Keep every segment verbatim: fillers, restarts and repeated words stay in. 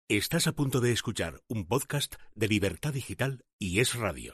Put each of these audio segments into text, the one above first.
Estás a punto de escuchar un podcast de Libertad Digital y Es Radio.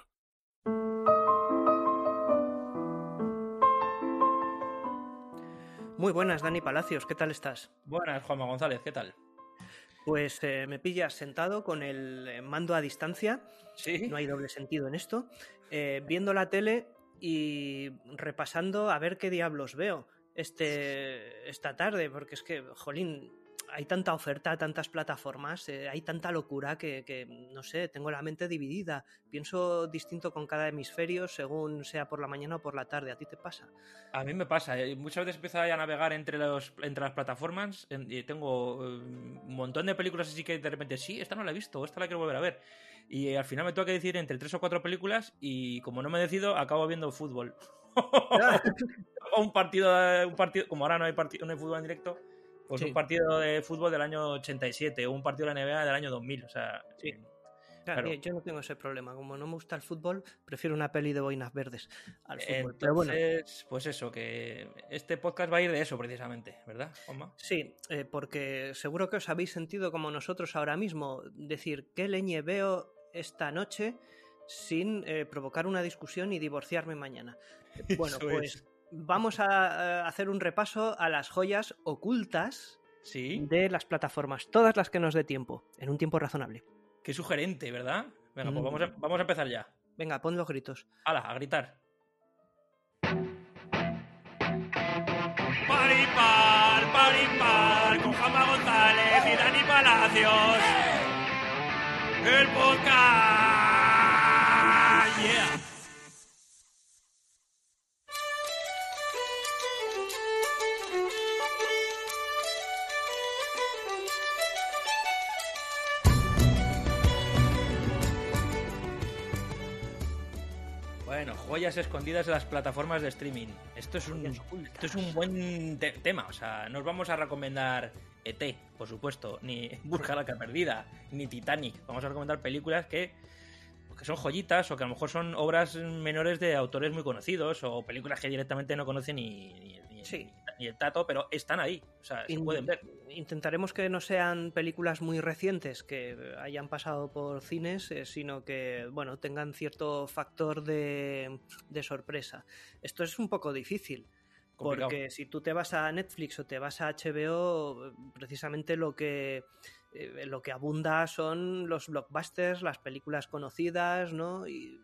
Muy buenas, Dani Palacios, ¿qué tal estás? Buenas, Juanma González, ¿qué tal? Pues eh, me pillas sentado con el mando a distancia, ¿Sí? no hay doble sentido en esto, eh, viendo la tele y repasando a ver qué diablos veo este, esta tarde, porque es que, jolín, hay tanta oferta, tantas plataformas, eh, hay tanta locura que, que, no sé, tengo la mente dividida, pienso distinto con cada hemisferio según sea por la mañana o por la tarde. ¿A ti te pasa? A mí me pasa, eh, muchas veces empiezo a navegar entre, los, entre las plataformas en, y tengo eh, un montón de películas así que de repente, sí, esta no la he visto, esta la quiero volver a ver. Y eh, al final me tengo que decidir entre tres o cuatro películas y como no me decido, acabo viendo fútbol. O un partido, un partido, como ahora no hay, partido, no hay fútbol en directo, pues sí. Un partido de fútbol del año ochenta y siete o un partido de la N B A del año dos mil, o sea... Sí. Eh, Claro, claro. Yo no tengo ese problema. Como no me gusta el fútbol, prefiero una peli de boinas verdes al fútbol. Entonces, pero bueno. pues eso, que este podcast va a ir de eso precisamente, ¿verdad, Juanma? Sí, eh, porque seguro que os habéis sentido como nosotros ahora mismo, decir, ¿qué leñe veo esta noche sin eh, provocar una discusión y divorciarme mañana? Bueno, eso pues es. vamos a, a hacer un repaso a las joyas ocultas ¿Sí? de las plataformas, todas las que nos dé tiempo, en un tiempo razonable. Qué sugerente, ¿verdad? Venga, Mm. pues vamos a, vamos a empezar ya. Venga, pon los gritos. ¡Hala, a gritar! Paripar, paripar, con Juanma González y Dani Palacios. El podcast. Yeah. Bueno, joyas escondidas en las plataformas de streaming. Esto es un, esto es un buen te tema. O sea, no os vamos a recomendar E T, por supuesto, ni Busca la Arca Perdida, ni Titanic. Vamos a recomendar películas que, que son joyitas o que a lo mejor son obras menores de autores muy conocidos o películas que directamente no conocen ni, ni, ni, sí. ni, ni el tato, pero están ahí. O sea, se In- pueden ver. Intentaremos que no sean películas muy recientes que hayan pasado por cines, eh, sino que, bueno, tengan cierto factor de, de sorpresa. Esto es un poco difícil. Complicado. Porque si tú te vas a Netflix o te vas a H B O, precisamente lo que eh, lo que abunda son los blockbusters, las películas conocidas, ¿no? Y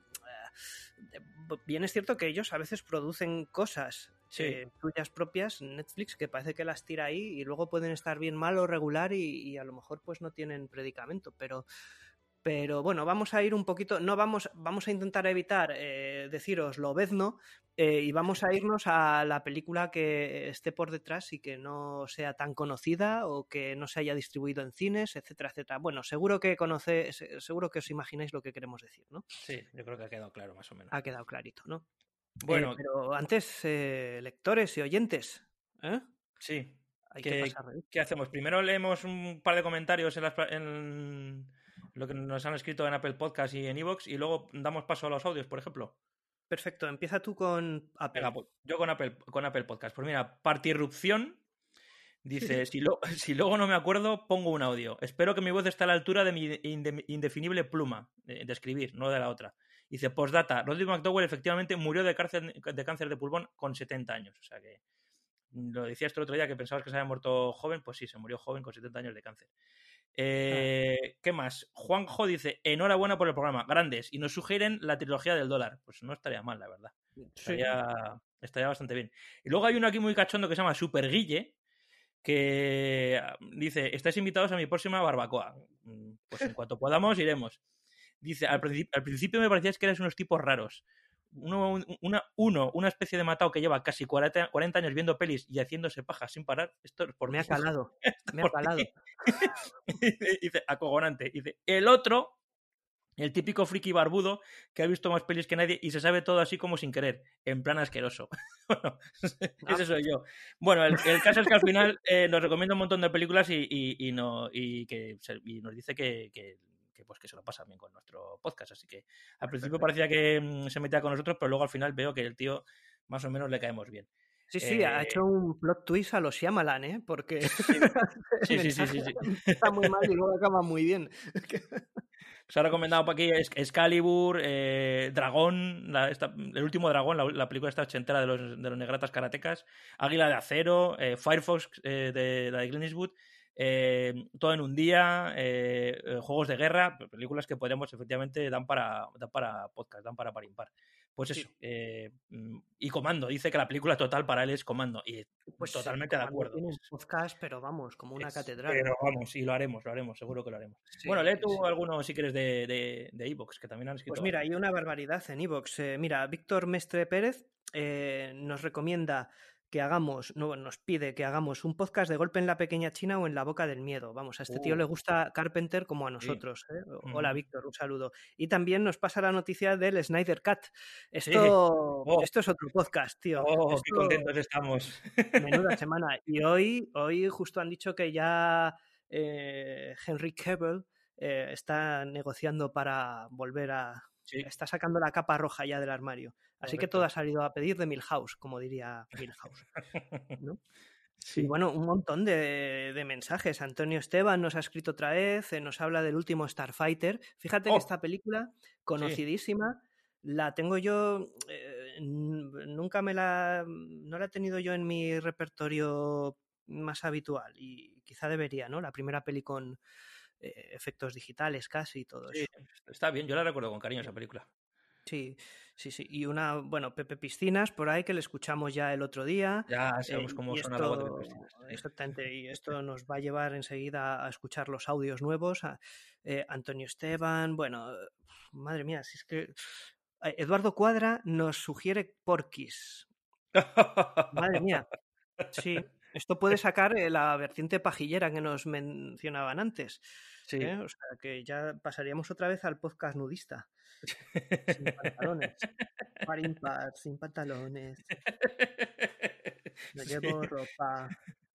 eh, bien es cierto que ellos a veces producen cosas Sí. eh, suyas propias, Netflix, que parece que las tira ahí y luego pueden estar bien mal o regular y, y a lo mejor pues no tienen predicamento, pero Pero bueno, vamos a ir un poquito, no vamos, vamos a intentar evitar eh, deciros lo obezno eh, y vamos a irnos a la película que esté por detrás y que no sea tan conocida o que no se haya distribuido en cines, etcétera, etcétera. Bueno, seguro que conoce, seguro que os imagináis lo que queremos decir, ¿no? Sí, yo creo que ha quedado claro más o menos. Ha quedado clarito, ¿no? Bueno, eh, pero antes, eh, lectores y oyentes, ¿eh? Sí. Hay ¿Qué, que pasar revista. ¿Qué hacemos? Primero leemos un par de comentarios en, las, en lo que nos han escrito en Apple Podcast y en iVoox y luego damos paso a los audios, por ejemplo. Perfecto, empieza tú con Apple. Venga, pues, yo con Apple, con Apple Podcast. Pues mira, Partirrupción dice, si, lo, si luego no me acuerdo, pongo un audio. Espero que mi voz esté a la altura de mi inde, indefinible pluma de, de escribir, no de la otra. Dice, postdata, Roddy McDowell efectivamente murió de cáncer, de cáncer de pulmón con setenta años. O sea que... Lo decías tú el otro día que pensabas que se había muerto joven, pues sí, se murió joven con setenta años de cáncer. Eh, ah. ¿Qué más? Juanjo dice, enhorabuena por el programa, grandes, y nos sugieren la trilogía del dólar. Pues no estaría mal, la verdad. Estaría, sí. estaría bastante bien. Y luego hay uno aquí muy cachondo que se llama Super Guille, que dice, estáis invitados a mi próxima barbacoa. Pues en cuanto podamos, iremos. Dice, al, principio, al principio me parecíais que erais unos tipos raros. Uno una, uno, una especie de matao que lleva casi cuarenta, cuarenta años viendo pelis y haciéndose pajas sin parar. Esto es por me ti. ha calado, me ha calado. Dice, acogonante. Dice, el otro, el típico friki barbudo que ha visto más pelis que nadie y se sabe todo así como sin querer, en plan asqueroso. Bueno, ese soy yo. Bueno, el, el caso es que al final eh, nos recomienda un montón de películas y, y, y, no, y, que, y nos dice que... que Que, pues que se lo pasa bien con nuestro podcast, así que al principio parecía que mmm, se metía con nosotros, pero luego al final veo que el tío más o menos le caemos bien. Sí, sí, ha Eh, hecho un plot twist a los Shyamalan, ¿eh? Porque Sí, el sí, sí, sí, mensaje sí. empieza muy mal y luego acaba muy bien. Se ha recomendado por aquí Exc- Excalibur, eh, Dragón, la- esta- el último Dragón, la, la película esta ochentera de los, de los negratas karatecas, Águila de Acero, eh, Firefox, eh, de la de Clint Eastwood, eh, Todo en un día, eh, eh, Juegos de Guerra, películas que podríamos efectivamente dan para, dan para podcast, dan para par impar. Pues eso, Sí. eh, mm, y Comando, dice que la película total para él es Comando, y Pues eh, totalmente de Comando acuerdo. tiene un Es- podcast, pero vamos, como una es- catedral. pero vamos, y lo haremos, lo haremos, seguro que lo haremos. Bueno, Sí, lee sí, tú sí. alguno si quieres de, de, de iVoox, que también han Pues escrito mira, varios. hay una barbaridad en iVoox. Eh, mira, Víctor Mestre Pérez eh, nos recomienda que hagamos, no, nos pide que hagamos un podcast de Golpe en la Pequeña China o en la Boca del Miedo. Vamos, a este tío le Uh, gusta Carpenter como a sí. nosotros. ¿eh? Hola, Ujú. Víctor, un saludo. Y también nos pasa la noticia del Snyder Cut. Sí. Esto, Oh, esto es otro podcast, tío. oh, qué Esto, contentos estamos. menuda semana. Y hoy, hoy justo han dicho que ya eh, Henry Cavill eh, está negociando para volver a... Sí, Está sacando la capa roja ya del armario. Así que todo correcto. ha salido a pedir de Milhouse, como diría Milhouse, ¿no? Y Sí. bueno, un montón de, de mensajes. Antonio Esteban nos ha escrito otra vez, eh, nos habla del último Starfighter. Fíjate que Oh, esta película, sí. conocidísima, la tengo yo, eh, n- nunca me la, no la he tenido yo en mi repertorio más habitual y quizá debería, ¿no? La primera peli con eh, efectos digitales casi y todo Sí, eso. está bien. Yo la recuerdo con cariño esa película. Sí, sí, sí. Y una, bueno, Pepe Piscinas por ahí que le escuchamos ya el otro día. Ya eh, sabemos cómo y suena la voz de Pepe esto, Cristina. Sí. exactamente, y esto nos va a llevar enseguida a escuchar los audios nuevos. A, eh, Antonio Esteban, bueno, eh, madre mía, si es que eh, Eduardo Cuadra nos sugiere Porquis. Madre mía, sí. Esto puede sacar eh, la vertiente pajillera que nos mencionaban antes. ¿eh? Sí. O sea, que ya pasaríamos otra vez al podcast nudista. Sin pantalones. Par impar, sin pantalones. No Sí. llevo ropa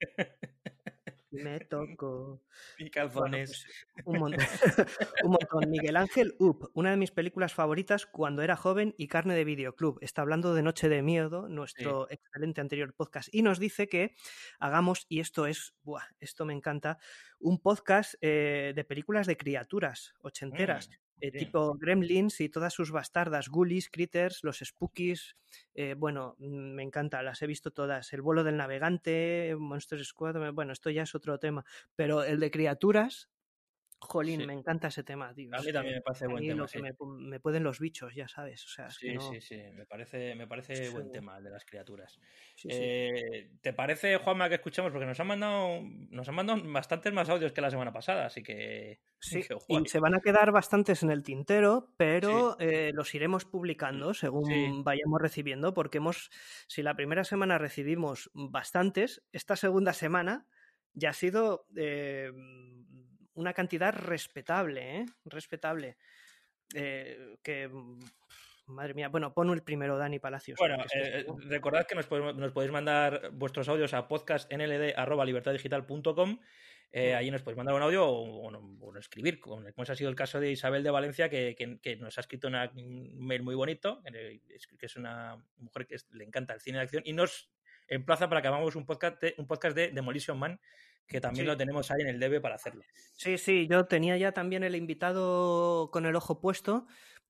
y me toco. Y Bueno, calzones. pues un montón. un montón. Miguel Ángel Up, una de mis películas favoritas cuando era joven y carne de videoclub. Está hablando de Noche de Miedo, Sí. nuestro excelente anterior podcast. Y nos dice que hagamos, y esto es, buah, esto me encanta, un podcast eh, de películas de criaturas ochenteras. Mm, Eh, sí. tipo Gremlins y todas sus bastardas, Ghoulies, Critters, los Spookies, eh, bueno, mm, me encanta, las he visto todas, El vuelo del navegante, Monster Squad, bueno, esto ya es otro tema, pero el de criaturas, jolín, Sí. me encanta ese tema, tío, A es mí también que me parece a buen mí tema, lo que sí. me, me pueden los bichos, ya sabes, o sea, es que Sí, no... sí, sí. Me parece, me parece Sí, buen tema el de las criaturas. sí, sí. Eh, ¿te parece, Juanma, que escuchemos? Porque nos han mandado, nos han mandado bastantes más audios que la semana pasada, así que. Sí, Qué y guay. se van a quedar bastantes en el tintero, Sí, pero eh, los iremos publicando sí, según vayamos recibiendo, porque hemos, si la primera semana recibimos bastantes, esta segunda semana ya ha sido eh, una cantidad respetable, ¿eh? Respetable. Eh, que, madre mía, bueno, pon el primero, Dani Palacios, Bueno, porque es que si eh, no... recordad que nos podemos, nos podéis mandar vuestros audios a podcast n l d arroba libertad digital punto com. Eh, Mm. allí nos podéis mandar un audio o, o, o escribir, como ha sido el caso de Isabel de Valencia, que, que, que nos ha escrito una, un mail muy bonito, que es una mujer que es, le encanta el cine de acción, y nos emplaza para que hagamos un podcast de, un podcast de Demolition Man, que también Sí. lo tenemos ahí en el debe para hacerlo. Sí, sí, yo tenía ya también el invitado con el ojo puesto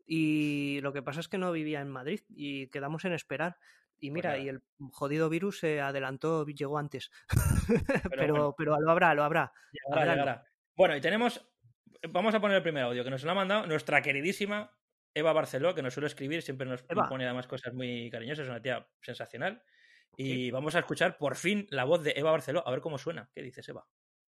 y lo que pasa es que no vivía en Madrid y quedamos en esperar. Y Pues mira, nada, y el jodido virus se adelantó, llegó antes. pero bueno, pero, pero lo habrá, lo habrá. llegará, Habrá. llegará. Bueno, y tenemos, vamos a poner el primer audio que nos lo ha mandado nuestra queridísima Eva Barceló, que nos suele escribir, siempre nos Eva. pone además cosas muy cariñosas, es una tía sensacional. Y Sí. vamos a escuchar por fin la voz de Eva Barceló, a ver cómo suena. ¿Qué dices, Eva?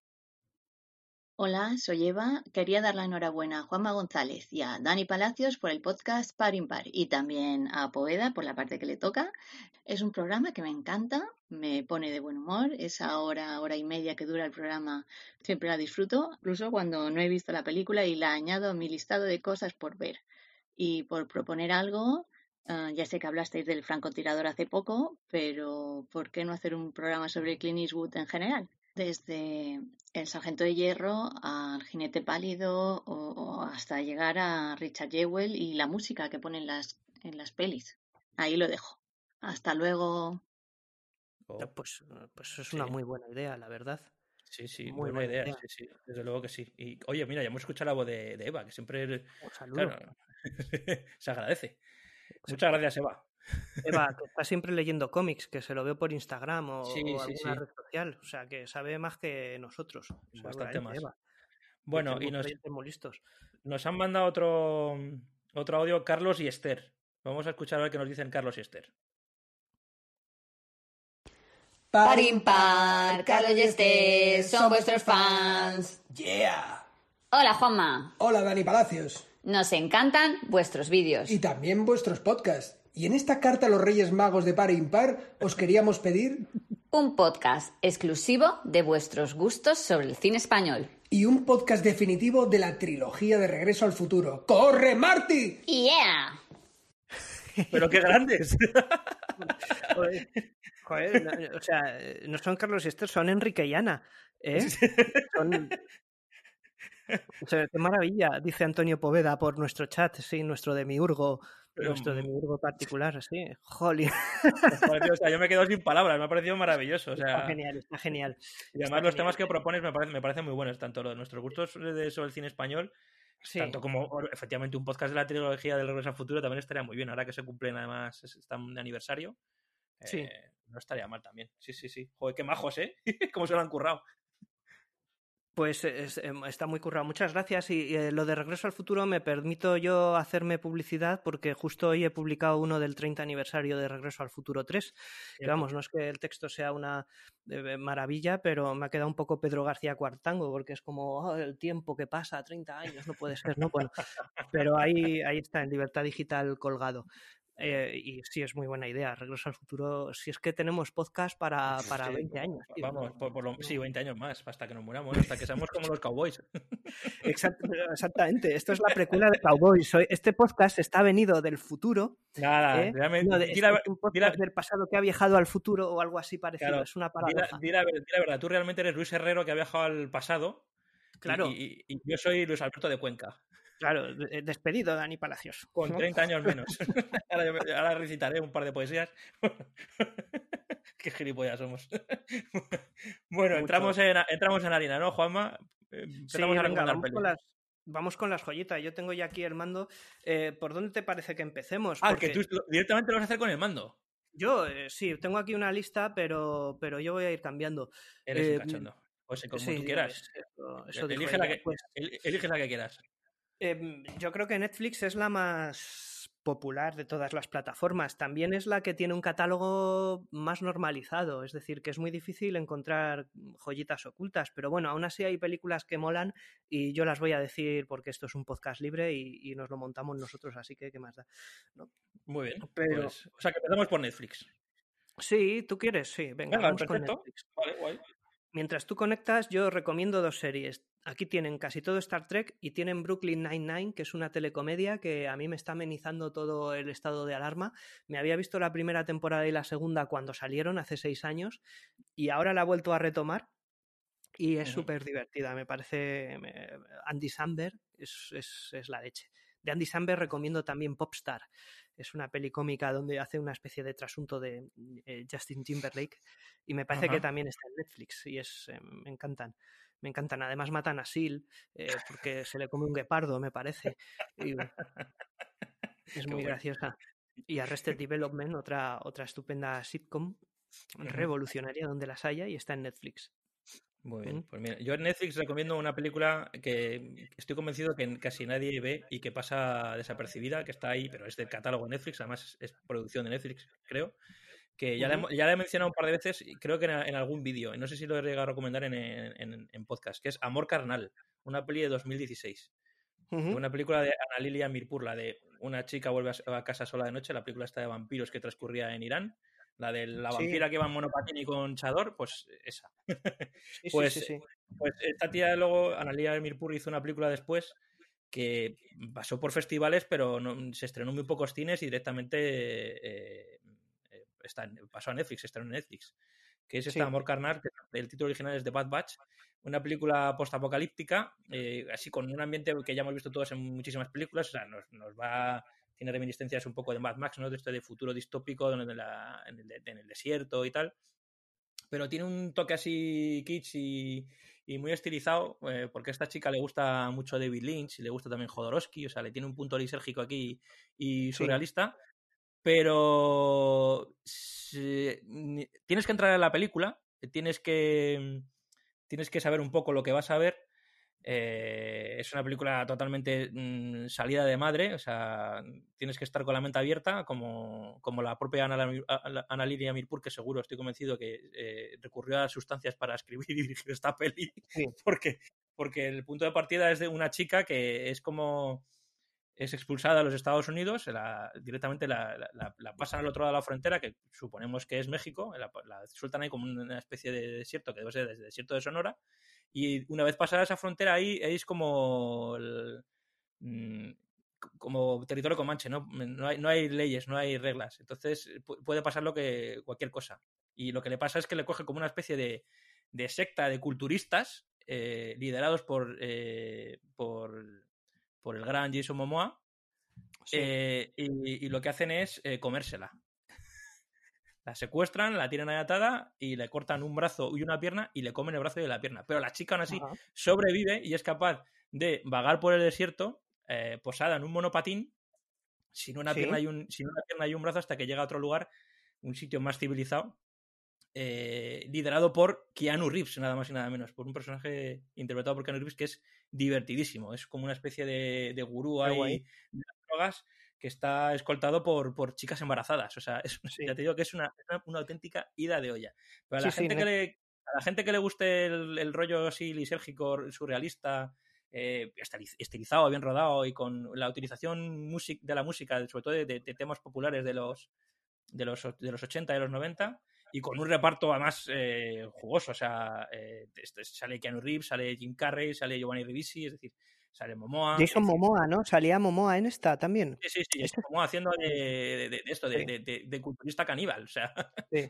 Hola, soy Eva. Quería dar la enhorabuena a Juanma González y a Dani Palacios por el podcast Par Impar y también a Poveda por la parte que le toca. Es un programa que me encanta, me pone de buen humor. Esa hora, hora y media que dura el programa siempre la disfruto, incluso cuando no he visto la película y la añado a mi listado de cosas por ver. Y por proponer algo, uh, ya sé que hablasteis del francotirador hace poco, pero ¿por qué no hacer un programa sobre Clint Eastwood en general? Desde El Sargento de Hierro al Jinete Pálido o, o hasta llegar a Richard Jewell y la música que ponen las, en las pelis. Ahí lo dejo. Hasta luego. Oh, Pues, pues es sí. una muy buena idea, la verdad. Sí, sí, Muy buena buena idea, idea. sí, sí, desde luego que sí. Y oye, mira, ya hemos escuchado la voz de, de Eva, que siempre, Un saludo. claro, se agradece. Muchas Exacto. gracias, Eva. Eva, que está siempre leyendo cómics, que se lo veo por Instagram o, Sí, o sí, alguna sí, red social. O sea, que sabe más que nosotros, bastante seguramente, más. Eva. Que Bueno, y tenemos nos, oyentes muy listos. nos han mandado otro, otro audio Carlos y Esther. Vamos a escuchar a ver qué nos dicen Carlos y Esther. Par impar, Carlos y Esther son vuestros fans. ¡Yeah! Hola, Juanma. Hola, Dani Palacios. Nos encantan vuestros vídeos. Y también vuestros podcasts. Y en esta carta a los Reyes Magos de Par Impar os queríamos pedir... Un podcast exclusivo de vuestros gustos sobre el cine español. Y un podcast definitivo de la trilogía de Regreso al Futuro. ¡Corre, Marty! ¡Yeah! ¡Pero qué grandes! Joder, joder, no, o sea, no son Carlos y Esther, son Enrique y Ana. ¿eh? Son... O sea, qué maravilla, dice Antonio Poveda por nuestro chat, sí, nuestro demiurgo, Pero, nuestro demiurgo particular, sí. Jolín. o sea, yo me he quedado sin palabras, me ha parecido maravilloso. O sea, Está genial, está genial. y además Está los genial. temas que propones me, parece, me parecen muy buenos, tanto lo de nuestros gustos de, sobre el cine español, Sí. tanto como efectivamente un podcast de la trilogía del Regreso al Futuro también estaría muy bien. Ahora que se cumplen además, están de aniversario, eh, Sí. no estaría mal también. Sí, sí, sí. Joder, qué majos, ¿eh? Cómo se lo han currado. Pues es, está muy currado. Muchas gracias. Y, y eh, lo de Regreso al Futuro me permito yo hacerme publicidad porque justo hoy he publicado uno del treinta aniversario de Regreso al Futuro tres. Que vamos, no es que el texto sea una eh, maravilla, pero me ha quedado un poco Pedro García Cuartango porque es como oh, el tiempo que pasa, treinta años, no puede ser, ¿no? Bueno, pero ahí, ahí está, en Libertad Digital colgado. Eh, y sí, es muy buena idea. Regreso al Futuro, si es que tenemos podcast para, para Sí, veinte años. Tío. Vamos, por, por lo, sí, veinte años más, hasta que nos muramos, hasta que seamos como los cowboys. Exact, exactamente, esto es la precuela de Cowboys. Este podcast está venido del futuro. Nada, ¿eh? realmente. No, de, di la, es un podcast di la, del pasado que ha viajado al futuro o algo así parecido. claro, es una di paradoja. la, di, la, di la verdad, tú realmente eres Luis Herrero que ha viajado al pasado. Claro. Y, y, y yo soy Luis Alberto de Cuenca. Claro, despedido Dani Palacios. Con treinta años menos. ahora, yo, ahora recitaré un par de poesías. Qué gilipollas somos. Bueno, entramos en, entramos en harina, ¿no, Juanma? Sí, venga, vamos con, las, vamos con las joyitas. Yo tengo ya aquí el mando. Eh, ¿Por dónde te parece que empecemos? Ah, Porque... que tú directamente lo vas a hacer con el mando. Yo, eh, sí, tengo aquí una lista, pero, pero yo voy a ir cambiando. Eres eh, un cachondo. O sea, como sí, tú quieras. Eso, eso elige, la que, pues, elige la que quieras. Eh, yo creo que Netflix es la más popular de todas las plataformas. También es la que tiene un catálogo más normalizado, es decir, que es muy difícil encontrar joyitas ocultas, pero bueno, aún así hay películas que molan y yo las voy a decir porque esto es un podcast libre y, y nos lo montamos nosotros, así que qué más da, ¿no? Muy bien, pero... pues, o sea que empezamos por Netflix. Sí, tú quieres, sí, venga, venga vamos perfecto. con Netflix. Vale, guay. Mientras tú conectas, yo recomiendo dos series. Aquí tienen casi todo Star Trek y tienen Brooklyn Nine-Nine, que es una telecomedia que a mí me está amenizando todo el estado de alarma. Me había visto la primera temporada y la segunda cuando salieron hace seis años y ahora la he vuelto a retomar y es uh-huh. súper divertida. Me parece... Me, Andy Samberg es, es, es la leche. De Andy Samberg recomiendo también Popstar. Es una peli cómica donde hace una especie de trasunto de eh, Justin Timberlake y me parece uh-huh. que también está en Netflix y es eh, me encantan. Me encantan. Además matan a Sil eh, porque se le come un guepardo, me parece. Y es muy bueno. graciosa. Y Arrested Development, otra, otra estupenda sitcom uh-huh. revolucionaria donde las haya y está en Netflix. Muy bien, pues mira, yo en Netflix recomiendo una película que estoy convencido que casi nadie ve y que pasa desapercibida, que está ahí, pero es del catálogo de Netflix, además es producción de Netflix, creo, que ya, uh-huh. la, ya la he mencionado un par de veces, creo que en, en algún vídeo, no sé si lo he llegado a recomendar en, en, en podcast, que es Amor Carnal, una peli de dos mil dieciséis. Uh-huh. Una película de Ana Lilia Mirpur, la de una chica vuelve a casa sola de noche, la película está de vampiros que transcurría en Irán. La de la vampira sí. que va en monopatín y con chador, pues esa. Sí, pues, sí, sí, sí. pues esta tía luego, Analia Mirpur, hizo una película después que pasó por festivales, pero no, se estrenó en muy pocos cines y directamente eh, eh, está en, pasó a Netflix, se estrenó en Netflix. Que es esta sí. Amor Carnal, que el título original es The Bad Batch, una película postapocalíptica, eh, así con un ambiente que ya hemos visto todos en muchísimas películas, o sea, nos, nos va... Tiene reminiscencias un poco de Mad Max, ¿no? De este de futuro distópico en, la, en, el, en el desierto y tal. pero tiene un toque así kitsch y, y muy estilizado, eh, porque a esta chica le gusta mucho David Lynch y le gusta también Jodorowsky, o sea, le tiene un punto lisérgico aquí y surrealista, sí. Pero si, tienes que entrar en la película, tienes que, tienes que saber un poco lo que vas a ver. Eh, es una película totalmente mmm, salida de madre, o sea, tienes que estar con la mente abierta, como, como la propia Ana Lidia Mirpur, que seguro, estoy convencido que eh, recurrió a sustancias para escribir y dirigir esta peli, sí. porque, porque el punto de partida es de una chica que es como... es expulsada a los Estados Unidos, la, directamente la, la, la pasan al otro lado de la frontera, que suponemos que es México, la, la sueltan ahí como una especie de desierto, que debe ser el desierto de Sonora, y una vez pasada esa frontera ahí es como el, como territorio comanche, ¿no? No hay, no hay leyes, no hay reglas, entonces puede pasar lo que cualquier cosa, y lo que le pasa es que le coge como una especie de, de secta de culturistas eh, liderados por eh, por por el gran Jason Momoa, sí. eh, y, y lo que hacen es eh, comérsela. La secuestran, la tienen ahí atada y le cortan un brazo y una pierna y le comen el brazo y la pierna. Pero la chica aún así Ajá. sobrevive y es capaz de vagar por el desierto eh, posada en un monopatín sin una, sí. pierna y un, sin una pierna y un brazo hasta que llega a otro lugar, un sitio más civilizado, eh, liderado por Keanu Reeves, nada más y nada menos, por un personaje interpretado por Keanu Reeves que es divertidísimo, es como una especie de, de gurú ahí de las drogas que está escoltado por, por chicas embarazadas, o sea, es, sí. ya te digo que es una, una, una auténtica ida de olla. Pero a la, sí, gente, sí, que ¿no? le, a la gente que le guste el, el rollo así lisérgico, surrealista, eh, estilizado, bien rodado y con la utilización music, de la música, sobre todo de, de, de temas populares de los, de, los, de los ochenta y los noventa, y con un reparto además eh, jugoso, o sea, eh, sale Keanu Reeves, sale Jim Carrey, sale Giovanni Ribisi, es decir, sale Momoa. Jason es decir, Momoa, ¿no? Salía Momoa en esta también. Sí, sí, sí, Jason Momoa haciendo de, de, de esto, de, sí. de, de, de culturista caníbal, o sea. Sí.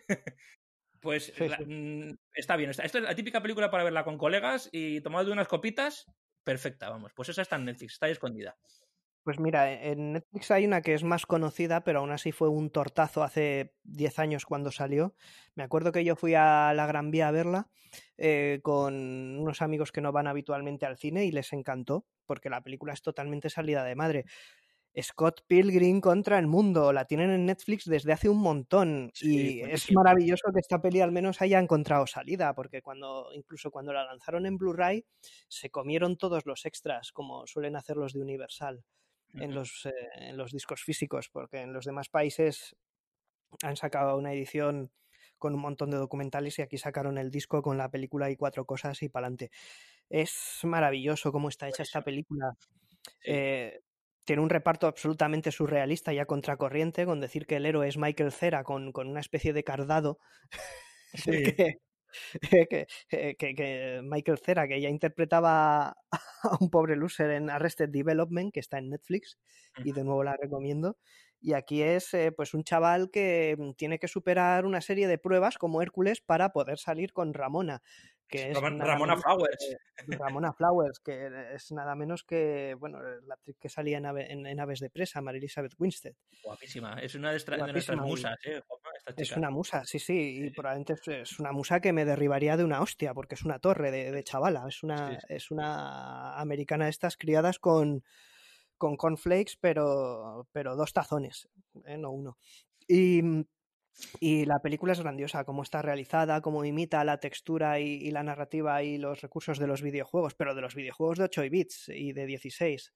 Pues sí, la, sí. está bien, está, esta es la típica película para verla con colegas y tomando unas copitas, perfecta, vamos, pues esa está en Netflix, está ahí escondida. Pues mira, en Netflix hay una que es más conocida, pero aún así fue un tortazo hace diez años cuando salió. Me acuerdo que yo fui a la Gran Vía a verla eh, con unos amigos que no van habitualmente al cine y les encantó, porque la película es totalmente salida de madre. Scott Pilgrim contra el mundo, la tienen en Netflix desde hace un montón, sí, y es maravilloso que esta peli al menos haya encontrado salida, porque cuando incluso cuando la lanzaron en Blu-ray se comieron todos los extras, como suelen hacer los de Universal. En los, eh, en los discos físicos, porque en los demás países han sacado una edición con un montón de documentales y aquí sacaron el disco con la película y cuatro cosas y pa'lante. Es maravilloso cómo está hecha esta película. Sí. Eh, tiene un reparto absolutamente surrealista y a contracorriente, con decir que el héroe es Michael Cera con, con una especie de cardado. Sí. que, que, que, que Michael Cera, que ya interpretaba a un pobre loser en Arrested Development, que está en Netflix, y de nuevo la recomiendo. Y aquí es eh, pues un chaval que tiene que superar una serie de pruebas como Hércules para poder salir con Ramona, que es Ramona Flowers. Que, Ramona Flowers, que es nada menos que, bueno, la actriz que salía en, ave, en, en Aves de Presa, Mary Elizabeth Winstead. Guapísima, es una de, de nuestras musas, ¿eh? Esta chica. Es una musa, sí, sí, y sí. probablemente es, es una musa que me derribaría de una hostia, porque es una torre de, de chavala, es una, sí, sí. es una americana de estas criadas con, con cornflakes, pero, pero dos tazones, ¿eh? No uno. Y... Y la película es grandiosa, cómo está realizada, cómo imita la textura y, y la narrativa y los recursos de los videojuegos, pero de los videojuegos de ocho bits y de dieciséis.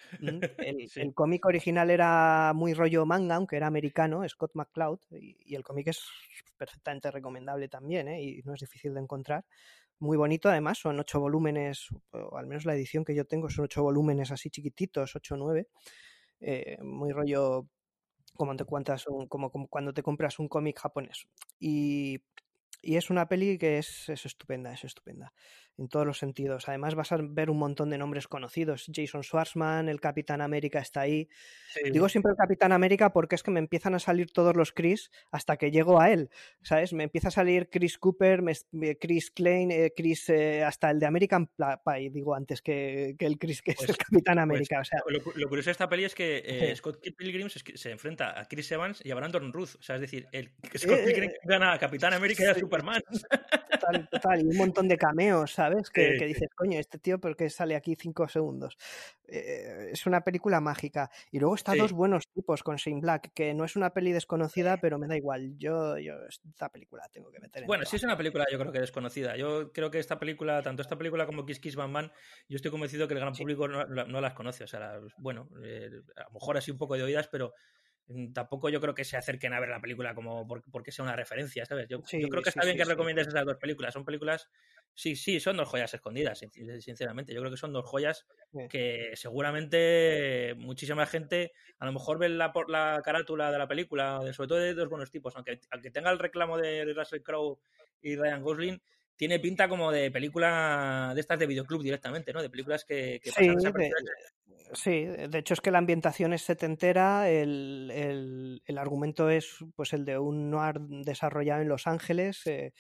El, sí. el cómic original era muy rollo manga, aunque era americano, Scott McCloud, y, y el cómic es perfectamente recomendable también, ¿eh? Y no es difícil de encontrar. Muy bonito, además, son ocho volúmenes, o al menos la edición que yo tengo son ocho volúmenes así chiquititos, ocho o nueve, eh, muy rollo... Como, te cuentas un, como, como cuando te compras un cómic japonés. Y, y es una peli que es, es estupenda, es estupenda. En todos los sentidos. Además vas a ver un montón de nombres conocidos. Jason Schwartzman, el Capitán América está ahí. Sí. Digo siempre el Capitán América porque es que me empiezan a salir todos los Chris hasta que llego a él, ¿sabes? Me empieza a salir Chris Cooper, Chris Klein, Chris, eh, hasta el de American Pie, digo antes que, que el Chris que pues, es el Capitán América. Pues, o sea, lo, lo curioso de esta peli es que eh, Scott Pilgrim se, se enfrenta a Chris Evans y a Brandon Ruth. O sea, es decir, el, Scott Pilgrim eh, gana a Capitán América y a, sí. su, Superman. Total, total, y un montón de cameos, ¿sabes? Que, Sí, que sí. dices, coño, este tío, ¿por qué sale aquí cinco segundos? Eh, es una película mágica. Y luego está Sí. Dos buenos tipos con Shane Black, que no es una peli desconocida, pero me da igual. Yo, yo esta película la tengo que meter en Bueno, el sí es una película yo creo que desconocida. Yo creo que esta película, tanto esta película como Kiss Kiss Bang Bang, yo estoy convencido que el gran Sí. público no, no las conoce. O sea, las- bueno, eh, a lo mejor así un poco de oídas, pero mm, tampoco yo creo que se acerquen a ver la película como por- porque sea una referencia, ¿sabes? Yo, Sí, yo creo que sí, está bien sí, que sí. recomiendes esas dos películas. Son películas, sí, sí, son dos joyas escondidas, sin- sinceramente. Yo creo que son dos joyas Sí. que seguramente muchísima gente a lo mejor ve la, por la carátula de la película, de- sobre todo de Dos buenos tipos, aunque, aunque tenga el reclamo de Russell Crowe y Ryan Gosling, tiene pinta como de película de estas de videoclub directamente, ¿no? De películas que, que Sí, pasan de, desapercibidas. sí, de hecho es que la ambientación es setentera, el, el, el argumento es pues el de un noir desarrollado en Los Ángeles, eh,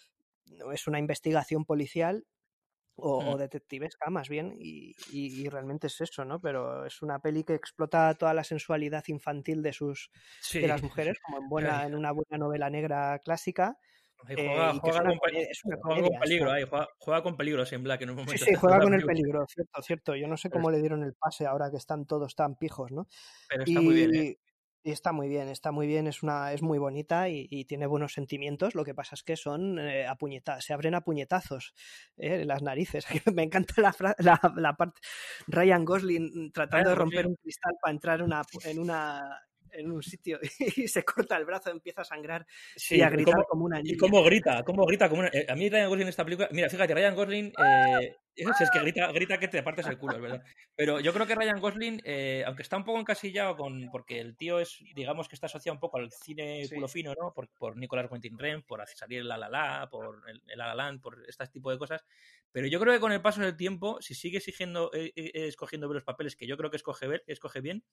es una investigación policial o, o Mm. detectivesca más bien, y, y- y realmente es eso, ¿no? Pero es una peli que explota toda la sensualidad infantil de sus Sí, de las mujeres, como en buena, Ay, en una buena novela negra clásica, ahí eh, juega, y que es juega, una con, pe- comedia, es una juega con comedia, está. peligro, ahí, juega, juega con peligro en Black en un Sí, momento sí, de juega la con el película. peligro, cierto, cierto. Yo no sé Pero, cómo le dieron el pase ahora que están todos tan pijos, ¿no? pero está muy bien, ¿eh? Y, y está muy bien, está muy bien, es una, es muy bonita y, y tiene buenos sentimientos. Lo que pasa es que son eh, a puñeta- se abren a puñetazos eh, las narices. Me encanta la, fra- la, la parte Ryan Gosling tratando Ryan de romper Gosling, un cristal para entrar una, en una en un sitio y se corta el brazo, empieza a sangrar y sí, a y gritar cómo, como una y niña. cómo grita, cómo grita como una... eh, a mí Ryan Gosling en esta película... Mira, fíjate, Ryan Gosling... Eh, es, es que grita, grita que te partes el culo, es verdad. Pero yo creo que Ryan Gosling, eh, aunque está un poco encasillado con... Porque el tío es, digamos que está asociado un poco al cine Sí. culo fino, ¿no? Por, por Nicolas Winding Refn, por hacer salir el La La La, por el, el La La Land, por este tipo de cosas. Pero yo creo que con el paso del tiempo, si sigue exigiendo, eh, eh, escogiendo bien los papeles, que yo creo que escoge, ver, escoge bien,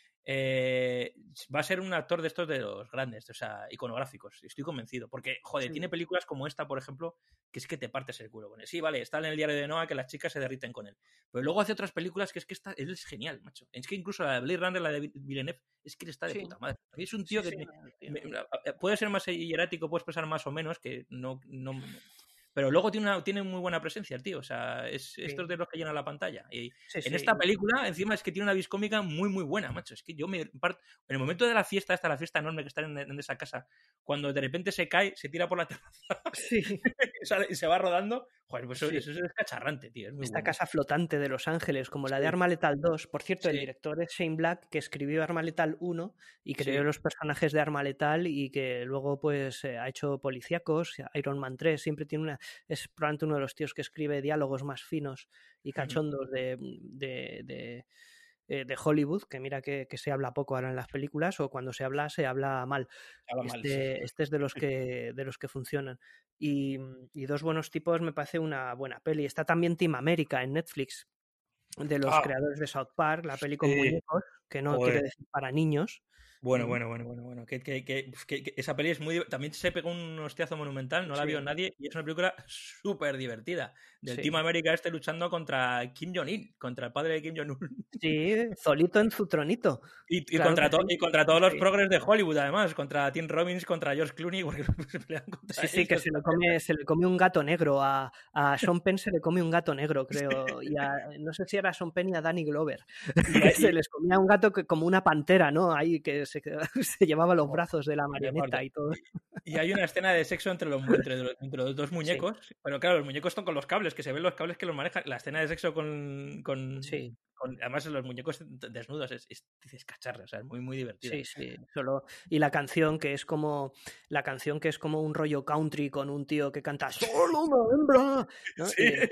eh, va a ser un actor de estos de los grandes, o sea, iconográficos, estoy convencido, porque, joder, Sí. tiene películas como esta, por ejemplo, que es que te partes el culo con él. Sí, vale, está en el diario de Noah que las chicas se derriten con él, pero luego hace otras películas que es que está, él es genial, macho. Es que incluso la de Blade Runner, la de Villeneuve, es que él está de Sí. puta madre. A mí es un Sí, tío sí, que me- no, tío. me- puede ser más hierático, puede expresar más o menos, que no... no pero luego tiene, una, tiene muy buena presencia el tío, o sea, es Sí. estos de los que llenan la pantalla. Y Sí, en sí. esta película, encima, es que tiene una vis cómica muy, muy buena, macho. Es que yo me parto... En el momento de la fiesta, esta, la fiesta enorme que está en, en esa casa, cuando de repente se cae, se tira por la terraza Sí. sale y se va rodando, joder, pues eso, Sí. eso es descacharrante, tío. Es muy Esta bueno. casa flotante de Los Ángeles, como la de Sí. Arma Letal dos. Por cierto, el Sí. director es Shane Black, que escribió Arma Letal uno y creó Sí. los personajes de Arma Letal y que luego pues eh, ha hecho policíacos, Iron Man tres, siempre tiene una... Es probablemente uno de los tíos que escribe diálogos más finos y cachondos de, de, de, eh, de Hollywood, que mira que, que se habla poco ahora en las películas, o cuando se habla, se habla mal. Habla mal, sí. Este, este es de los que, de los que funcionan. Y, y Dos buenos tipos me parece una buena peli. Está también Team America en Netflix, de los Ah, creadores de South Park, la peli con sí. muñecos, que no Joder. quiere decir para niños. Bueno, Mm. bueno, bueno, bueno, bueno. Que, que, que, que- que esa peli es muy... También se pegó un hostiazo monumental, no la Sí. vio nadie, y es una película súper divertida. Del Sí. Team América este luchando contra Kim Jong-il, contra el padre de Kim Jong-un. Sí, Zolito en su tronito. Y, y Claro contra, que to- sí. y contra todos los Sí. progres de Hollywood, además, contra Tim Robbins, contra George Clooney, porque se pelean contra Sí, sí, ellos. que se le come, se le come un gato negro. A, a Sean Penn se le come un gato negro, creo. Y a, no sé si era Sean Penn y a Danny Glover. Y, Que se y- les comía un gato que, como una pantera, ¿no? Ahí que se, se llevaba los brazos de la me marioneta parto. y todo. Y- y hay una escena de sexo entre los, entre los, entre los dos muñecos, pero claro, los muñecos están con los cables, que se ven los cables que los manejan. La escena de sexo con... con, Sí, con- además, los muñecos desnudos es, es, es cacharra, o sea, es muy, muy divertida. sí, sí. Solo... Y la canción que es como la canción que es como un rollo country con un tío que canta solo una hembra, ¿no? Sí. Y,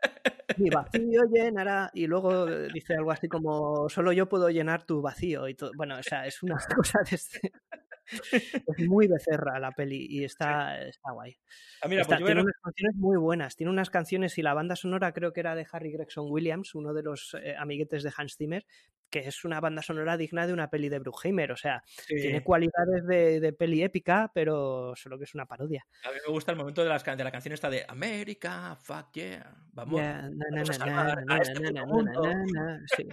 mi vacío llenará, y luego dice algo así como solo yo puedo llenar tu vacío y todo. Bueno, o sea, es una cosa de este... Es muy becerra la peli y está, está guay. Ah, mira, Está- pues yo tiene voy a- unas canciones muy buenas, tiene unas canciones y la banda sonora creo que era de Harry Gregson Williams, uno de los eh, amiguetes de Hans Zimmer, que es una banda sonora digna de una peli de Bruckheimer, o sea, sí. tiene cualidades de, de peli épica, pero solo que es una parodia. A mí me gusta el momento de, las, can- de la canción esta de América, fuck yeah, vamos, Ya, na, na, vamos a na, salvar na, a na, este na, puto na, mundo. na, na, na, sí.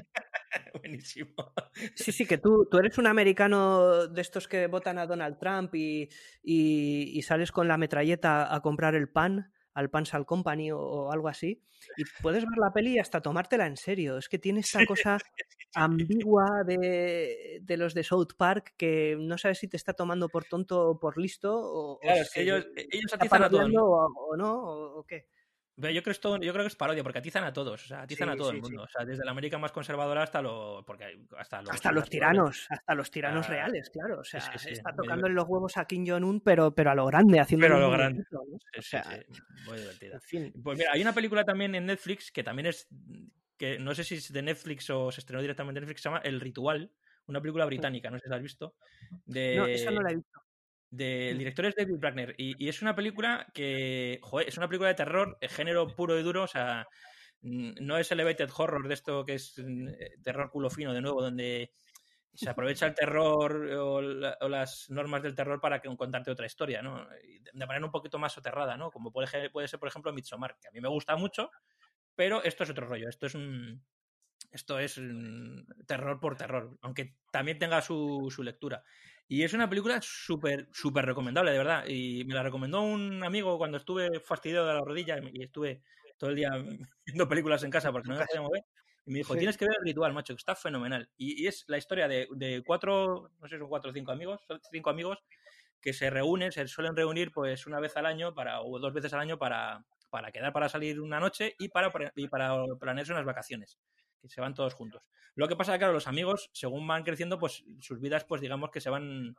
Buenísimo. Sí, sí, que tú, tú eres un americano de estos que votan a Donald Trump y, y, y sales con la metralleta a comprar el pan al Pan Sal Company o, o algo así, y puedes ver la peli y hasta tomártela en serio. Es que tiene esta cosa ambigua de, de los de South Park que no sabes si te está tomando por tonto o por listo o, Claro, o es que si ellos, ellos está atizan a todo el parodiando mundo. o, o no, o, o qué. Pero Yo creo, que es todo- yo creo que es parodia, porque atizan a todos, o sea, atizan a Sí, todo sí, el sí. mundo. O sea, desde la América más conservadora hasta lo, porque hay- hasta los Hasta los naturales. tiranos, hasta los tiranos Ah, reales, claro. O sí, sea, sí, sí. está Muy tocándole divertido. los huevos a Kim Jong-un, pero, pero a lo grande, haciéndole Pero a un lo grande. muñequito, ¿no? Sí, O sí, sea, sí. Muy divertida. en fin. Pues mira, hay una película también en Netflix que también es, que no sé si es de Netflix o se estrenó directamente en Netflix, se llama El Ritual, una película británica, no sé si la has visto, No, esa no de, la he visto. de- el Mm. director es David Bruckner y, y es una película que, joder, es una película de terror, de género puro y duro, o sea, mm, no es elevated horror de esto que es mm, eh, terror culo fino de nuevo, donde se aprovecha el terror o, la- o las normas del terror para que, contarte otra historia, ¿no? Y de de manera un poquito más soterrada, ¿no? Como puede, ser- puede ser, por ejemplo, Midsommar, que a mí me gusta mucho, pero esto es otro rollo, esto es un, esto es un terror por terror, aunque también tenga su, su lectura. Y es una película súper, súper recomendable, de verdad. Y me la recomendó un amigo cuando estuve fastidiado de la rodilla y estuve todo el día viendo películas en casa porque no me podía mover. Y me dijo, Sí. tienes que ver El Ritual, macho, que está fenomenal. Y, y es la historia de, de cuatro, no sé si son cuatro o cinco amigos, son cinco amigos que se reúnen, se suelen reunir pues una vez al año para, o dos veces al año para, para quedar para salir una noche y para, y para planearse unas vacaciones, que se van todos juntos. Lo que pasa es que, claro, los amigos, según van creciendo, pues sus vidas, pues digamos que se van,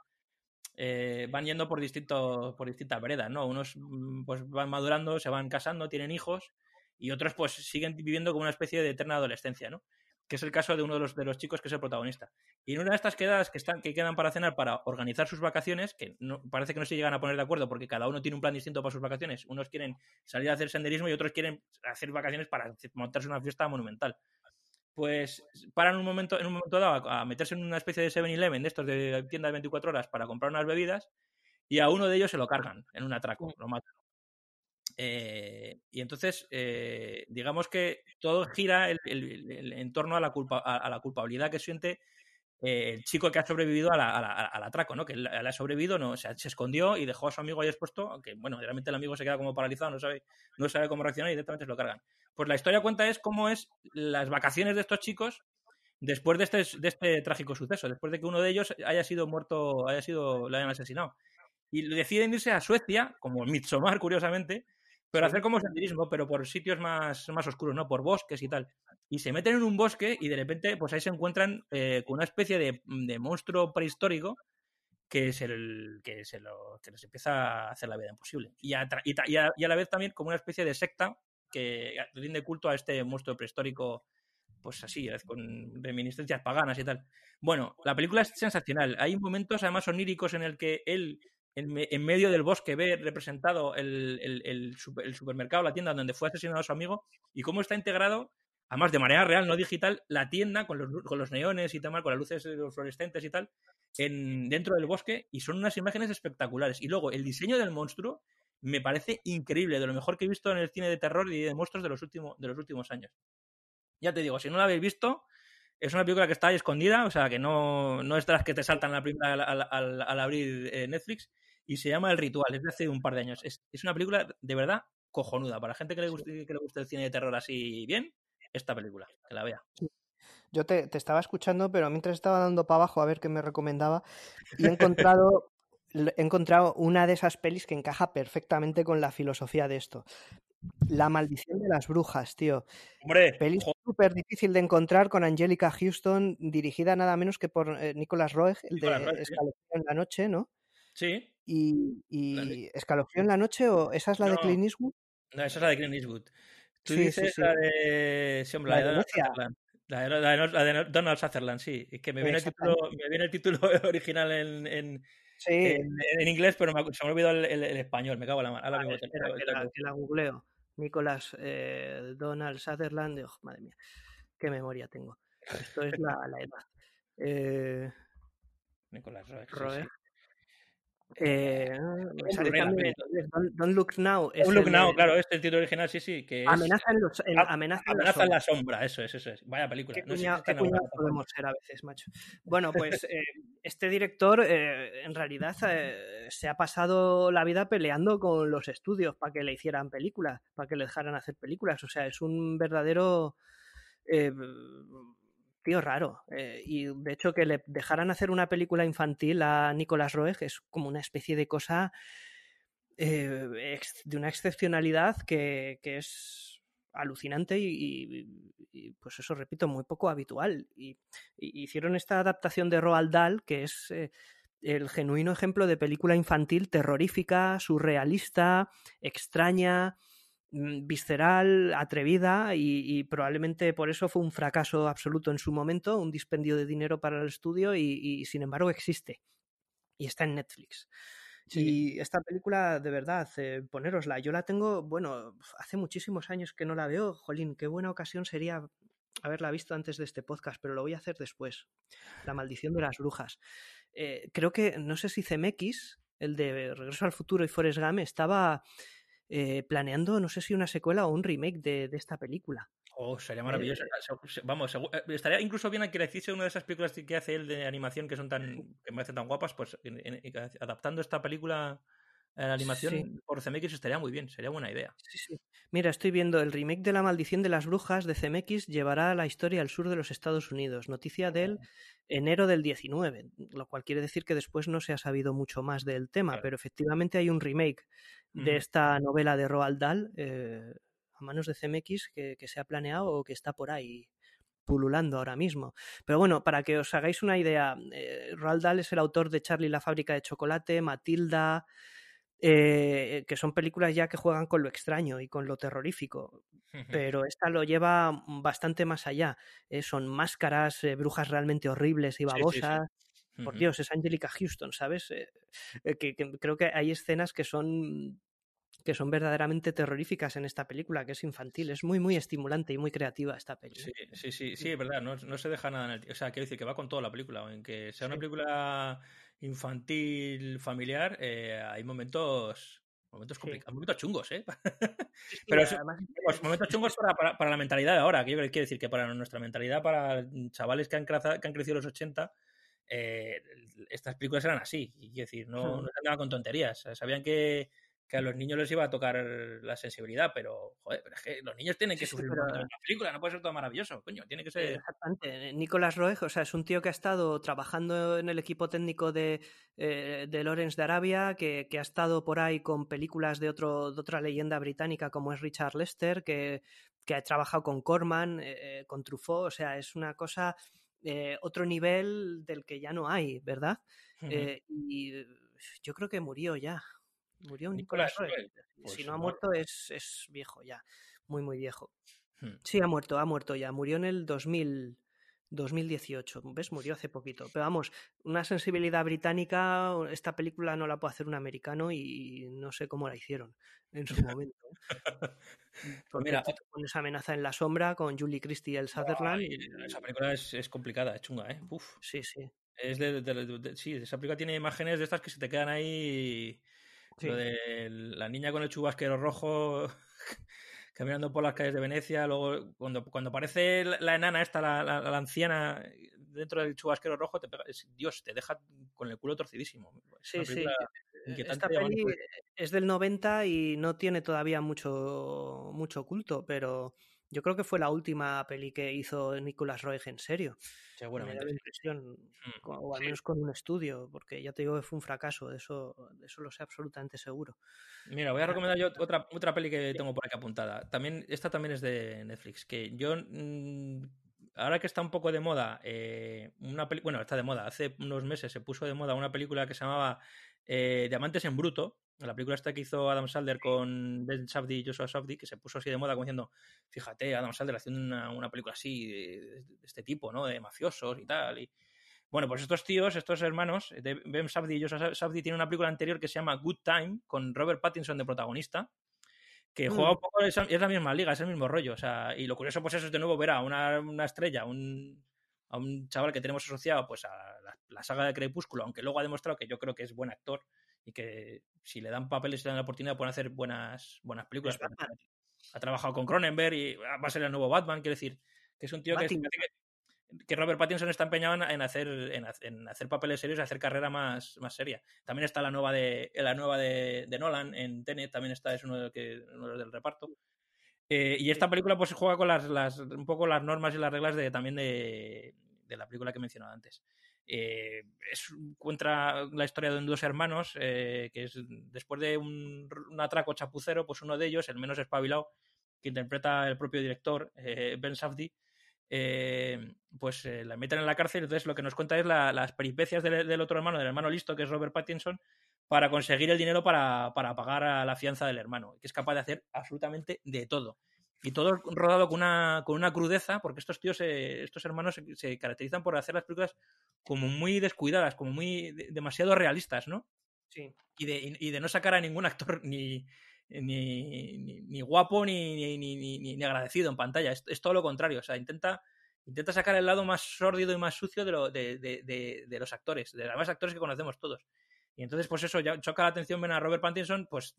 eh, van yendo por, distinto, por distintas veredas, ¿no? Unos pues van madurando, se van casando, tienen hijos, y otros pues siguen viviendo como una especie de eterna adolescencia, ¿no? Que es el caso de uno de los, de los chicos que es el protagonista. Y en una de estas quedadas que, están, que quedan para cenar para organizar sus vacaciones, que no, parece que no se llegan a poner de acuerdo porque cada uno tiene un plan distinto para sus vacaciones. Unos quieren salir a hacer senderismo y otros quieren hacer vacaciones para montarse una fiesta monumental. Pues paran un momento, en un momento dado a, a meterse en una especie de seven eleven de estos de tienda de veinticuatro horas para comprar unas bebidas y a uno de ellos se lo cargan en un atraco, lo matan. Eh, y entonces, eh, digamos que todo gira el, el, el, en torno a la, culpa, a, a la culpabilidad que siente eh, el chico que ha sobrevivido a la, a la, al atraco, ¿no? Que le ha sobrevivido, no, o sea, se escondió y dejó a su amigo ahí expuesto, aunque, bueno, realmente el amigo se queda como paralizado, no sabe, no sabe cómo reaccionar y directamente se lo cargan. Pues la historia cuenta es cómo es las vacaciones de estos chicos después de este, de este trágico suceso, después de que uno de ellos haya sido muerto, haya sido, lo hayan asesinado. Y deciden irse a Suecia, como Midsommar, curiosamente, pero Sí. hacer como senderismo, pero por sitios más, más oscuros, ¿no? Por bosques y tal. Y se meten en un bosque y de repente, pues ahí se encuentran eh, con una especie de, de monstruo prehistórico que, es el, que, se lo, que les empieza a hacer la vida imposible. Y a, y, y, a, y a la vez también como una especie de secta que rinde culto a este monstruo prehistórico, pues así, con reminiscencias paganas y tal. Bueno, la película es sensacional. Hay momentos además oníricos en el que él en, en medio del bosque ve representado el, el, el, super, el supermercado, la tienda donde fue asesinado a su amigo y cómo está integrado, además de manera real, no digital, la tienda con los, con los neones y tal, con las luces fluorescentes y tal, en, dentro del bosque, y son unas imágenes espectaculares. Y luego el diseño del monstruo me parece increíble, de lo mejor que he visto en el cine de terror y de monstruos de los, último, de los últimos años. Ya te digo, si no la habéis visto, es una película que está ahí escondida, o sea, que no, no es de las que te saltan la primera al, al, al, al abrir eh, Netflix, y se llama El Ritual, es de hace un par de años. Es, es una película de verdad cojonuda. Para gente que le guste, que le guste el cine de terror así bien, esta película, que la vea. Yo te, te estaba escuchando, pero mientras estaba dando para abajo a ver qué me recomendaba, y he encontrado, he encontrado una de esas pelis que encaja perfectamente con la filosofía de esto. La maldición de las brujas, tío. Hombre, peli súper difícil de encontrar, con Angelica Houston, dirigida nada menos que por eh, Nicolas Roeg, el Nicolas de Roeg, sí. Escalofrío en la noche, ¿no? Sí. Y, y ¿Escalofrío en la noche o esa es la no, de Clint Eastwood? No, esa es la de Clint Eastwood. Tú sí, dices sí, sí. la de... Sí, hombre, la, La de de Donald Venecia. Sutherland. La de, la, de, la de Donald Sutherland, sí. Es que me viene, el título, me viene el título original en, en, sí. en, en inglés, pero me, se me ha olvidado el, el, el español. Me cago en la mano. Ahora Vale, mismo te, espera, te, que, la, que la googleo. Nicolas eh, Donald Sutherland. Oh, madre mía, qué memoria tengo. Esto es la, la edad. Eh, Nicolas Roeg, Roeg. sí, sí. Eh, Un sale Blu-ray, también la en inglés. Don't, Don't Look Now. Es Don't Look el Now, de claro, este es el título original, sí, sí, que es Amenaza en, los, en, Ah, amenaza en la Amenaza en sombra. la sombra, eso es, eso es. Vaya película. Qué, No sé si cuña, está qué en alguna cuñados plataforma. podemos ser a veces, macho. Bueno, pues eh, este director eh, en realidad eh, se ha pasado la vida peleando con los estudios para que le hicieran películas, para que le dejaran hacer películas. O sea, es un verdadero eh, tío raro. Eh, y de hecho que le dejaran hacer una película infantil a Nicolas Roeg es como una especie de cosa eh, ex, de una excepcionalidad que, que es alucinante y, y, y, pues eso, repito, muy poco habitual. Y, y hicieron esta adaptación de Roald Dahl, que es eh, el genuino ejemplo de película infantil terrorífica, surrealista, extraña, visceral, atrevida y, y probablemente por eso fue un fracaso absoluto en su momento, un dispendio de dinero para el estudio y, y sin embargo existe y está en Netflix. Sí. Y esta película, de verdad, eh, ponérosla. Yo la tengo, bueno, hace muchísimos años que no la veo. Jolín, qué buena ocasión sería haberla visto antes de este podcast, pero lo voy a hacer después. La maldición de las brujas. Eh, creo que, no sé si C M X, el de Regreso al Futuro y Forrest Gump, estaba eh, planeando, no sé si una secuela o un remake de, de esta película. Oh, sería maravilloso. Eh, Vamos, estaría incluso bien que le hiciese una de esas películas que hace él de animación que son tan, que me parecen tan guapas, pues en, en, adaptando esta película a la animación sí. por C M X estaría muy bien, sería buena idea. Sí, sí. Mira, estoy viendo el remake de La Maldición de las Brujas de C M X llevará la historia al sur de los Estados Unidos. Noticia del enero del diecinueve, lo cual quiere decir que después no se ha sabido mucho más del tema, claro. Pero efectivamente hay un remake de uh-huh. esta novela de Roald Dahl eh, a manos de C M X que, que se ha planeado o que está por ahí pululando ahora mismo. Pero bueno, para que os hagáis una idea, eh, Roald Dahl es el autor de Charlie y la fábrica de chocolate, Matilda, eh, que son películas ya que juegan con lo extraño y con lo terrorífico, uh-huh. Pero esta lo lleva bastante más allá. Eh, son máscaras, eh, brujas realmente horribles y babosas. Sí, sí, sí. Uh-huh. Por Dios, es Angelica Houston, ¿sabes? Eh, que, que creo que hay escenas que son que son verdaderamente terroríficas en esta película, que es infantil. Es muy, muy estimulante y muy creativa esta película. Sí, sí, sí, sí, es verdad. No, no se deja nada en el... O sea, quiero decir que va con toda la película. En que sea sí. una película infantil, familiar, eh, hay momentos... Momentos complicados, sí. momentos chungos, ¿eh? Sí, pero sí, además, pues, momentos chungos para, para, para la mentalidad de ahora, que yo quiero decir que para nuestra mentalidad, para chavales que han, craza, que han crecido en los ochenta, eh, estas películas eran así. Y quiero decir, no, no se andaban con tonterías. Sabían que, que a los niños les iba a tocar la sensibilidad, pero, joder, pero es que los niños tienen que sí, sufrir sí, pero... una película, no puede ser todo maravilloso, coño, tiene que ser... Exactamente. Nicolas Roeg, o sea, es un tío que ha estado trabajando en el equipo técnico de, eh, de Lawrence de Arabia, que, que ha estado por ahí con películas de, otro, de otra leyenda británica como es Richard Lester, que, que ha trabajado con Corman, eh, con Truffaut, o sea, es una cosa, eh, otro nivel del que ya no hay, ¿verdad? Uh-huh. Eh, y yo creo que murió ya. Murió Nicolas Roeg. Pues si no ha muerto es, es viejo ya, muy muy viejo. Hmm. Sí, ha muerto, ha muerto ya. Murió en el dos mil, dos mil dieciocho. ¿Ves? Murió hace poquito. Pero vamos, una sensibilidad británica, esta película no la puede hacer un americano y no sé cómo la hicieron en su momento. Porque mira, con esa amenaza en la sombra con Julie Christie y el Sutherland. Ay, esa película es, es complicada, es chunga, ¿eh? Uf. Sí, sí. Es de, de, de, de, sí, esa película tiene imágenes de estas que se te quedan ahí. Sí. Lo de la niña con el chubasquero rojo caminando por las calles de Venecia, luego cuando, cuando aparece la, la enana esta, la, la, la anciana dentro del chubasquero rojo, te pega, es, Dios, te deja con el culo torcidísimo. Es sí, sí. Esta peli es del noventa y no tiene todavía mucho, mucho culto, pero yo creo que fue la última peli que hizo Nicolas Roeg en serio. Seguramente. Me da la impresión, mm, o al menos sí. con un estudio, porque ya te digo que fue un fracaso, de eso, de eso lo sé absolutamente seguro. Mira, voy a recomendar yo otra, otra peli que tengo por aquí apuntada. También, esta también es de Netflix, que yo, mmm, ahora que está un poco de moda, eh, una peli, bueno, está de moda, hace unos meses se puso de moda una película que se llamaba eh, Diamantes en Bruto, la película esta que hizo Adam Sandler con Ben Safdie y Joshua Safdie, que se puso así de moda como diciendo, fíjate, Adam Sandler haciendo una, una película así de, de este tipo, ¿no? De mafiosos y tal. Y bueno, pues estos tíos, estos hermanos, de Ben Safdie y Joshua Safdie, tienen una película anterior que se llama Good Time, con Robert Pattinson de protagonista, que mm. juega un poco, es, es la misma liga, es el mismo rollo. O sea, y lo curioso pues eso es de nuevo ver a una, una estrella, un, a un chaval que tenemos asociado pues a la, la saga de Crepúsculo, aunque luego ha demostrado que yo creo que es buen actor y que si le dan papeles y le dan la oportunidad pueden hacer buenas, buenas películas. Ha trabajado con Cronenberg y va a ser el nuevo Batman, quiero decir, que es un tío que, que, que Robert Pattinson está empeñado en hacer, en, en hacer papeles serios y hacer carrera más, más seria. También está la nueva de la nueva de, de Nolan en Tenet, también está, es uno, de que, uno del reparto. Eh, y esta película pues juega con las, las, un poco las normas y las reglas de, también de, de la película que he mencionado antes. Eh, es, cuenta la historia de dos hermanos eh, que es después de un, un atraco chapucero, pues uno de ellos, el menos espabilado, que interpreta el propio director, eh, Ben Safdie, eh, pues eh, la meten en la cárcel. Entonces lo que nos cuenta es la, las peripecias del, del otro hermano, del hermano listo, que es Robert Pattinson, para conseguir el dinero para, para pagar a la fianza del hermano, que es capaz de hacer absolutamente de todo. Y todo rodado con una, con una crudeza, porque estos tíos, eh, estos hermanos se, se caracterizan por hacer las películas como muy descuidadas, como muy de, demasiado realistas, ¿no? Sí. Y de, y de no sacar a ningún actor ni, ni, ni, ni guapo ni, ni, ni, ni, ni agradecido en pantalla. Es, es todo lo contrario. O sea, intenta, intenta sacar el lado más sórdido y más sucio de, lo, de, de, de, de los actores, de los demás actores que conocemos todos. Y entonces, pues eso, ya choca la atención, ven a Robert Pattinson, pues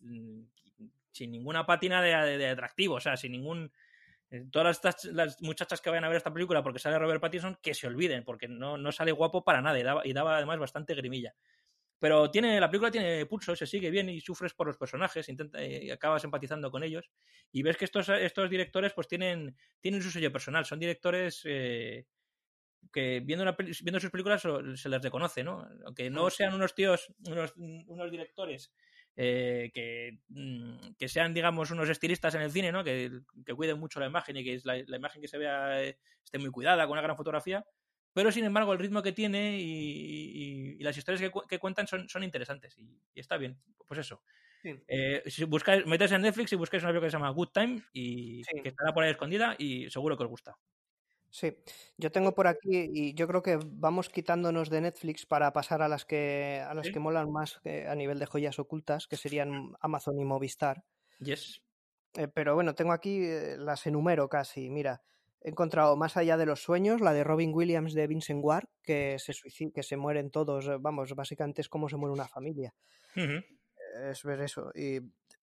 sin ninguna pátina de, de, de atractivo, o sea, sin ningún... Todas estas, las muchachas que vayan a ver esta película porque sale Robert Pattinson, que se olviden, porque no, no sale guapo para nada y daba, y daba además bastante grimilla. Pero tiene, la película tiene pulso, se sigue bien y sufres por los personajes, intenta, y acabas empatizando con ellos. Y ves que estos, estos directores pues tienen, tienen su sello personal, son directores... Eh, que viendo, una, viendo sus películas se les reconoce, ¿no? Aunque no sean unos tíos, unos, unos directores eh, que, que sean, digamos, unos estilistas en el cine, ¿no? Que, que cuiden mucho la imagen y que la, la imagen que se vea eh, esté muy cuidada, con una gran fotografía, pero sin embargo el ritmo que tiene y, y, y las historias que, que cuentan son, son interesantes y, y está bien, pues eso. Sí. Eh, si buscáis, metéis en Netflix y buscáis una película que se llama Good Time y sí. que estará por ahí escondida y seguro que os gusta. Sí, yo tengo por aquí y yo creo que vamos quitándonos de Netflix para pasar a las que a las ¿Sí? que molan más eh, a nivel de joyas ocultas, que serían Amazon y Movistar. Yes. Eh, pero bueno, tengo aquí, eh, las enumero casi. Mira, he encontrado Más allá de los sueños, la de Robin Williams de Vincent Ward, que se suicida, que se mueren todos, vamos, básicamente es como se muere una familia. Uh-huh. Es ver eso. Y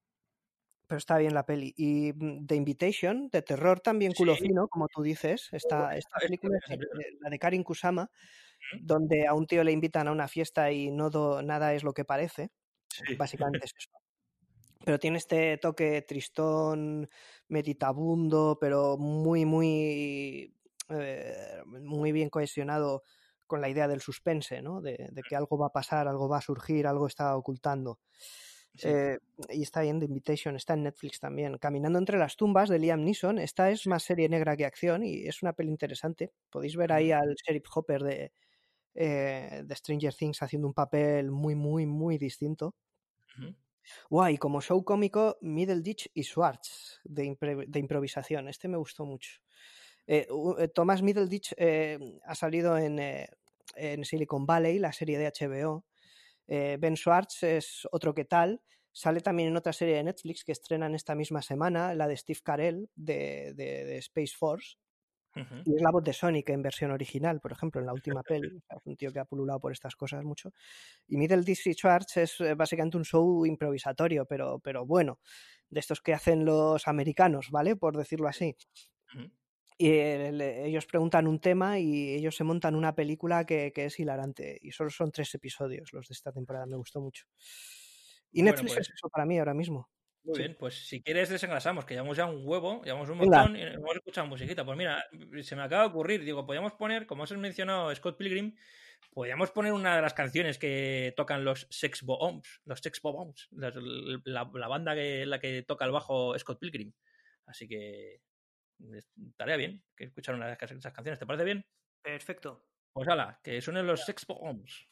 pero está bien la peli. Y The Invitation, de terror también culo sí. fino, como tú dices. Esta, esta película es la de Karin Kusama, ¿Mm? donde a un tío le invitan a una fiesta y no do, nada es lo que parece. Sí. Básicamente es eso. Pero tiene este toque tristón, meditabundo, pero muy, muy, eh, muy bien cohesionado con la idea del suspense, ¿no? De, de que algo va a pasar, algo va a surgir, algo está ocultando. Sí. Eh, y está ahí en The Invitation, está en Netflix también. Caminando entre las tumbas, de Liam Neeson. Esta es más serie negra que acción y es una peli interesante. Podéis ver ahí al Sheriff Hopper de, eh, de Stranger Things haciendo un papel muy, muy, muy distinto. Uh-huh. Guay, wow, como show cómico, Middleditch y Schwartz de, impre- de improvisación. Este me gustó mucho. Eh, uh, Thomas Middleditch eh, ha salido en, eh, en Silicon Valley, la serie de H B O. Eh, Ben Schwartz es otro que tal, sale también en otra serie de Netflix que estrenan esta misma semana, la de Steve Carell de, de, de Space Force. Uh-huh. Y es la voz de Sonic en versión original, por ejemplo, en la última peli. Es un tío que ha pululado por estas cosas mucho. Y Middleditch y Schwartz es básicamente un show improvisatorio, pero, pero bueno, de estos que hacen los americanos, ¿vale? Por decirlo así. Uh-huh. Y el, ellos preguntan un tema y ellos se montan una película que, que es hilarante. Y solo son tres episodios los de esta temporada, me gustó mucho. Y bueno, Netflix pues, es eso para mí ahora mismo. Muy sí. bien, pues si quieres desengrasamos, que llevamos ya un huevo, llevamos un montón Venga. Y hemos escuchado musiquita. Pues mira, se me acaba de ocurrir, digo, podríamos poner, como has mencionado Scott Pilgrim, podríamos poner una de las canciones que tocan los Sex Bombs, los Sex Bombs, la, la, la banda que la que toca el bajo Scott Pilgrim. Así que estaría bien que escuchar una de esas canciones. ¿Te parece bien? Perfecto. Pues hala, que suenen los Sex Bombs.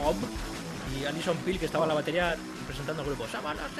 Gob, y Alison Pill, que estaba en la batería presentando el grupo.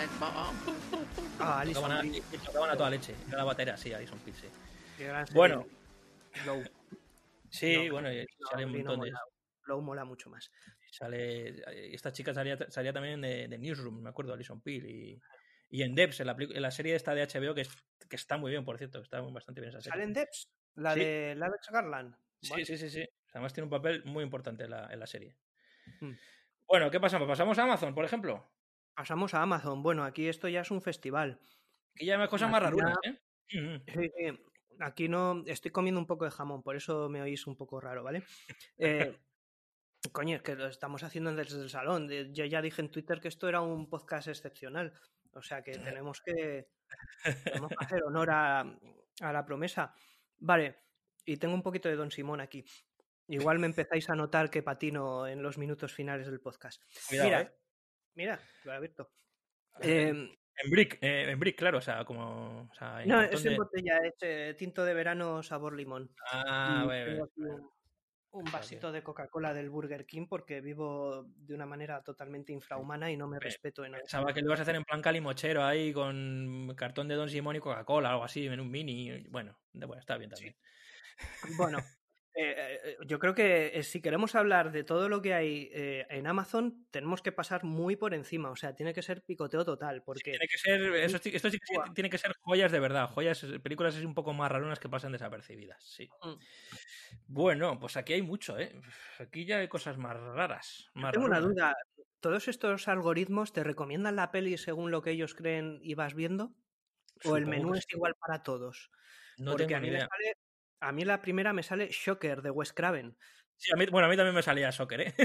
Ah, Alison Tocaban a, Pill. y tocaban a toda leche. Era la batería, sí, Alison Pill, sí. Qué gran serie. Bueno, Glow. sí, No, bueno, y no, sale un Glow montón de... mola, Glow mola mucho más. Sale, esta chica salía, salía también de, de Newsroom, me acuerdo, Alison Pill, y, y en Debs, en la, en la serie esta de H B O, que, es, que está muy bien, por cierto, que está bastante bien esa serie. ¿Sale en Debs? La Sí. de Alex Garland. Sí, Vale. sí, sí, sí. Además tiene un papel muy importante en la, en la serie. Hmm. Bueno, ¿qué pasamos? ¿Pasamos a Amazon, por ejemplo? Pasamos a Amazon. Bueno, aquí esto ya es un festival. Aquí ya hay cosas Aquí más ya- rarunas, ¿eh? Mm. Sí, sí. Aquí no estoy comiendo un poco de jamón, por eso me oís un poco raro, ¿vale? Eh, coño, es que lo estamos haciendo desde el salón. De- Yo ya dije en Twitter que esto era un podcast excepcional. O sea que tenemos que, tenemos que hacer honor a, a la promesa. Vale, y tengo un poquito de Don Simón aquí. Igual me empezáis a notar que patino en los minutos finales del podcast. Cuidado, mira, ¿eh? mira, lo he abierto. Eh, En brick, eh, en brick, claro, o sea, como... O sea, en no, cartón es en de... botella, es eh, tinto de verano sabor limón. Ah, Y bueno, tengo bueno. aquí un, un vasito de Coca-Cola del Burger King porque vivo de una manera totalmente infrahumana y no me Pe- respeto en Pensaba que lo ibas a hacer en plan calimochero ahí con cartón de Don Simón y Coca-Cola, algo así, en un mini. Bueno, de- bueno, está bien también. Bueno, eh, eh, yo creo que eh, si queremos hablar de todo lo que hay eh, en Amazon, tenemos que pasar muy por encima. O sea, tiene que ser picoteo total, porque Tiene que ser, eso sí- esto sí que sí tiene que ser joyas de verdad, joyas, películas así un poco más rarunas que pasan desapercibidas, sí. Mm. Bueno, pues aquí hay mucho, ¿eh? Aquí ya hay cosas más raras, yo más tengo una rarunas. duda. ¿Todos estos algoritmos te recomiendan la peli según lo que ellos creen y vas viendo? ¿O el Supongo menú que es sí. igual para todos? No Porque tengo a ni mí me idea. sale, a mí la primera me sale Shocker de Wes Craven. Sí, a mí, bueno, a mí también me salía Soccer, ¿eh?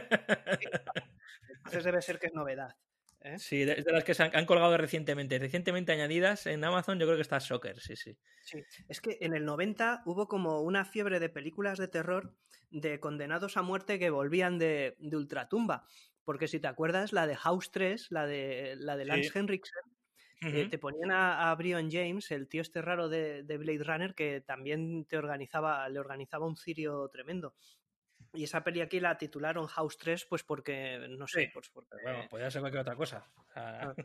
Entonces debe ser que es novedad. ¿eh? Sí, de- es de las que se han, han colgado recientemente, recientemente añadidas en Amazon, yo creo que está Soccer, sí, sí. Sí, es que en el noventa hubo como una fiebre de películas de terror de condenados a muerte que volvían de, de ultratumba. Porque si te acuerdas, la de House tres, la de, la de Lance Sí. Henriksen, Ujú. eh, te ponían a, a Brion James, el tío este raro de, de Blade Runner, que también te organizaba, le organizaba un cirio tremendo. Y esa peli aquí la titularon House tres, pues porque, no sé, Sí, pues porque... pero bueno, podría ser cualquier otra cosa. O sea, Ah,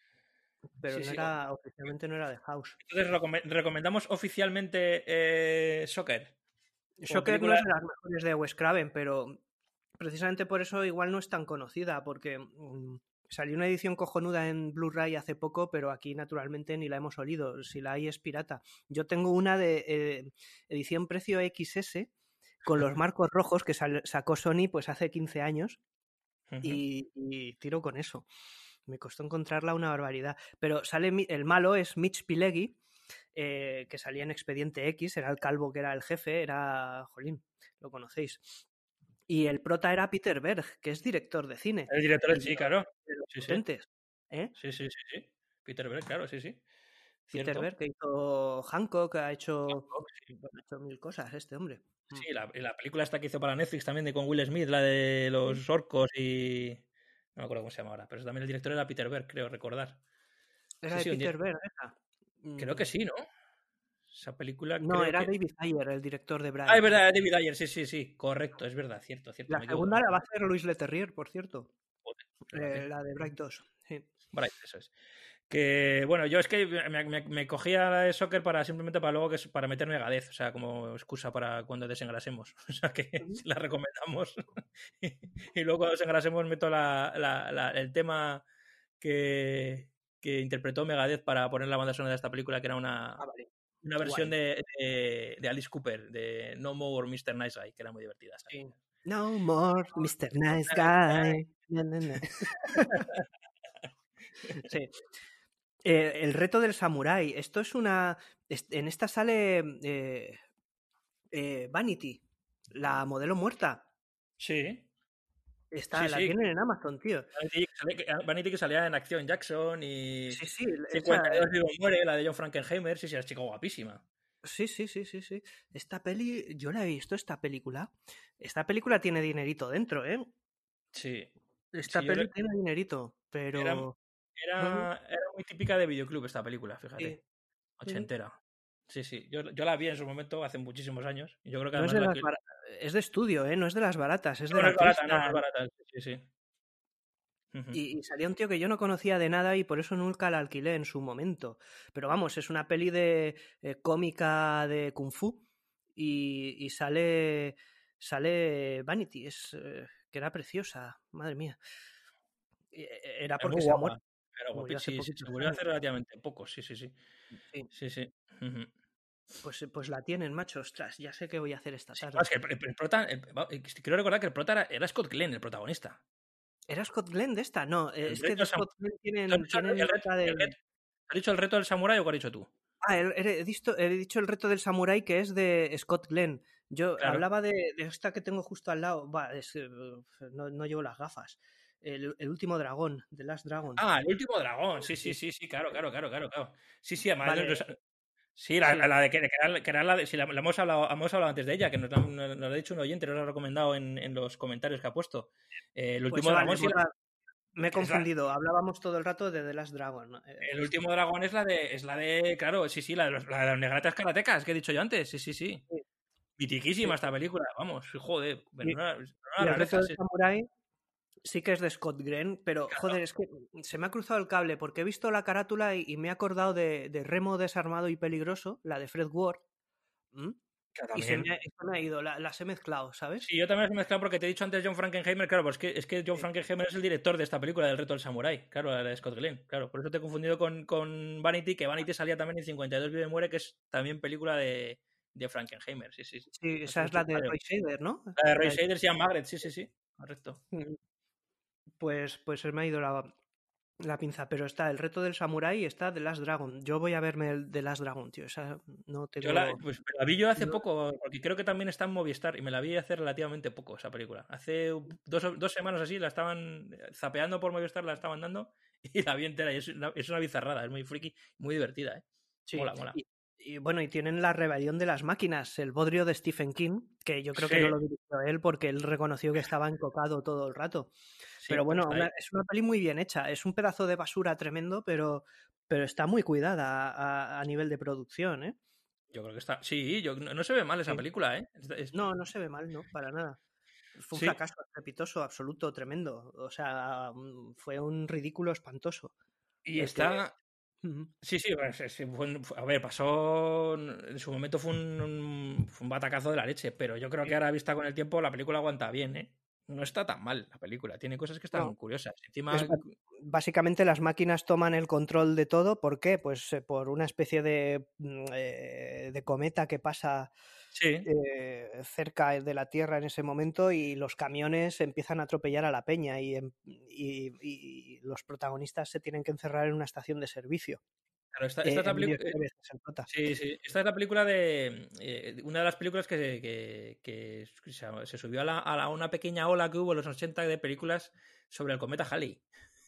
pero sí, no sí. era, oficialmente no era de House. Entonces, recome- ¿recomendamos oficialmente eh, Soccer? Como Shocker película- no es de las mejores de Wes Craven, pero precisamente por eso igual no es tan conocida, porque mm, salió una edición cojonuda en Blu-ray hace poco, pero aquí naturalmente ni la hemos olido. Si la hay es pirata. Yo tengo una de eh, edición precio equis ese con los marcos rojos que sal- sacó Sony pues hace quince años Ujú. y, y tiro con eso. Me costó encontrarla una barbaridad. Pero sale mi- el malo es Mitch Pileggi, eh, que salía en Expediente X, era el calvo que era el jefe, era, jolín, lo conocéis. Y el prota era Peter Berg, que es director de cine. El director, Y sí, de- claro. de los Sí, sí. potentes, ¿eh? Sí, sí, sí, sí. Peter Berg, claro, sí, sí. Peter Cierto. Berg, que hizo Hancock, ha hecho, Hancock, sí. bueno, ha hecho mil cosas este hombre. Sí, la, y la película esta que hizo para Netflix también de con Will Smith, la de los orcos y... No me acuerdo cómo se llama ahora, pero también el director era Peter Berg, creo recordar. Era Sí, de sí, un Peter di- Berg, esa. Creo que sí, ¿no? Esa película No, creo era que... David Ayer, el director de Brian. Ah, es verdad, David Ayer, sí, sí, sí, correcto, es verdad, cierto, cierto. La me equivoco. segunda la va a hacer Luis Leterrier, por cierto. Joder, Eh, fíjate. la de Bright dos. Sí. Bright, eso es. Que bueno, yo es que me, me- me cogía la de soccer para simplemente para luego que es- para meter Megadeth, o sea, como excusa para cuando desengrasemos. O sea que la recomendamos. y, y luego cuando desengrasemos meto la, la- la- el tema que, que interpretó Megadeth para poner la banda sonora de esta película, que era una, Ah, vale. una versión Guay. de, de, de Alice Cooper, de No More mister Nice Guy, que era muy divertida. esta Sí. película. No more, mister Nice Guy. Na, na, na. Sí. Eh, el reto del samurái. Esto es una. est- En esta sale eh, eh, Vanity, la modelo muerta. Sí. Está, Sí, la sí. tienen en Amazon, tío. Vanity que, salía, Vanity que salía en Acción Jackson y Sí, sí. esa- cincuenta y dos Vivo Muere, la de John Frankenheimer, sí, sí, la chica guapísima. sí, sí, sí, sí, sí. Esta peli, yo la he visto, esta película. Esta película tiene dinerito dentro, ¿eh? Sí. Esta Sí, yo peli re- tiene dinerito, pero. Era, Ujú, era, era muy típica de videoclub esta película, sí. fíjate. Ochentera. Sí, sí. Yo, yo la vi en su momento hace muchísimos años. Y yo creo que No es además de la las que. bara- es de estudio, ¿eh? No es de las baratas, es de No, no la es barata, Crystal. no, no es barata. Sí, Sí, sí. Ujú. Y, y salía un tío que yo no conocía de nada y por eso nunca la alquilé en su momento. Pero vamos, es una peli de eh, cómica de Kung Fu y, y sale, sale Vanity, es, eh, que era preciosa, madre mía. Y, eh, Era Es porque muy se ha guapa. muerto, Pero murió guapi, hace sí, sí, se poquitos murió años. hace relativamente poco, sí, sí, sí. Sí. Sí, sí. Ujú. Pues, eh, pues la tienen, macho, ostras, ya sé qué voy a hacer esta Sí, tarde. no, es que el, el- el prota, el- va- eh, quiero recordar que el prota era, era Scott Glenn, el protagonista. ¿Era Scott Glenn de esta? No, eh, El es que reto de del sam- Scott Glenn ¿Tú has tienen, dicho el, tienen el reto, nota el de... reto- ¿has dicho el reto del samurái o qué has dicho tú? Ah, he, he dicho, he dicho el reto del samurái que es de Scott Glenn. Yo Claro. hablaba de, de esta que tengo justo al lado. Va, es que, uh, no, no llevo las gafas. El, el último dragón, The Last Dragon. Ah, el último dragón. Sí, sí, sí, sí, claro, claro, claro, claro. claro. Sí, sí, además. Vale, los- sí, la, sí. la de que, que era, que era la de. Sí, la, la hemos, hablado, hemos hablado antes de ella, que nos, la- nos, nos lo ha dicho un oyente, nos lo ha recomendado en, en los comentarios que ha puesto. Eh, el Pues último vale, dragón, sí, pues la- va, me he que es la- confundido. Hablábamos todo el rato de The Last Dragon. ¿no? Eh, el último dragón es la de. Es la de. Claro, sí, sí, la de, los, la de las negratas karatecas que he dicho yo antes. Sí, sí, sí. Sí, Mitiquísima sí. esta película, vamos, joder. Y, Menuda, menuda y el reto rareza, del sí. samurái sí que es de Scott Glenn, pero Claro. joder, es que se me ha cruzado el cable porque he visto la carátula y, y me he acordado de, de Remo desarmado y peligroso, la de Fred Ward. ¿m? Que Y se también. me, ha, se me ha ido, la- las he mezclado, ¿sabes? Sí, yo también las he mezclado porque te he dicho antes John Frankenheimer, claro, pues es que, es que John Sí. Frankenheimer es el director de esta película del reto del samurái, claro, la de Scott Glenn, claro, por eso te he confundido con, con Vanity, que Vanity salía también en cincuenta y dos Vive y Muere, que es también película de, de Frankenheimer, sí, sí, sí. Sí, No esa sé, es la tu de padre. Roy Shader, ¿no? La de Roy La de- Shader y Ian Magret, sí, sí, sí, correcto. Mm. Pues, pues se me ha ido la, la pinza, pero está el reto del samurái y está The Last Dragon. Yo voy a verme el The Last Dragon, tío. Esa no tengo... Yo la, pues, me la vi yo hace no- poco, porque creo que también está en Movistar, y me la vi hace relativamente poco esa película. Hace dos, dos semanas así, la estaban zapeando por Movistar, la estaban dando, y la vi entera, y es una, es una bizarrada, es muy friki, muy divertida, ¿eh? Sí. Mola, mola. Y, y bueno, y tienen La rebelión de las máquinas, el bodrio de Stephen King, que yo creo Sí, que no lo dirigió él porque él reconoció que estaba encocado todo el rato. sí, Pero bueno, está ahí. una- es una peli muy bien hecha. Es un pedazo de basura tremendo, pero, pero está muy cuidada a, a nivel de producción, ¿eh? Yo creo que está. Sí, yo, no, no se ve mal esa Sí. película, ¿eh? Es- es- No, no se ve mal, no, para nada. Fue un sí, fracaso estrepitoso, absoluto, tremendo. O sea, mm, fue un ridículo espantoso. y El que... está. Ujú. Sí, sí, pues, es- fue un- fue- a ver, pasó. En su momento fue un, un- fue un batacazo de la leche, pero yo creo que ahora, vista con el tiempo, la película aguanta bien, ¿eh? No está tan mal la película, tiene cosas que están No, curiosas. Encima, es ba- básicamente las máquinas toman el control de todo. ¿Por qué? Pues eh, por una especie de, mm, eh, de cometa que pasa sí, eh, cerca de la Tierra en ese momento y los camiones empiezan a atropellar a la peña y, em- y- y los protagonistas se tienen que encerrar en una estación de servicio. claro, esta, Eh, esta es la Emilio película. Estevez, que se nota. Sí, sí. Esta es la película de. eh, una de las películas que, que- que se se subió a, la- a la- una pequeña ola que hubo en los ochenta de películas sobre el cometa Halley.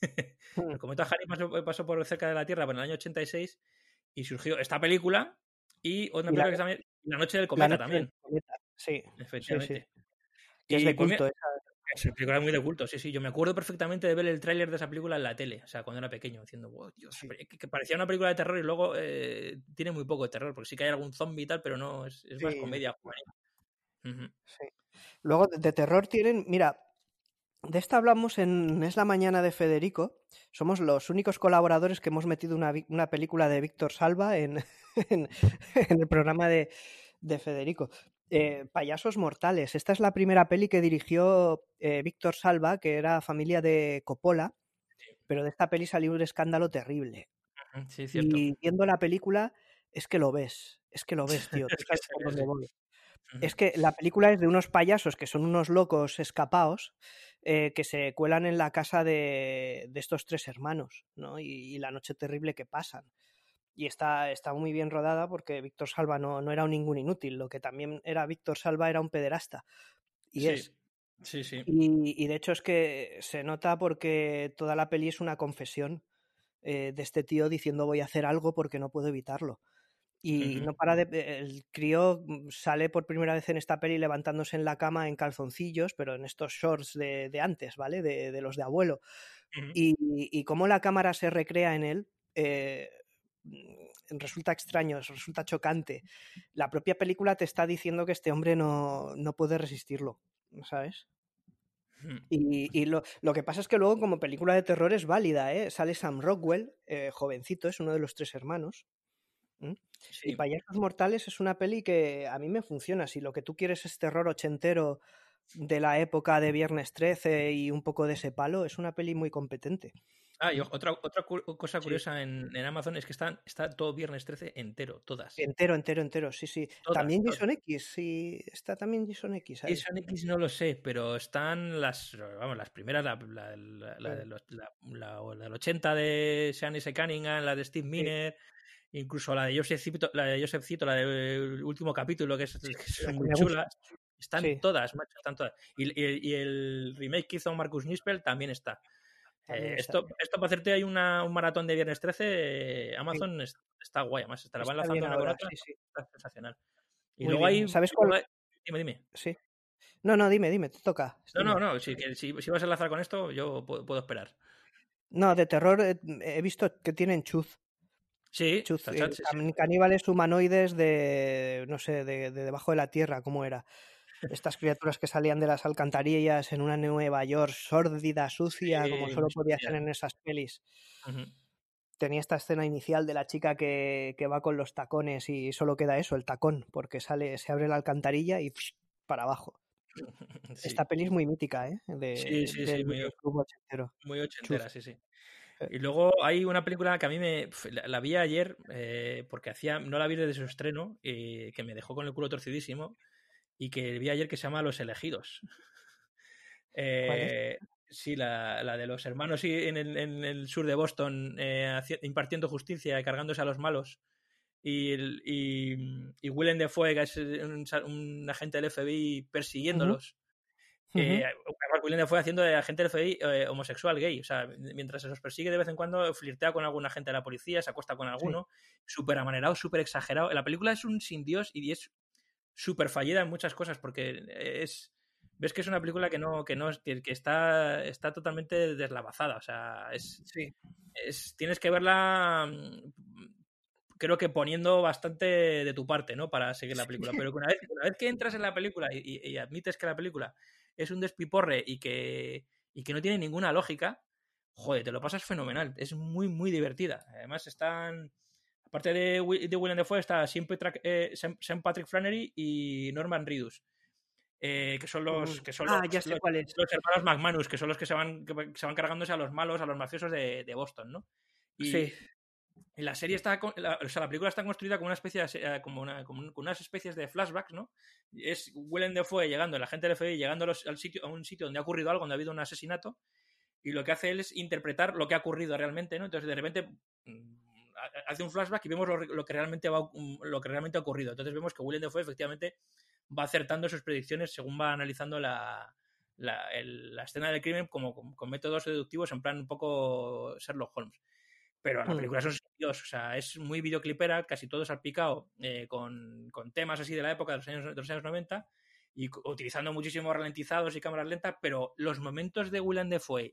Mm. El cometa Halley pasó, pasó por cerca de la Tierra en el año ochenta y seis y surgió esta película y otra Y la, película que se llama La Noche del la Cometa noche del también, cometa, sí, sí, sí. efectivamente. Que es Y de pues mira, culto esa. es una película muy de culto, sí, sí. Yo me acuerdo perfectamente de ver el tráiler de esa película en la tele, o sea, cuando era pequeño, diciendo, wow, Dios, Sí. que, que parecía una película de terror y luego eh, tiene muy poco de terror, porque sí que hay algún zombie y tal, pero no, es, es más Sí, comedia juvenil. Ujú. sí. Luego de, de terror tienen, mira, de esta hablamos en Es la mañana de Federico. Somos los únicos colaboradores que hemos metido una, vi- una película de Víctor Salva en, en, en el programa de, de Federico. Eh, Payasos Mortales. Esta es la primera peli que dirigió eh, Víctor Salva, que era familia de Coppola, pero de esta peli salió un escándalo terrible. Ujú, sí, cierto. Y viendo la película, es que lo ves, es que lo ves, tío. Tú Es que sabes se por ve, dónde sí. voy. Ujú. Es que la película es de unos payasos que son unos locos escapados eh, que se cuelan en la casa de, de estos tres hermanos, ¿no? Y, y la noche terrible que pasan. Y está, está muy bien rodada porque Víctor Salva no, no era un ningún inútil. Lo que también era Víctor Salva era un pederasta. Y Sí, es. sí, sí. Y, y de hecho es que se nota porque toda la peli es una confesión eh, de este tío diciendo voy a hacer algo porque no puedo evitarlo. Y Ujú. no para de. El crío sale por primera vez en esta peli levantándose en la cama en calzoncillos, pero en estos shorts de, de antes, ¿vale? De, de los de abuelo. Ujú. Y, y cómo la cámara se recrea en él eh, resulta extraño, resulta chocante. La propia película te está diciendo que este hombre no, no puede resistirlo, ¿sabes? Y, y lo, lo que pasa es que luego como película de terror es válida, ¿eh? Sale Sam Rockwell, eh, jovencito, es uno de los tres hermanos. ¿Mm? Sí. Y Payasos Mortales es una peli que a mí me funciona. Si lo que tú quieres es terror ochentero de la época de Viernes trece y un poco de ese palo, es una peli muy competente. Ah, y otra, otra cu- cosa Sí. curiosa en, en Amazon es que está, está todo Viernes trece entero, todas. Entero, entero, entero, sí, sí. Todas, También todas. Jason X, sí, está también Jason X ahí. Jason X no lo sé, pero están las, vamos, las primeras, la, la, la, la de los- la- la- la del ochenta de Sean S. Cunningham, la de Steve Miner, incluso la de Joseph Cito, la de Joseph Cito, la del último capítulo, que, es, que La son que muy me gusta. chulas. Están Sí. todas, macho, están todas. Y, y- y el remake que hizo Marcus Nispel también está. También Eh, está. esto, esto para hacerte hay una, un maratón de Viernes trece, eh, Amazon es- está guay, además te la va Está enlazando bien una con ahora, otra, sí, sí. está sensacional. Y Muy luego bien. hay, ¿Sabes y cuál? luego hay- Dime, dime. Sí. No, no, dime, dime, te toca. No, no, Dime. no, si, que- si, si vas a enlazar con esto, yo puedo, puedo esperar. No, de terror eh, he visto que tienen chuz. Sí, Chuz, Chat, eh, sí, sí. can- caníbales humanoides de, no sé, de, de debajo de la tierra, ¿cómo era? Estas criaturas que salían de las alcantarillas en una Nueva York sórdida, sucia, como Sí, solo muy podía sucia. ser en esas pelis. Ujú. Tenía esta escena inicial de la chica que, que va con los tacones y solo queda eso, el tacón, porque sale, se abre la alcantarilla y psh, para abajo. Sí, Esta peli es muy mítica, ¿eh? sí, De, sí, del sí, muy, videoclub ochentero. muy Chuz. ochentera, sí, sí. Eh, Y luego hay una película que a mí me. pf, La, la vi ayer eh, porque hacía, no la vi desde su estreno, eh, que me dejó con el culo torcidísimo, y que vi ayer que se llama Los Elegidos. ¿Cuál es? Eh, sí, la, la de los hermanos sí, en, el, en el sur de Boston, eh, haci- impartiendo justicia y cargándose a los malos. Y, el- y, y Willem Dafoe, que es un, sa- un agente del F B I Ujú, persiguiéndolos. ujú. Eh, además, Willem Dafoe haciendo de agente del F B I eh, homosexual gay. O sea, mientras se los persigue de vez en cuando, flirtea con algún agente de la policía, se acuesta con Sí. alguno. Súper amanerado, súper exagerado. La película es un sin Dios y es súper fallida en muchas cosas porque es. Ves que es una película que no, que no, que, que está, está totalmente deslavazada. O sea, es, Sí. es, tienes que verla, mm, creo que poniendo bastante de tu parte, ¿no? Para seguir la película. Pero que una vez, una vez que entras en la película y, y- y admites que la película es un despiporre y que, y que no tiene ninguna lógica, joder, te lo pasas fenomenal. Es muy, muy divertida. Además están. Aparte de, Wi- de Willem Dafoe está Sean Patrick, eh, Sean- Sean Patrick Flannery y Norman Reedus, eh, que son los Mm. que son Ah, los, ya sé los, cuál es. los hermanos McManus, que son los que se van, que se van cargándose a los malos, a los mafiosos de, de Boston, ¿no? Sí. Y, y la serie está, con- la, o sea, la película está construida como una especie de, eh, como una, como un- con unas especies de flashbacks, ¿no? Es Willem Dafoe llegando, el agente del F B I llegando a, los- al sitio, a un sitio donde ha ocurrido algo, donde ha habido un asesinato, y lo que hace él es interpretar lo que ha ocurrido realmente, ¿no? Entonces, de repente mm, ha- hace un flashback y vemos lo, lo que realmente va, mm, lo que realmente ha ocurrido. Entonces vemos que Willem Dafoe efectivamente va acertando sus predicciones según va analizando la, la, el- la escena del crimen como con, con métodos deductivos en plan un poco Sherlock Holmes. Pero la Mm. película es un Dios, o sea, es muy videoclipera, casi todo salpicado eh, con, con temas así de la época de los años, de los años noventa y c- utilizando muchísimos ralentizados y cámaras lentas, pero los momentos de Willem Dafoe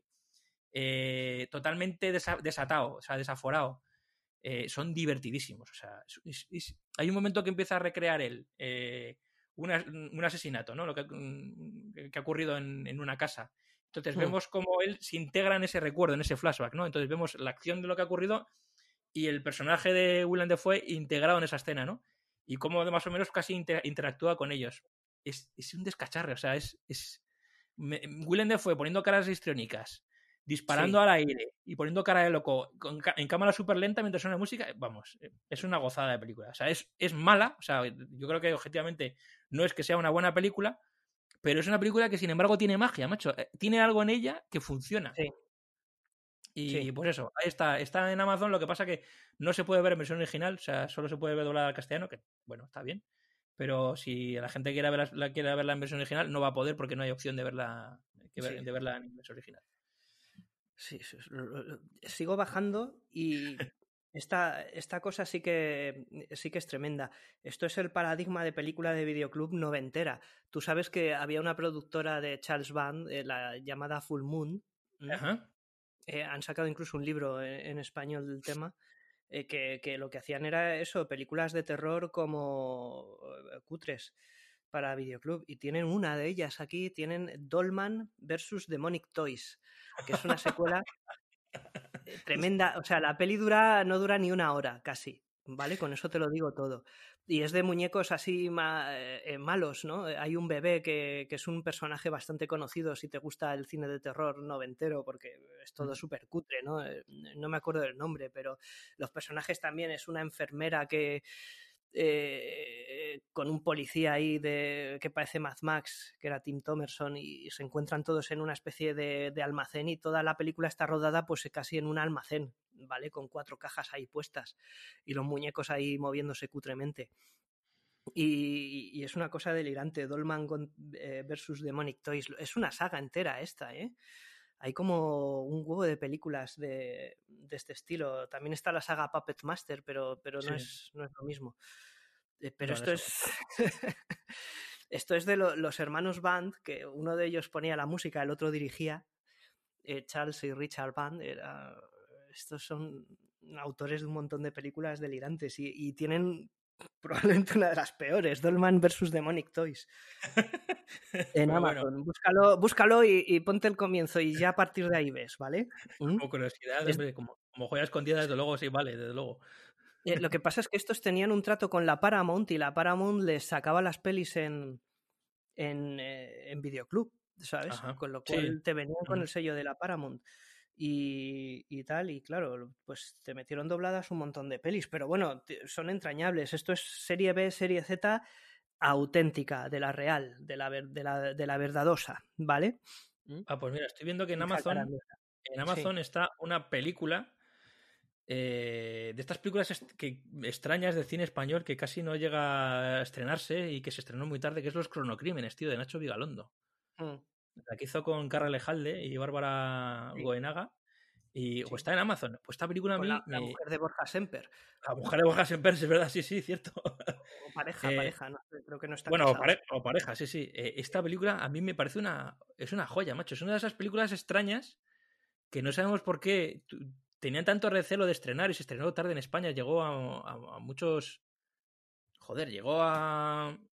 eh, totalmente desa- desatado, o sea, desaforado, eh, son divertidísimos. O sea, es- es- es- hay un momento que empieza a recrear él eh, una- un asesinato, ¿no? Lo que, mm, que ha ocurrido en, en una casa. Entonces Mm. vemos cómo él se integra en ese recuerdo, en ese flashback, ¿no? Entonces vemos la acción de lo que ha ocurrido y el personaje de Willem Dafoe integrado en esa escena, ¿no? Y cómo más o menos casi inter- interactúa con ellos. Es, es un descacharre, o sea, es, es... me- Willem Dafoe poniendo caras histriónicas, disparando Sí. al aire y poniendo cara de loco con ca- en cámara súper lenta mientras suena música, vamos, es una gozada de película. O sea, es, es mala, o sea, yo creo que objetivamente no es que sea una buena película, pero es una película que sin embargo tiene magia, macho. Eh, Tiene algo en ella que funciona. Sí. Y Sí. pues eso, ahí está, está en Amazon, lo que pasa que no se puede ver en versión original, o sea, solo se puede ver doblada al castellano, que bueno, está bien. Pero si la gente quiere verla, la, quiere verla en versión original, no va a poder porque no hay opción de verla, que ver- Sí. de verla en versión original. Sí, sí, sí, lo- lo- sigo bajando y esta, esta cosa sí que, sí que es tremenda. Esto es el paradigma de película de videoclub noventera. Tú sabes que había una productora de Charles Band, eh, la llamada Full Moon. ¿m? Ajá. Eh, han sacado incluso un libro en, en español del tema, eh, que, que lo que hacían era eso, películas de terror como eh, cutres. para Videoclub, y tienen una de ellas aquí, tienen Dollman versus Demonic Toys, que es una secuela tremenda. O sea, la peli dura, no dura ni una hora, casi, ¿vale? Con eso te lo digo todo. Y es de muñecos así ma, eh, malos, ¿no? Hay un bebé que, que es un personaje bastante conocido si te gusta el cine de terror noventero, porque es todo súper cutre, ¿no? No me acuerdo del nombre, pero los personajes también, es una enfermera que... Eh, con un policía ahí de, que parece Mad Max, que era Tim Thomerson, y se encuentran todos en una especie de, de almacén, y toda la película está rodada pues casi en un almacén, ¿vale? Con cuatro cajas ahí puestas y los muñecos ahí moviéndose cutremente. Y, y es una cosa delirante. Dollman con, eh, versus Demonic Toys. Es una saga entera esta, ¿eh? Hay como un huevo de películas de, de este estilo. También está la saga Puppet Master, pero, pero no, sí. es, no es lo mismo. Eh, pero no, esto es... esto es de lo, los hermanos Band, que uno de ellos ponía la música, el otro dirigía. Eh, Charles y Richard Band. Era... Estos son autores de un montón de películas delirantes y, y tienen probablemente una de las peores, Dollman versus Demonic Toys. En Amazon. Bueno. Búscalo, búscalo y, y ponte el comienzo y ya a partir de ahí ves, ¿vale? Como curiosidad, es... hombre, como, como joya escondida, desde luego, sí, vale, desde luego. Eh, lo que pasa es que estos tenían un trato con la Paramount y la Paramount les sacaba las pelis en, en, eh, en Videoclub, ¿sabes? Ajá, con lo cual sí. te venían con el sello de la Paramount. Y, y tal, y claro, pues te metieron dobladas un montón de pelis, pero bueno, son entrañables. Esto es serie B, serie Z auténtica, de la real, de la, de la, de la verdadosa, ¿vale? Ah, pues mira, estoy viendo que en Amazon, en Amazon sí. está una película eh, de estas películas est que, extrañas de cine español que casi no llega a estrenarse y que se estrenó muy tarde, que es Los Cronocrímenes, tío, de Nacho Vigalondo. Mm. La que hizo con Carra Lejalde y Bárbara sí. Goenaga. Y sí. pues está en Amazon. Pues esta película a mí... La, me... la mujer de Borja Semper. La mujer de Borja Semper, es verdad, sí, sí, cierto. O pareja, eh, pareja, no sé, creo que no está Bueno, o, pare o pareja, sí, sí. Eh, esta película a mí me parece una... Es una joya, macho. Es una de esas películas extrañas que no sabemos por qué tenían tanto recelo de estrenar y se estrenó tarde en España. Llegó a, a, a muchos... Joder, llegó a... a...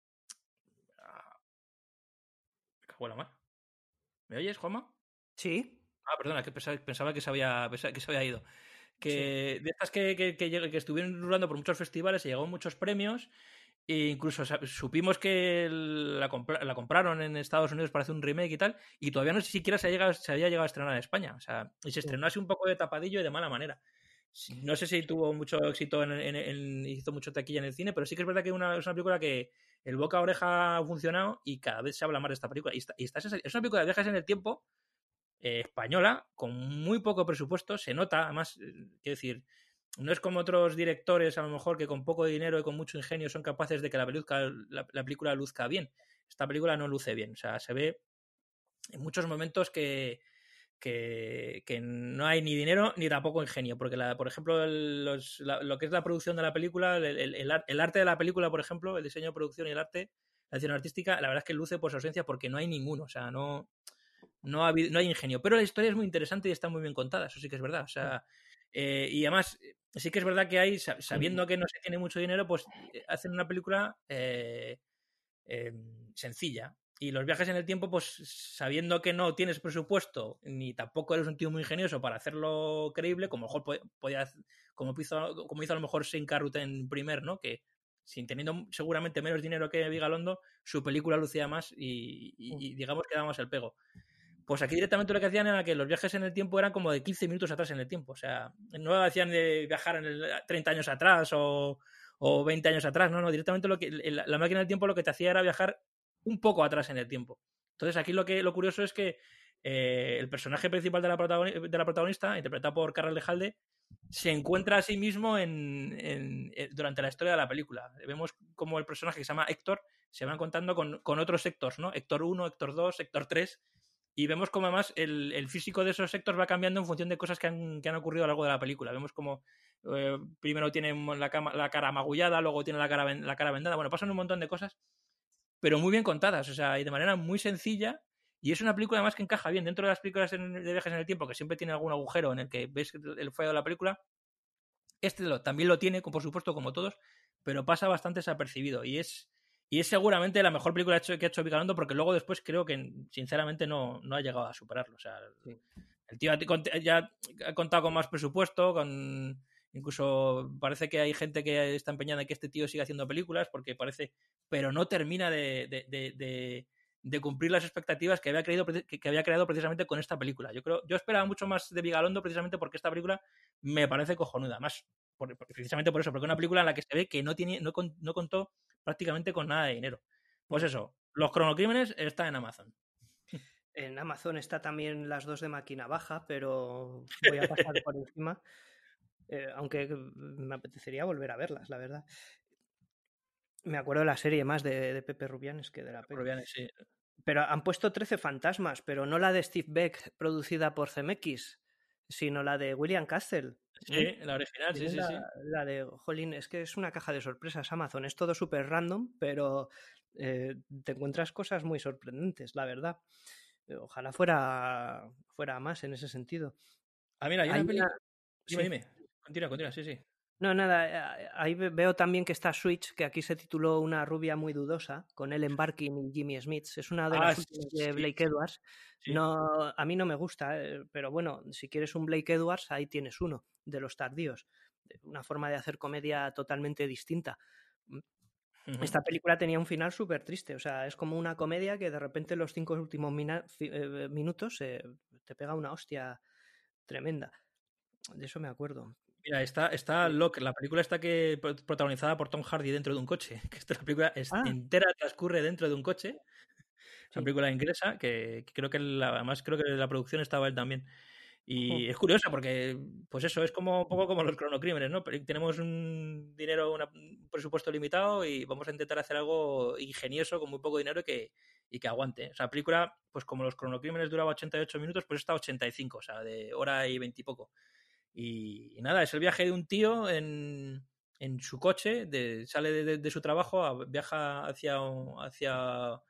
Me cago en la mar. ¿Me oyes, Juanma? Sí. Ah, perdona, que pensaba, pensaba que, se había, que se había ido. Que sí. De estas que, que, que, que estuvieron rulando por muchos festivales, se llegó muchos premios, e incluso supimos que la, compra, la compraron en Estados Unidos para hacer un remake y tal, y todavía no sé siquiera se, ha llegado, se había llegado a estrenar en España. O sea, y se estrenó así un poco de tapadillo y de mala manera. No sé si tuvo mucho éxito, en, en, en, hizo mucho taquilla en el cine, pero sí que es verdad que una, es una película que el boca a oreja ha funcionado y cada vez se habla más de esta película. Y, está, y está, es una película de viajes en el tiempo, Eh, española, con muy poco presupuesto, se nota, además, eh, quiero decir, no es como otros directores a lo mejor que con poco dinero y con mucho ingenio son capaces de que la, peluzca, la, la película luzca bien. Esta película no luce bien, o sea, se ve en muchos momentos que, que, que no hay ni dinero ni tampoco ingenio, porque la, por ejemplo el, los, la, lo que es la producción de la película, el, el, el, el arte de la película, por ejemplo, el diseño de producción y el arte, la dirección artística, la verdad es que luce por su ausencia porque no hay ninguno, o sea, no... No, ha habido, no hay ingenio, pero la historia es muy interesante y está muy bien contada, eso sí que es verdad. O sea, eh, y además, sí que es verdad que hay, sabiendo que no se tiene mucho dinero, pues hacen una película eh, eh, sencilla. Y los viajes en el tiempo, pues sabiendo que no tienes presupuesto, ni tampoco eres un tío muy ingenioso para hacerlo creíble, como mejor podía, como hizo, como hizo a lo mejor Shane Carruthers primer, ¿no? Que sin teniendo seguramente menos dinero que Vigalondo, su película lucía más y, y, y digamos que daba más el pego. Pues aquí directamente lo que hacían era que los viajes en el tiempo eran como de quince minutos atrás en el tiempo. O sea, no hacían de viajar en el treinta años atrás o, o veinte años atrás. No, no, directamente lo que, la, la máquina del tiempo lo que te hacía era viajar un poco atrás en el tiempo. Entonces aquí lo que lo curioso es que eh, el personaje principal de la, protagonista, de la protagonista, interpretado por Carra Lejalde, se encuentra a sí mismo en, en, en, durante la historia de la película. Vemos como el personaje que se llama Héctor se va encontrando con, con otros Héctors, ¿no? Héctor uno, Héctor dos, Héctor tres... Y vemos como además el, el físico de esos sectores va cambiando en función de cosas que han, que han ocurrido a lo largo de la película. Vemos como eh, primero tiene la, cama, la cara magullada, luego tiene la cara, la cara vendada. Bueno, pasan un montón de cosas, pero muy bien contadas, o sea, y de manera muy sencilla. Y es una película además que encaja bien dentro de las películas de viajes en el tiempo, que siempre tiene algún agujero en el que ves el fallo de la película. Este lo, también lo tiene, por supuesto, como todos, pero pasa bastante desapercibido. Y es... Y es seguramente la mejor película que ha hecho Vigalondo, porque luego después creo que, sinceramente, no, no ha llegado a superarlo. O sea, sí. El tío ya ha contado con más presupuesto, con incluso parece que hay gente que está empeñada en que este tío siga haciendo películas, porque parece, pero no termina de, de, de, de, de cumplir las expectativas que había, creído, que, que había creado precisamente con esta película. Yo creo, yo esperaba mucho más de Vigalondo precisamente porque esta película me parece cojonuda, más por, precisamente por eso, porque es una película en la que se ve que no, tiene, no, no contó prácticamente con nada de dinero. Pues eso, Los Cronocrímenes está en Amazon. En Amazon está también Las dos de Máquina Baja, pero voy a pasar por encima, eh, aunque me apetecería volver a verlas, la verdad. Me acuerdo de la serie más de, de Pepe Rubianes que de la peli. Rubianes, sí. Pero han puesto trece fantasmas, pero no la de Steve Beck producida por C M X, sino la de William Castle. Sí, ¿eh? La original, sí, sí, la, sí. La de, jolín, es que es una caja de sorpresas Amazon, es todo súper random, pero eh, te encuentras cosas muy sorprendentes, la verdad. Ojalá fuera, fuera más en ese sentido. Ah, mira, hay, hay una película. Una... Dime, sí. dime. Continúa, continúa, sí, sí. No, nada, ahí veo también que está Switch, que aquí se tituló Una rubia muy dudosa, con Ellen Barkin y Jimmy Smith. Es una de ah, las últimas sí, de Blake sí, Edwards. Sí. No, a mí no me gusta, eh, pero bueno, si quieres un Blake Edwards, ahí tienes uno, de los tardíos. Una forma de hacer comedia totalmente distinta. Uh-huh. Esta película tenía un final súper triste, o sea, es como una comedia que de repente en los cinco últimos mina- eh, minutos eh, te pega una hostia tremenda. De eso me acuerdo. Mira, está, está Locke, la película está que protagonizada por Tom Hardy dentro de un coche. Que esta película es ah. entera transcurre dentro de un coche. Es una sí. película inglesa que, que creo que la, además creo que la producción estaba él también. Y oh. es curiosa porque, pues eso, es como un poco como los cronocrímenes, ¿no? Tenemos un dinero, una, un presupuesto limitado y vamos a intentar hacer algo ingenioso con muy poco dinero y que, y que aguante. O sea, la película, pues como los cronocrímenes duraba ochenta y ocho minutos, pues está ochenta y cinco, o sea, de hora y veinte y poco. Y, y nada, es el viaje de un tío en, en su coche, de, sale de, de, de su trabajo, a, viaja hacia, hacia,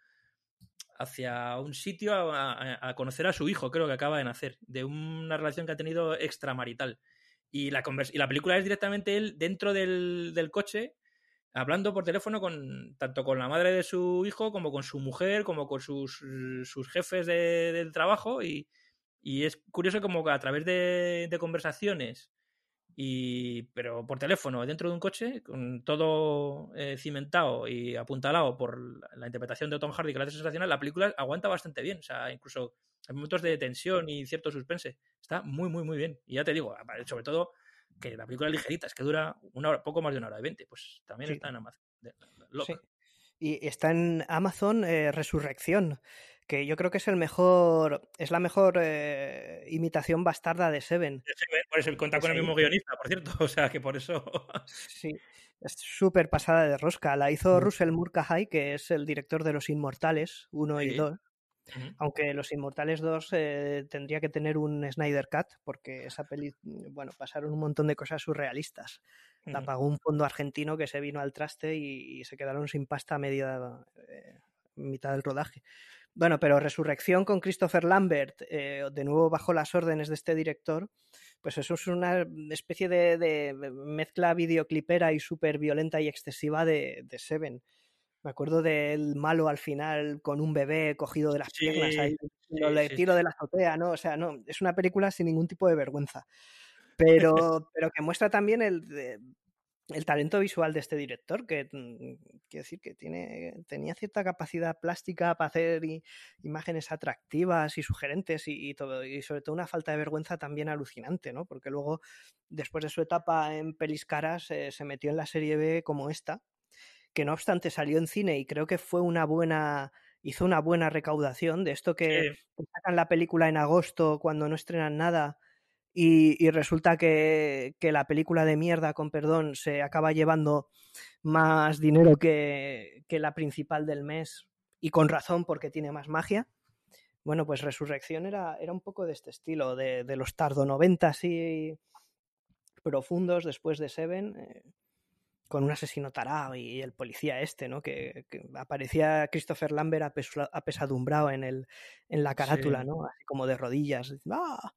hacia un sitio a, a, a conocer a su hijo, creo que acaba de nacer, de una relación que ha tenido extramarital. Y la, convers- y la película es directamente él dentro del, del coche, hablando por teléfono con tanto con la madre de su hijo como con su mujer, como con sus, sus jefes de, del trabajo y Y es curioso como que a través de, de conversaciones, y, pero por teléfono, dentro de un coche, con todo eh, cimentado y apuntalado por la interpretación de Tom Hardy, que la hace sensacional, la película aguanta bastante bien. O sea, incluso hay momentos de tensión y cierto suspense. Está muy, muy, muy bien. Y ya te digo, sobre todo, que la película es ligerita, es que dura una hora, poco más de una hora y veinte. Pues también sí. está en Amazon. Sí. Y está en Amazon eh, Resurrección, que yo creo que es el mejor, es la mejor eh, imitación bastarda de Seven. De Seven, por eso cuenta con el mismo guionista, por cierto, o sea que por eso. Sí, es súper pasada de rosca. La hizo sí. Russell Mulcahy, que es el director de Los Inmortales uno sí. y dos. Uh-huh. Aunque Los Inmortales dos eh, tendría que tener un Snyder Cut, porque esa peli, bueno, pasaron un montón de cosas surrealistas. Uh-huh. La pagó un fondo argentino que se vino al traste y, y se quedaron sin pasta a media eh, mitad del rodaje. Bueno, pero Resurrección con Christopher Lambert, eh, de nuevo bajo las órdenes de este director, pues eso es una especie de, de mezcla videoclipera y súper violenta y excesiva de, de Seven. Me acuerdo del malo al final con un bebé cogido de las sí, piernas ahí, sí, le tiro sí, de la azotea, ¿no? O sea, no, es una película sin ningún tipo de vergüenza. Pero, pero que muestra también el, el talento visual de este director, que quiero decir que tiene, tenía cierta capacidad plástica para hacer i, imágenes atractivas y sugerentes y, y todo, y sobre todo una falta de vergüenza también alucinante, ¿no? Porque luego, después de su etapa en pelis caras, eh, se metió en la serie B como esta, que no obstante salió en cine y creo que fue una buena, hizo una buena recaudación de esto que sí. sacan la película en agosto cuando no estrenan nada y, y resulta que, que la película de mierda, con perdón, se acaba llevando más dinero que, que la principal del mes y con razón porque tiene más magia. Bueno, pues Resurrección era, era un poco de este estilo, de, de los tardo noventa así profundos después de Seven, eh, con un asesino tarao y el policía este, ¿no? Que, que aparecía Christopher Lambert apes, apesadumbrado en, el, en la carátula, sí. ¿no? Así como de rodillas. ¡Ah!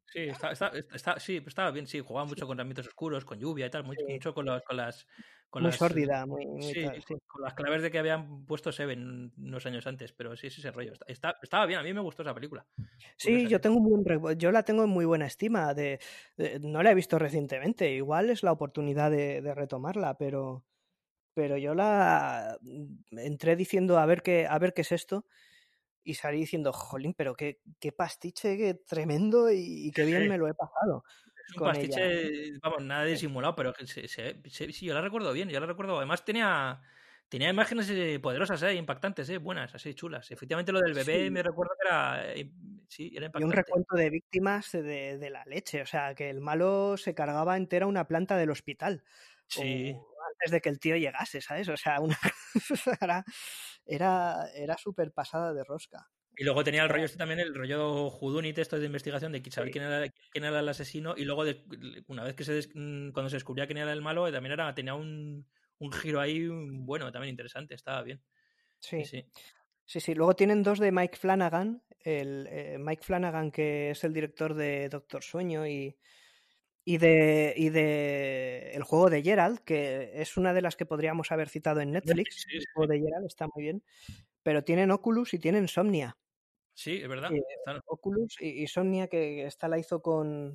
Sí, está, está, está, sí, estaba bien, sí, jugaba mucho con ambientes oscuros, con lluvia y tal, mucho, Sí. mucho con, los, con las... Con Muy las, sórdida, muy, muy sí, tal, sí. con las claves de que habían puesto Seven unos años antes, pero sí, sí, ese rollo. Está, está- estaba bien, a mí me gustó esa película. Sí, Curiosa, yo sí. tengo un buen recu- yo la tengo en muy buena estima. De, de- no la he visto recientemente. Igual es la oportunidad de, de retomarla, pero, pero yo la mm, entré diciendo a ver qué, a ver qué es esto y salí diciendo, jolín, pero qué, qué pastiche, qué tremendo y, y qué bien Sí, me lo he pasado es un con ella. pastiche, vamos, nada Sí, disimulado, pero que se, se- se- sí, yo la recuerdo bien, yo la recuerdo. Además tenía, tenía imágenes eh, poderosas, eh, impactantes, eh, buenas, así chulas. Efectivamente lo del bebé me sí, recuerdo que era, eh, sí, era y un impactante. recuento de víctimas de, de la leche. O sea, que el malo se cargaba entera una planta del hospital. Sí. O antes de que el tío llegase, ¿sabes? O sea, una era, era, era súper pasada de rosca. Y luego tenía el Estaba- rollo este también, el rollo Judunit, esto de investigación, de saber sí, quién era, quién era el asesino, y luego de- una vez que se des- mm, cuando se descubría quién era el malo, eh, también era, tenía un, un giro ahí mm, bueno, también interesante, estaba bien. Sí, sí, sí. sí, sí. Luego tienen dos de Mike Flanagan. El, eh, Mike Flanagan, que es el director de Doctor Sueño y, y de, y de El juego de Geralt, que es una de las que podríamos haber citado en Netflix. Sí, El sí, juego de Geralt está muy bien. Pero tienen Oculus y tienen Somnia. sí, es verdad. Eh, Están- Oculus y, y Somnia, que esta la hizo con,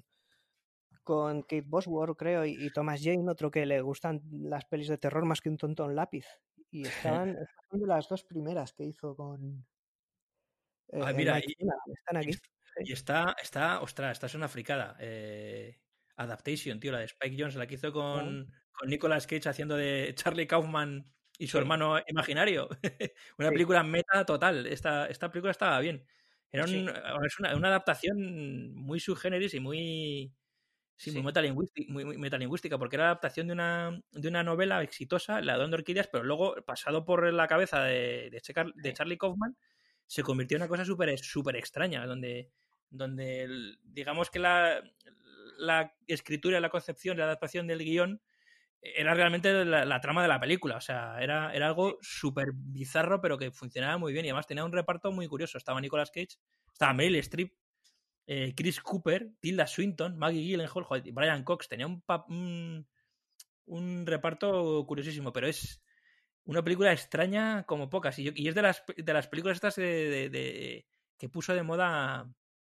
con Kate Bosworth, creo, y, y Thomas Jane, otro que le gustan las pelis de terror más que un tonto en lápiz. Y estaban, estas son de las dos primeras que hizo con Ah, eh, mira, Mike y, Flanagan. Están y- aquí. Sí. y está, está, ostras, esta es una fricada. Eh, Adaptation, tío, la de Spike Jonze, la que hizo Ah, con, con Nicolas Cage haciendo de Charlie Kaufman y su sí, hermano imaginario. Una sí, película meta total. Esta, esta película estaba bien. Era un- sí, es una, una adaptación muy subgéneris y muy, sí, muy sí, metalingüística, muy, muy metalingüística, porque era adaptación de una, de una novela exitosa, La Don de Orquídeas, pero luego, pasado por la cabeza de, de, Checar- de sí, Charlie Kaufman, se convirtió en una cosa súper súper extraña, donde, donde el- digamos que la, la escritura, la concepción, la adaptación del guión era realmente la, la trama de la película. O sea, era, era algo súper bizarro, pero que funcionaba muy bien. Y además tenía un reparto muy curioso. Estaba Nicolas Cage, estaba Meryl Streep, eh, Chris Cooper, Tilda Swinton, Maggie Gyllenhaal, joder, y Brian Cox. Tenía un, pa- un, un reparto curiosísimo, pero es una película extraña como pocas. Y, yo- y es de las, de las películas estas de, de- de- que puso de moda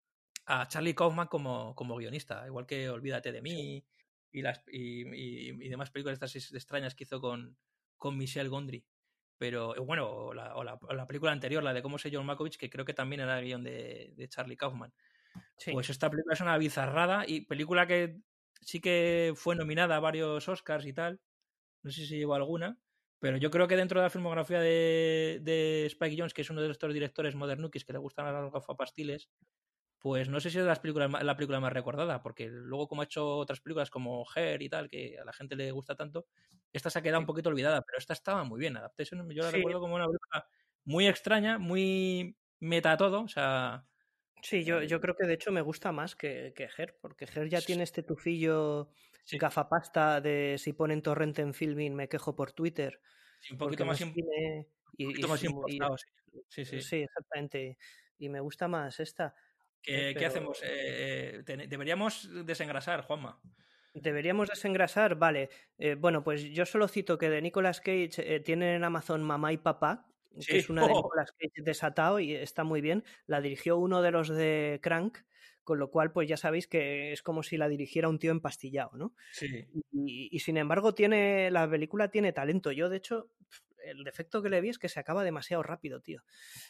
a Charlie Kaufman como, como guionista, igual que Olvídate de sí, mí y las y, y- y demás películas estas extrañas que hizo con, con Michel Gondry. Pero eh, bueno, o la, o la- o la película anterior, la de Cómo sé John Malkovich, que creo que también era el guión de, de Charlie Kaufman. sí. Pues esta película es una bizarrada y película que sí que fue nominada a varios Oscars y tal. No sé si llevó alguna, pero yo creo que dentro de la filmografía de, de Spike Jonze, que es uno de estos directores modernukis que le gustan a los gafapastiles, pues no sé si es de las películas, ma- la película más recordada, porque luego como ha hecho otras películas como Her y tal, que a la gente le gusta tanto, esta se ha quedado un Sí, poquito olvidada, pero esta estaba muy bien. Adaptation yo la sí, recuerdo como una película muy extraña, muy meta todo, o sea... sí, yo, eh, yo creo que de hecho me gusta más que, que Her, porque Her ya sí, tiene este tufillo sí, gafapasta de si ponen torrente en Filmin me quejo por Twitter, sí, un poquito porque no más, es im- un cine y, y poquito más es muy... impostado, sí. Sí, sí. Sí, exactamente. Y me gusta más esta. eh, ¿Qué, qué pero hacemos? Eh, eh, ten- deberíamos desengrasar, Juanma. deberíamos desengrasar, vale. Eh, bueno, pues yo solo cito que de Nicolas Cage eh, tienen en Amazon Mamá y Papá, que Sí, es una de Nicolas Cage desatado y está muy bien. La dirigió uno de los de Crank, con lo cual pues ya sabéis que es como si la dirigiera un tío empastillado, ¿no? sí. Y, y sin embargo tiene la película tiene talento. Yo de hecho el defecto que le vi es que se acaba demasiado rápido, tío,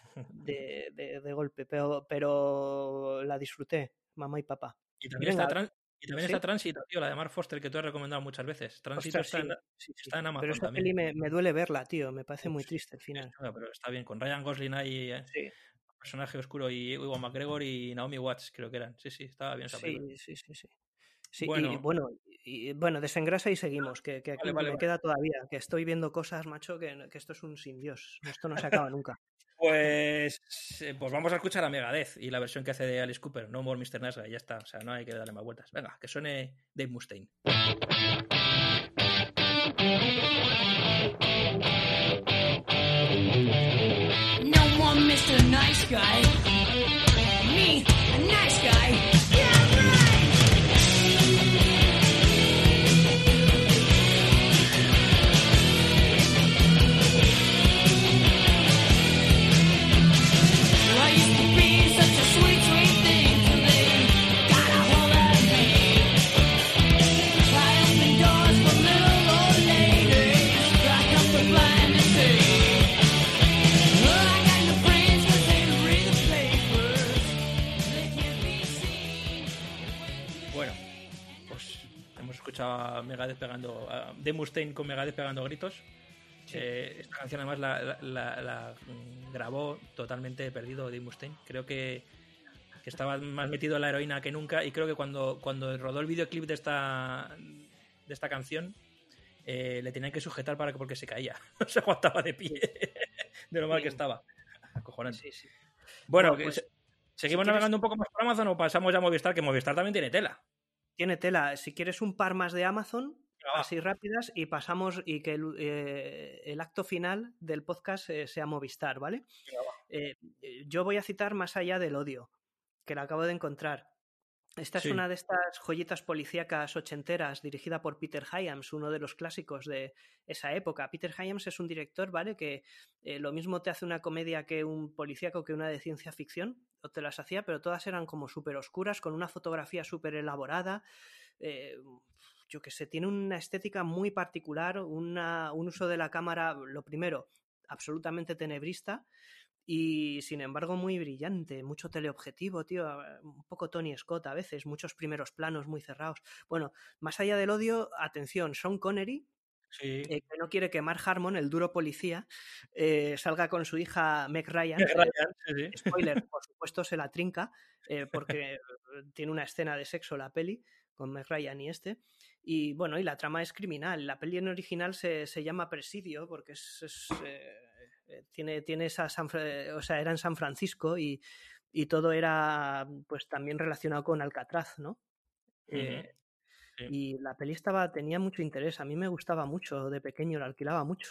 de, de, de golpe, pero, pero la disfruté, Mamá y Papá. Y Y también está venga, Tran- y también está ¿sí? Tránsito, tío, la de Mark Foster que tú has recomendado muchas veces. Tránsito Ostras, está en, sí, sí, sí. está en Pero Amazon esa también. peli me, me duele verla, tío. Me parece Uf, muy sí, triste el final. está- pero está bien, con Ryan Gosling ahí, eh, Sí, personaje oscuro, y Ewan McGregor y Naomi Watts, creo que eran. Sí, sí, estaba bien esa película. sí, sí, sí, sí. Sí, y Bueno, bueno, y, bueno, desengrasa y seguimos, que, que vale, aquí vale, me vale. queda todavía, que estoy viendo cosas, macho, que, que esto es un sin Dios. Esto no se acaba nunca. Pues, eh, pues vamos a escuchar a Megadeth y la versión que hace de Alice Cooper, No More mister Nice Guy, ya está, o sea, no hay que darle más vueltas. Venga, que suene Dave Mustaine. No more mister Nice Guy. Me, a nice guy. Yeah, right. Bueno, pues hemos escuchado a Megadeth pegando, a Dave Mustaine con Megadeth pegando gritos. Sí. Eh, esta canción además la, la, la, la grabó totalmente perdido Dave Mustaine. Creo que, que estaba más metido en la heroína que nunca, y creo que cuando, cuando rodó el videoclip de esta, de esta canción eh, le tenían que sujetar para que, porque se caía, no se aguantaba de pie de lo mal sí. que estaba. Acojonante. Sí, sí. Bueno, bueno pues, se, ¿seguimos si navegando quieres... un poco más por Amazon o pasamos ya a Movistar? Que Movistar también tiene tela. Tiene tela. Si quieres un par más de Amazon... así rápidas, y pasamos y que el, eh, el acto final del podcast eh, sea Movistar, ¿vale? Eh, yo voy a citar Más allá del odio, que la acabo de encontrar. Esta sí. es una de estas joyitas policíacas ochenteras dirigida por Peter Hyams, uno de los clásicos de esa época. Peter Hyams es un director, ¿vale? Que eh, lo mismo te hace una comedia que un policíaco que una de ciencia ficción, o te las hacía, pero todas eran como súper oscuras, con una fotografía súper elaborada. Eh, yo que sé, tiene una estética muy particular, una, un uso de la cámara, lo primero, absolutamente tenebrista, y sin embargo muy brillante, mucho teleobjetivo, tío, un poco Tony Scott a veces, muchos primeros planos muy cerrados. Bueno, Más allá del odio, atención, Sean Connery, sí. eh, que no quiere que Mark Harmon, el duro policía, eh, salga con su hija Meg Ryan. Meg Ryan eh, sí. Spoiler, por supuesto se la trinca, eh, porque tiene una escena de sexo la peli, con Meg Ryan y este, y bueno, y la trama es criminal. La peli en original se, se llama Presidio, porque es, es eh, tiene, tiene esa San, o sea, era en San Francisco, y, y todo era pues también relacionado con Alcatraz, ¿no? Uh-huh. Eh, sí. Y la peli estaba, tenía mucho interés, a mí me gustaba mucho de pequeño, la alquilaba mucho.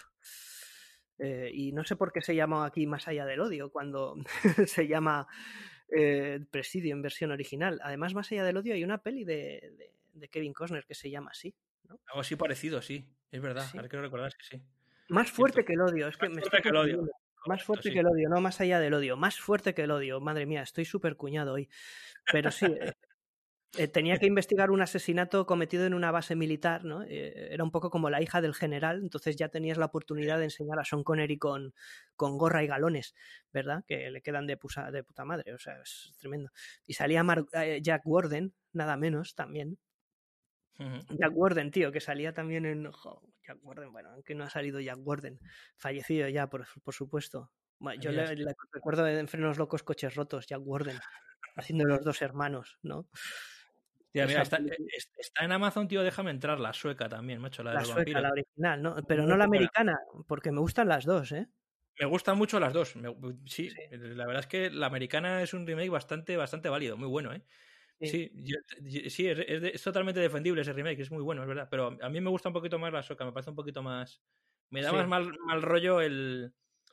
Eh, y no sé por qué se llama aquí Más allá del odio, cuando se llama eh, Presidio en versión original. Además, Más allá del odio hay una peli de, de, de Kevin Costner que se llama así, ¿no? Algo así parecido, sí, es verdad, sí. Ahora quiero recordar que sí. Más fuerte que el odio, es que más me fuerte estoy que el odio. Más fuerte sí. que el odio, no Más allá del odio, más fuerte que el odio. Madre mía, estoy súper cuñado hoy. Pero sí, eh, eh, tenía que investigar un asesinato cometido en una base militar, ¿no? Eh, era un poco como la hija del general, entonces ya tenías la oportunidad de enseñar a Sean Connery con, con gorra y galones, ¿verdad? Que le quedan de, pusa, de puta madre, o sea, es tremendo. Y salía Mark, eh, Jack Warden, nada menos, también. Uh-huh. Jack Warden, tío, que salía también en... Oh, Jack Warden, bueno, aunque no ha salido Jack Warden, fallecido ya, por, por supuesto. Bueno, yo le, le recuerdo en Frenos Locos, Coches Rotos, Jack Warden, haciendo los dos hermanos, ¿no? Tía, mira, está, está en Amazon, tío, déjame entrar, la sueca también, macho, la de la los sueca, vampiros. La original, ¿no? Pero Muy no la americana, porque me gustan las dos, ¿eh? Me gustan mucho las dos, me, sí, sí, la verdad es que la americana es un remake bastante, bastante válido, muy bueno, ¿eh? Sí, sí, yo, yo, sí es, es, es totalmente defendible ese remake, es muy bueno, es verdad, pero a mí me gusta un poquito más la sueca, me parece un poquito más... Me da sí. más mal, mal rollo el,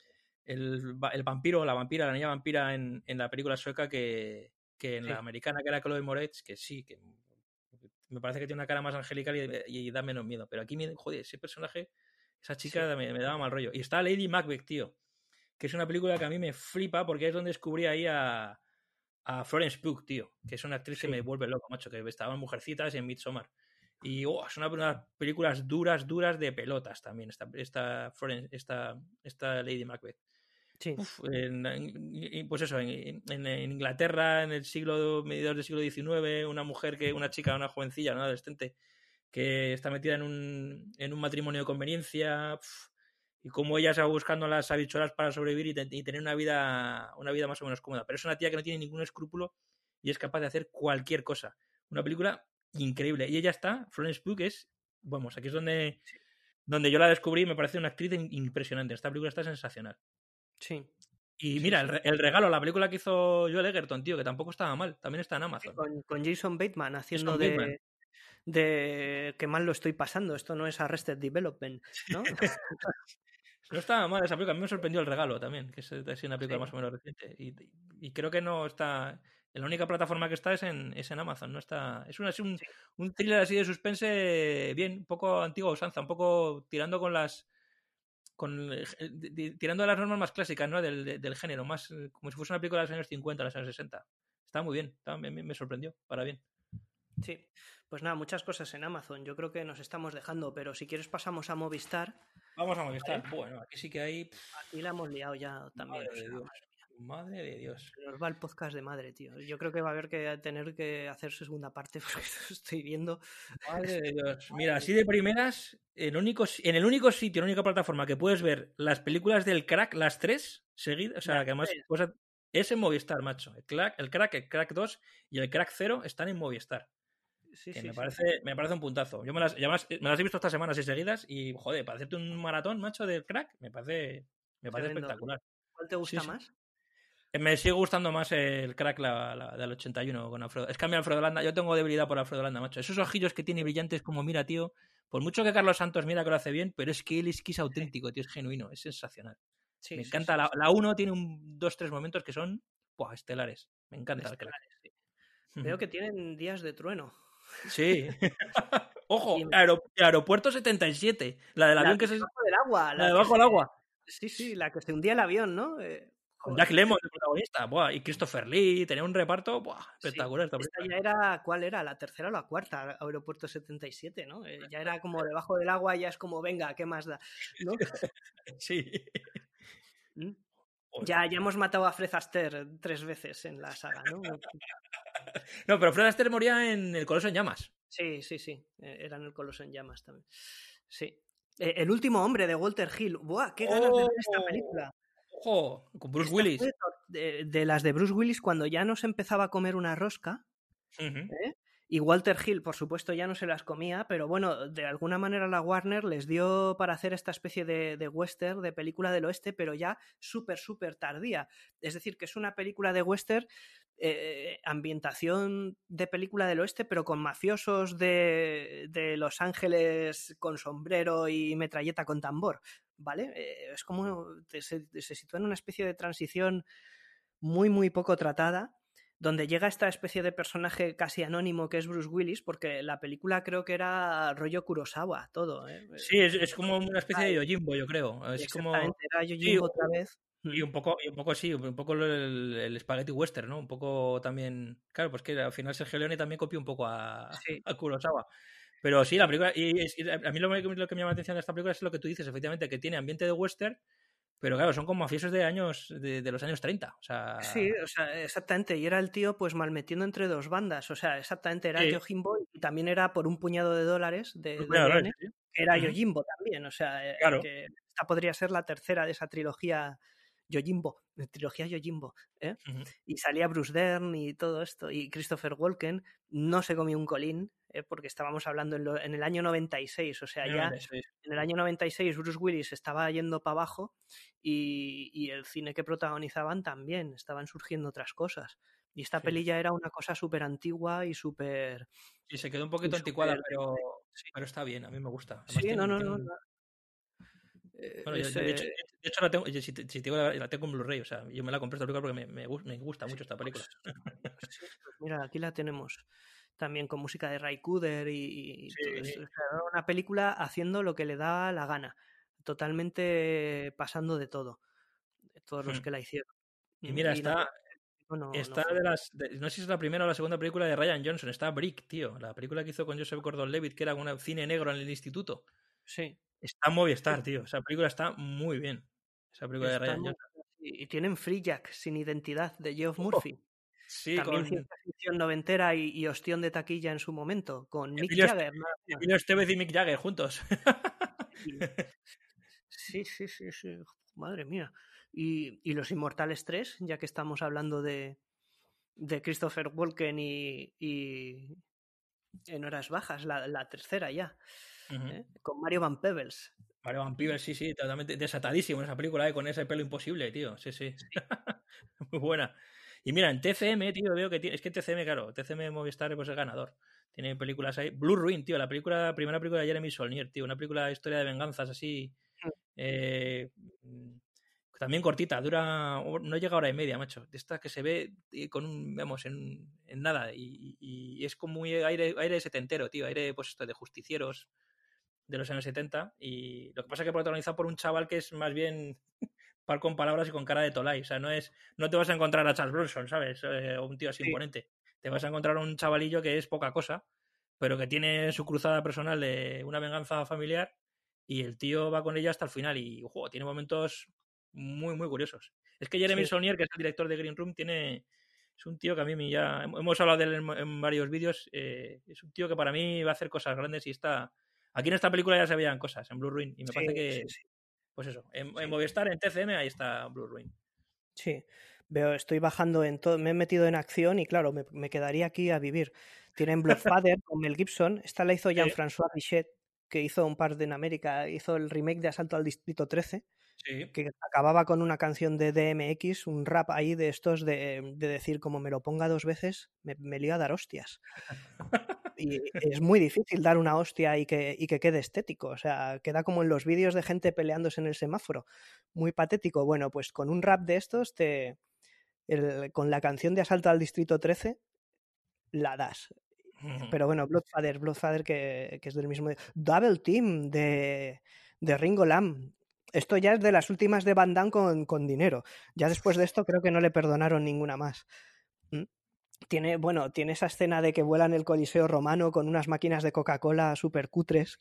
el, el vampiro, la vampira, la niña vampira en, en la película sueca que, que en sí. la americana, que era Chloe Moretz, que sí, que me parece que tiene una cara más angelical y, y da menos miedo, pero aquí, me, joder, ese personaje, esa chica sí. me, me daba mal rollo. Y está Lady Macbeth, tío, que es una película que a mí me flipa porque es donde descubrí ahí a... a Florence Pugh, tío, que es una actriz sí. que me vuelve loco, macho, que estaba en Mujercitas y en Midsommar. Y oh, son unas películas duras, duras de pelotas también, esta, esta, Florence, esta, esta Lady Macbeth. Sí. Uf, en, en, pues eso, en, en, en Inglaterra, en el siglo, mediados del siglo diecinueve, una mujer, que una chica, una jovencilla, una adolescente, que está metida en un, en un matrimonio de conveniencia, uf, y cómo ella se va buscando las habichuelas para sobrevivir y, te, y tener una vida, una vida más o menos cómoda. Pero es una tía que no tiene ningún escrúpulo y es capaz de hacer cualquier cosa. Una película increíble. Y ella está, Florence Pugh, es, vamos, aquí es donde, sí. donde yo la descubrí y me parece una actriz impresionante. Esta película está sensacional. Sí. Y mira, sí, sí. El, el regalo, la película que hizo Joel Egerton, tío, que tampoco estaba mal, también está en Amazon. Sí, con, con Jason Bateman haciendo Jason de... Bateman. de qué mal lo estoy pasando, esto no es Arrested Development, ¿no? No estaba mal esa película, a mí me sorprendió el regalo también, que es una película sí. más o menos reciente. Y, y creo que no está... La única plataforma que está es en, es en Amazon, no está... Es, una, es un, sí. un thriller así de suspense bien, un poco antigua usanza, un poco tirando con las... con tirando de las normas más clásicas, ¿no? Del, del, del género, más como si fuese una película de los años cincuenta, de los años sesenta. Está muy bien, está, me, me sorprendió, para bien. Sí, pues nada, muchas cosas en Amazon. Yo creo que nos estamos dejando, pero si quieres pasamos a Movistar. Vamos a Movistar. ¿Vale? Bueno, aquí sí que hay... Aquí la hemos liado ya también. O sea, Madre de Dios. Nos va el podcast de madre, tío. Yo creo que va a haber que tener que hacer su segunda parte porque estoy viendo. Madre de Dios. Mira, así de primeras, en, único, en el único sitio, en la única plataforma que puedes ver las películas del Crack, las tres, seguidas, o sea, Las que además tres. pues, es en Movistar, macho. El Crack, el Crack, el Crack dos y el Crack cero están en Movistar. Sí, que sí, me, sí. parece, me parece un puntazo. Yo me las, además, me las he visto estas semanas y seguidas y, joder, para hacerte un maratón, macho, del Crack, me parece, me parece Tremendo. espectacular. ¿Cuál te gusta Sí, sí. más? Me sigue gustando más el Crack la, la, del ochenta y uno con Alfredo. Es que a mí Alfredo Landa, yo tengo debilidad por Alfredo Landa, macho. Esos ojillos que tiene brillantes como mira, tío. Por mucho que Carlos Santos mira que lo hace bien, pero es que él es que es auténtico, tío, es genuino, es sensacional. Sí, me sí, encanta. sí, la, sí. la uno tiene un, dos, tres momentos que son buah, estelares. Me encanta el Crack. Estelares, sí. Veo que tienen días de trueno. Sí. Ojo, Y me- aero- Aeropuerto setenta y siete. La del La avión de que se. debajo del agua. La La de que debajo se- del agua. Sí, sí, la que se hundía el avión, ¿no? Eh, Con joder. Jack Lemmon de protagonista. Buah, y Christopher Lee. Tenía un reparto buah, Sí, espectacular. esta esta película. ya era, ¿cuál era? La tercera o la cuarta, Aeropuerto setenta y siete, ¿no? Eh, ya era como debajo del agua, ya es como, venga, ¿qué más da? ¿No? Sí. ¿Mm? Joder. Ya, ya hemos matado a Fred Astaire tres veces en la saga, ¿no? No, pero Fred Astaire moría en El Coloso en Llamas. Sí, sí, sí. eh, Era en El Coloso en Llamas también. Sí. Eh, El último hombre de Walter Hill. ¡Buah! ¡Qué ganas de ver esta ¡Oh! película! Ojo, con Bruce Esta Willis. fue de, de las de Bruce Willis cuando ya no se empezaba a comer una rosca. Ujú. ¿eh? Y Walter Hill, por supuesto, ya no se las comía, pero bueno, de alguna manera la Warner les dio para hacer esta especie de, de western, de película del oeste, pero ya súper, súper tardía. Es decir, que es una película de western, eh, ambientación de película del oeste, pero con mafiosos de, de Los Ángeles con sombrero y metralleta con tambor, ¿vale? Eh, es como, se, se sitúa en una especie de transición muy, muy poco tratada, donde llega esta especie de personaje casi anónimo que es Bruce Willis, porque la película creo que era rollo Kurosawa, todo. ¿eh? Sí, es, es como una especie de Yojimbo, yo creo. Es como. Exactamente, era Sí, Yojimbo otra vez. y un poco, y un poco sí, un poco el, el spaghetti western, ¿no? Un poco también. Claro, pues que al final Sergio Leone también copió un poco a, Sí. a Kurosawa. Pero sí, la película. Y, es- y a mí lo, que- lo que me llama la atención de esta película es lo que tú dices, efectivamente, que tiene ambiente de western, pero claro, son como mafiosos de años de, de los años treinta. O sea. Sí, o sea, exactamente. Y era el tío pues malmetiendo entre dos bandas. O sea, exactamente, era Sí. Yojimbo y también era por un puñado de dólares de, Un de puñado de B N, dólares, sí. que era Ujú. Yojimbo también. O sea, eh, Claro. que esta podría ser la tercera de esa trilogía Yojimbo, de trilogía Yojimbo. ¿eh? Ujú. Y salía Bruce Dern y todo esto. Y Christopher Walken no se comió un colín, ¿eh? Porque estábamos hablando en, lo- en el año noventa y seis. O sea, ya Sí. en el año noventa y seis Bruce Willis estaba yendo para abajo y, y el cine que protagonizaban también, estaban surgiendo otras cosas. Y esta Sí. peli ya era una cosa súper antigua y súper... Sí, se quedó un y poquito súper anticuada, pero, sí. pero está bien, a mí me gusta. Además, Sí, tiene, no, no, tiene no. un- no. Eh, Bueno, yo, es, yo, de, hecho, eh, de hecho la tengo, oye, si te, si te digo la, la tengo en Blu-ray, o sea, yo me la compré esta película porque me, me, gus- me gusta mucho esta película. sí, pues mira, aquí la tenemos también con música de Ray Cooder y, y Sí. todo eso. O sea, era una película haciendo lo que le da la gana, totalmente pasando de todo, de todos los Hmm. que la hicieron. Y Mm, mira, y está, naturalmente, no, no está fue. de las. de- no sé si es la primera o la segunda película de Ryan Johnson, está Brick, tío. La película que hizo con Joseph Gordon-Levitt, que era un cine negro en el instituto. Sí, Está en Movistar, tío. Esa película está muy bien. Esa película de está Ryan muy- Johnson. y y tienen Free Jack sin identidad de Geoff Oh, Murphy. sí, También con ciencia ficción noventera y, y ostión de taquilla en su momento, con Mick Emilio, Jagger. nada menos. Emilio Estevez y Mick Jagger juntos. Y- Sí, sí, sí, sí. Madre mía. Y, y Los Inmortales tres, ya que estamos hablando de, de Christopher Walken y, y en horas bajas, la, la tercera ya, Ujú. ¿eh? Con Mario Van Peebles. Mario Van Peebles, sí, sí, totalmente desatadísimo en esa película, ¿eh? Con ese pelo imposible, tío. Sí, sí. Muy buena. Y mira, en T C M, tío, veo que tiene. Es que T C M, claro, T C M Movistar pues, es ganador. Tiene películas ahí. Blue Ruin, tío, la película, la primera película de Jeremy Saulnier, tío. Una película de historia de venganzas así. Eh, también cortita, dura. No llega a hora y media, macho. De esta que se ve eh, con un. Vamos, en, en nada. Y, y es como muy aire, aire setentero, tío. Aire, pues esto, de justicieros de los años setenta. Y lo que pasa es que protagonizado por un chaval que es más bien. Par con palabras y con cara de Tolai. O sea, no es, no te vas a encontrar a Charles Bronson, ¿sabes? Eh, o un tío así Sí. imponente. Te vas a encontrar a un chavalillo que es poca cosa, pero que tiene su cruzada personal de una venganza familiar y el tío va con ella hasta el final y, ojo, tiene momentos muy, muy curiosos. Es que Jeremy Sí. Saulnier, que es el director de Green Room, tiene... Es un tío que a mí me ya... Hemos hablado de él en, en varios vídeos. Eh, es un tío que para mí va a hacer cosas grandes y está... Aquí en esta película ya se veían cosas, en Blue Ruin. Y me Sí, parece que... sí, sí. Pues eso, en, Sí. en Movistar, en T C M, ahí está Blue Ruin. Sí, veo, estoy bajando en todo, me he metido en acción y claro, me, me quedaría aquí a vivir. Tienen Bloodfather con Mel Gibson, esta la hizo Sí. Jean-François Richet, que hizo un par de en América, hizo el remake de Asalto al Distrito trece, Sí. que acababa con una canción de D M X, un rap ahí de estos de, de decir, como me lo ponga dos veces, me, me lío a dar hostias. Y es muy difícil dar una hostia y que, y que quede estético, o sea, queda como en los vídeos de gente peleándose en el semáforo, muy patético. Bueno, pues con un rap de estos, te, el, con la canción de Asalto al Distrito trece, la das. Pero bueno, Bloodfather, Bloodfather que, que es del mismo... Double Team de, de Ringo Lam. Esto ya es de las últimas de Van Damme con, con dinero. Ya después de esto creo que no le perdonaron ninguna más. ¿Mm? Tiene, bueno, tiene esa escena de que vuelan el Coliseo Romano con unas máquinas de Coca-Cola súper cutres.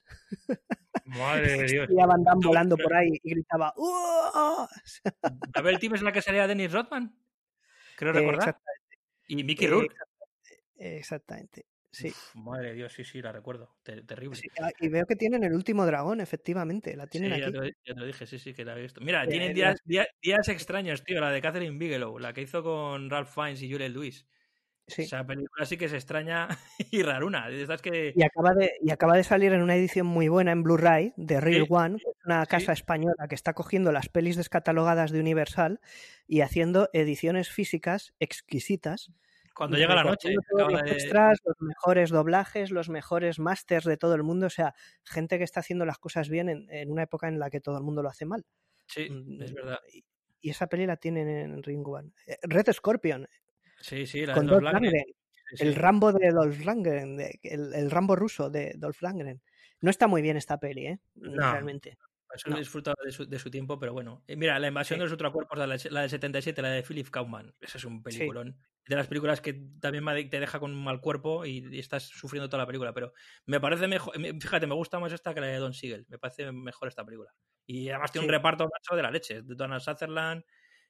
Madre de Dios. Y a Van Damme volando por ahí y gritaba ¡Uh! ¿Double Team es la que salía Dennis Rodman? Creo Eh, recordar. exactamente. Y Mickey Eh, Rourke. exactamente. exactamente. Sí. Uf, madre de Dios, sí, sí, la recuerdo. Ter- terrible. Sí, ah, y veo que tienen el último dragón, efectivamente. La tienen Sí, ya aquí. te, lo, ya te lo dije, sí, sí, que la he visto. Mira, Eh, tienen la- días, días, días extraños, tío, la de Catherine Bigelow, la que hizo con Ralph Fiennes y Juliette Lewis. Sí. Esa película sí que es extraña y raruna. De estas que... Y acaba de, y acaba de salir en una edición muy buena en Blu-ray de Real Sí, One, que es una sí. casa española que está cogiendo las pelis descatalogadas de Universal y haciendo ediciones físicas exquisitas. Cuando y llega la noche. recortando todos Acaba los de... extras, los mejores doblajes, los mejores masters de todo el mundo. O sea, gente que está haciendo las cosas bien en, en una época en la que todo el mundo lo hace mal. Sí, Mm, es verdad. Y, y esa peli la tienen en Ring One. Eh, Red Scorpion, Sí, sí, la de con Dolph Dolph Lundgren. Lundgren. Sí, sí. El Rambo de Dolph Lundgren, de- el, el Rambo ruso de Dolph Lundgren. No está muy bien esta peli, ¿eh? No. Realmente. Eso No. he disfrutado de su, de su tiempo, pero bueno. Eh, Mira, La invasión Sí. de los ultracuerpos, la, la del setenta y siete, la de Philip Kaufman. Ese es un Sí. peliculón. De las películas que también me- te deja con un mal cuerpo y, y estás sufriendo toda la película. Pero me parece mejor. me- Fíjate, me gusta más esta que la de Don Siegel. Me parece mejor esta película. Y además tiene Sí. un reparto macho de la leche. De Donald Sutherland,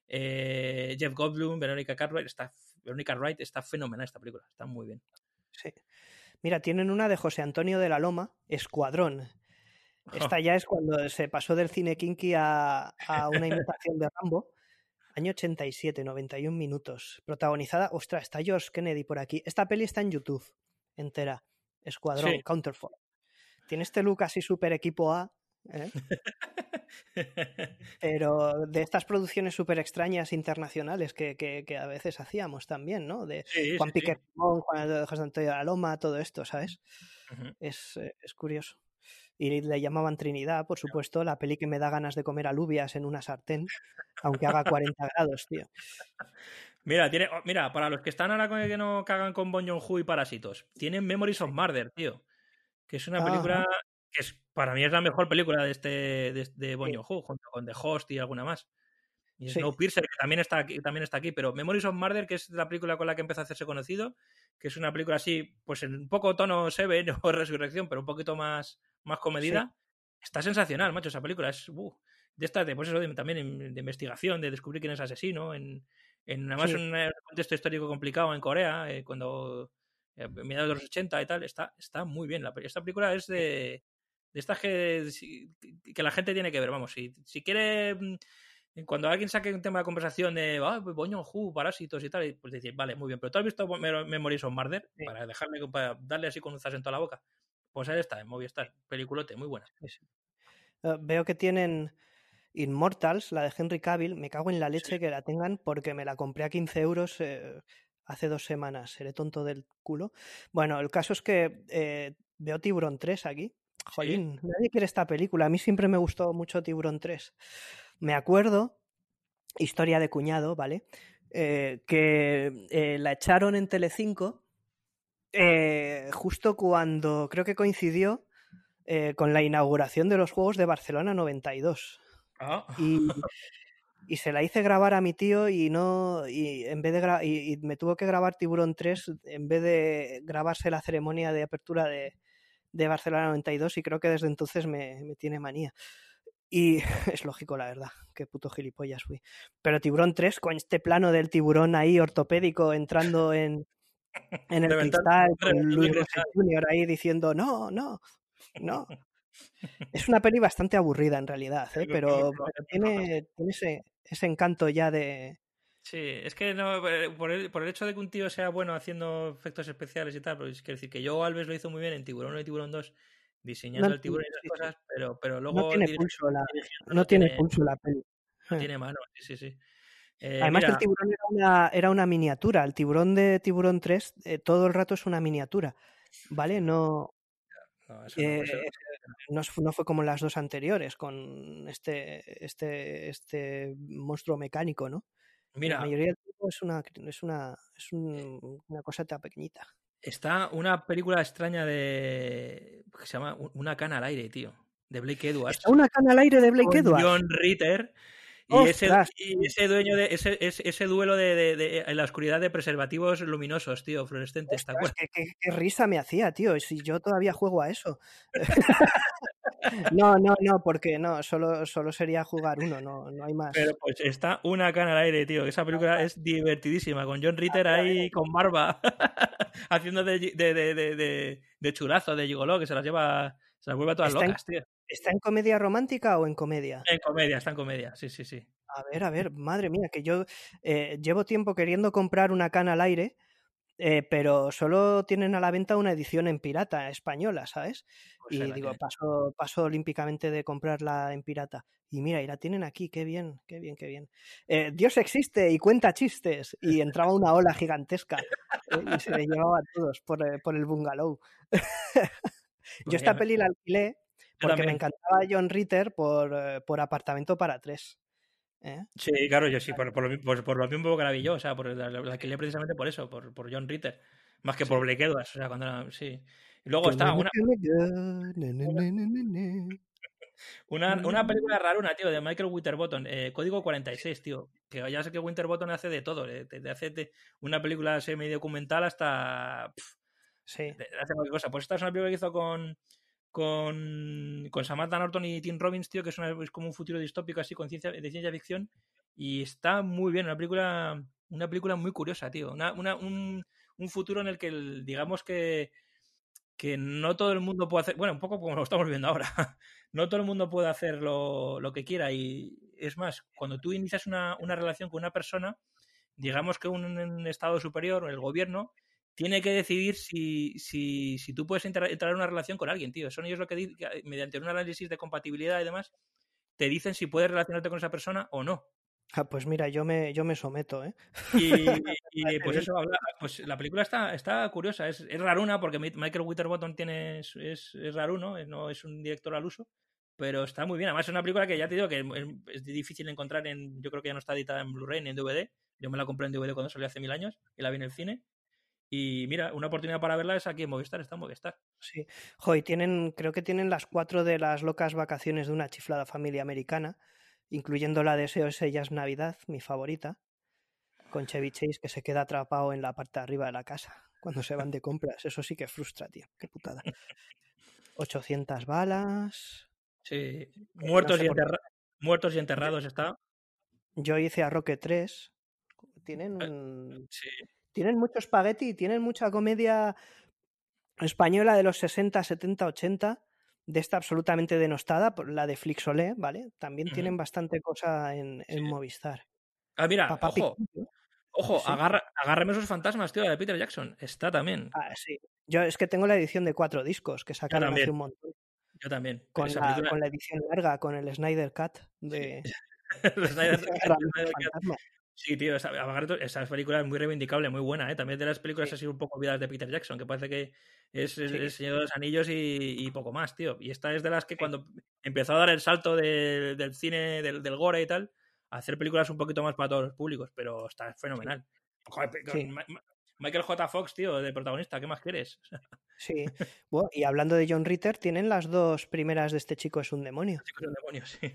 eh, Jeff Goldblum, Veronica Cartwright. Está, Veronica Wright está fenomenal esta película. Está muy bien. Sí. Mira, tienen una de José Antonio de la Loma, Escuadrón. Esta ya es cuando se pasó del cine kinky a, a una imitación de Rambo. Año ochenta y siete, noventa y un minutos. Protagonizada, ostras, está George Kennedy por aquí. Esta peli está en YouTube, entera. Escuadrón, Sí. Counterfort. Tiene este look así súper equipo A, ¿eh? Pero de estas producciones súper extrañas internacionales que, que, que a veces hacíamos también, ¿no? De Sí, Juan sí, sí. Piquer Ramón, Juan José Antonio de la Loma, todo esto, ¿sabes? Ujú. Es, eh, es curioso. Y le llamaban Trinidad, por supuesto, la peli que me da ganas de comer alubias en una sartén, aunque haga cuarenta grados, tío. Mira, tiene, oh, mira, para los que están ahora con que no cagan con Bong Joon-ho y Parásitos, tienen Memories of Murder, tío. Que es una Ajá. película que es, para mí es la mejor película de este de, de Bong Sí. Joon-ho, junto con The Host y alguna más. Y Sí. Snowpiercer, que también está aquí, también está aquí, pero Memories of Murder, que es la película con la que empezó a hacerse conocido, que es una película así, pues en un poco tono Seven o Resurrección, pero un poquito más, más comedida. Está sensacional, macho, esa película. Es uh, de esta, de, pues eso, de, también de investigación, de descubrir quién es asesino, en, en además Sí. en un contexto histórico complicado en Corea, eh, cuando eh, mediados de los ochenta y tal, está, está muy bien. La, esta película es de, de estas que, que la gente tiene que ver, vamos, si, si quiere... Cuando alguien saque un tema de conversación de ah, Bong Joon-ho, Parásitos y tal, pues decir, vale, muy bien, pero ¿tú has visto Memories of Murder? Sí. Para dejarle, para darle así con un zas en toda la boca. Pues ahí está, en Movistar, peliculote, muy buena. Sí, sí. Uh, veo que tienen Immortals, la de Henry Cavill. Me cago en la leche Sí. que la tengan porque me la compré a quince euros eh, hace dos semanas. Seré tonto del culo. Bueno, el caso es que eh, veo Tiburón tres aquí. Jolín, Sí. nadie quiere esta película. A mí siempre me gustó mucho Tiburón tres. Me acuerdo, historia de cuñado, ¿vale? Eh, que eh, la echaron en Telecinco eh, justo cuando creo que coincidió eh, con la inauguración de los Juegos de Barcelona noventa y dos. Ah. Y, y se la hice grabar a mi tío y no y en vez de gra- y, y me tuvo que grabar Tiburón tres en vez de grabarse la ceremonia de apertura de, de Barcelona noventa y dos, y creo que desde entonces me, me tiene manía. Y es lógico, la verdad, qué puto gilipollas fui. Pero Tiburón tres, con este plano del tiburón ahí ortopédico entrando en, en el Reventar- cristal, con reventando Luis el Rosé cristal. junior ahí diciendo no, no, no. Es una peli bastante aburrida en realidad, ¿eh? Muy- pero, muy floja, pero muy floja, tiene, tiene ese, ese encanto ya de... Sí, es que no, eh, por el, por el hecho de que un tío sea bueno haciendo efectos especiales y tal, pues quiero decir que Joe Alves lo hizo muy bien en Tiburón uno y Tiburón dos, diseñando No, el tiburón y esas sí, sí. cosas, pero, pero No luego tiene diri- pulso la, dirigiendo no no tiene tiene, pulso la peli. no Eh. tiene mano. Sí, sí, sí. Eh, Además, el mira, tiburón era una, era una miniatura. El tiburón de Tiburón tres eh, todo el rato es una miniatura, ¿vale? No, no, eso no, eh, eso- no, es- no fue como las dos anteriores, con este, este, este monstruo mecánico, ¿no? La mira, mayoría del tiempo es una, es una, es un- una cosa tan pequeñita. está una película extraña de que se llama Una cana al aire, tío, de Blake Edwards, ¿Está una cana al aire de Blake con Edwards? John Ritter. Y ese, ¡Ostras! y ese dueño de ese, ese, ese duelo de, de- de- en la oscuridad de preservativos luminosos, tío, fluorescentes, ¿te Ostras, acuerdas? qué, qué- qué risa me hacía, tío. Si yo todavía juego a eso. No, no, no, porque no, solo, solo sería jugar uno, no, no hay más. Pero pues está Una cana al aire, tío. Esa película es divertidísima, con John Ritter ahí con barba, haciendo de, de, de, de, de- de churazo, de gigoló, que se las lleva, se las vuelve a todas ¿Está en, locas, tío. ¿Está en comedia romántica o en comedia? En comedia, está en comedia, sí, sí, sí. A ver, a ver, madre mía, que yo eh, llevo tiempo queriendo comprar una cana al aire, eh, pero solo tienen a la venta una edición en pirata española, ¿sabes? Pues ahí Y la digo, tienes. paso, paso olímpicamente de comprarla en pirata. Y mira, y la tienen aquí, qué bien, qué bien, qué bien. Eh, Dios existe y cuenta chistes. Y entraba una ola gigantesca eh, y se le llevaba a todos por, eh, por el bungalow. Yo Pues esta mira, peli la alquilé yo porque me también. encantaba John Ritter por, eh, por Apartamento para tres. ¿eh? Sí, claro, yo sí, por, por, lo, mi- por, por lo mismo que la vi yo, o sea, por, la, la alquilé precisamente por eso, por, por John Ritter, más que por Sí. Blake Edwards, o sea, cuando era, sí. Y luego Que está me- una, que me- que- ne- ne- ne- ne- ne- ne. una, una película raruna, tío, de Michael Winterbottom, eh, Código cuarenta y seis, tío, que ya sé que Winterbottom hace de todo, eh, te, te hace de una película semi-documental hasta... pf, Sí. te- te hace cualquier cosa. Pues esta es una película que hizo con, con, con Samantha Norton y Tim Robbins, tío, que es, una, es como un futuro distópico así, con ciencia, de ciencia ficción, y está muy bien, una película, una película muy curiosa, tío, una, una, un, un futuro en el que, el, digamos que que no todo el mundo puede hacer, bueno, un poco como lo estamos viendo ahora, no todo el mundo puede hacer lo, lo que quiera y es más, cuando tú inicias una, una relación con una persona, digamos que un, un estado superior o el gobierno tiene que decidir si, si, si tú puedes entrar, entrar en una relación con alguien, tío. Son ellos lo que dicen, mediante un análisis de compatibilidad y demás, te dicen si puedes relacionarte con esa persona o no. Ah, pues mira, yo me, yo me someto, ¿eh? Y, y, Parece pues bien. eso, habla, pues la película está, está curiosa, es, es raruna porque Michael Winterbottom tiene, es, es, es raruno, no es un director al uso, pero está muy bien. Además es una película que ya te digo que es, es difícil encontrar en, yo creo que ya no está editada en Blu-ray ni en D V D. Yo me la compré en D V D cuando salió hace mil años y la vi en el cine. Y mira, una oportunidad para verla es aquí en Movistar, está en Movistar. Sí. Jo, y tienen, creo que tienen las cuatro de las locas vacaciones de una chiflada familia americana, incluyendo la de S O S Ya es Navidad, mi favorita, con Chevy Chase que se queda atrapado en la parte de arriba de la casa cuando se van de compras. Eso sí que frustra, tío. Qué putada. ochocientas balas. Sí, eh, muertos, no sé y por qué. enterra muertos y enterrados está. Yo hice a Roque tres. Tienen un... Sí. Tienen mucho espagueti y tienen mucha comedia española de los sesenta, setenta, ochenta, de esta absolutamente denostada, por la de Flixolé, ¿vale? También Ujú. tienen bastante cosa en, en Sí. Movistar. Ah, mira, Papá ojo, Piquillo. ojo, Sí. agarra, agárrame esos fantasmas, tío, la de Peter Jackson. Está también. Ah, sí. Yo es que tengo la edición de cuatro discos que Yo sacaron hace también, un montón. yo también. Con Esa la, película. con la edición larga, con el Snyder Cut Sí. de, El Snyder- de el Herramientas Snyder Cut. Fantasma. Sí, tío, esa, agarra- esa película es muy reivindicable, muy buena, ¿eh? También de las películas Sí, así un poco olvidadas de Peter Jackson, que parece que es, es sí, El Señor de los Anillos y, y poco más, tío. Y esta es de las que sí. cuando empezó a dar el salto de- del cine, del, del gore y tal, a hacer películas un poquito más para todos los públicos, pero está fenomenal. Joder, con Sí, Ma- Ma- Michael J. Fox, tío, de protagonista, ¿qué más quieres? sí. Bueno, y hablando de John Ritter, tienen las dos primeras de Este chico es un demonio. Chicos, los demonios, sí.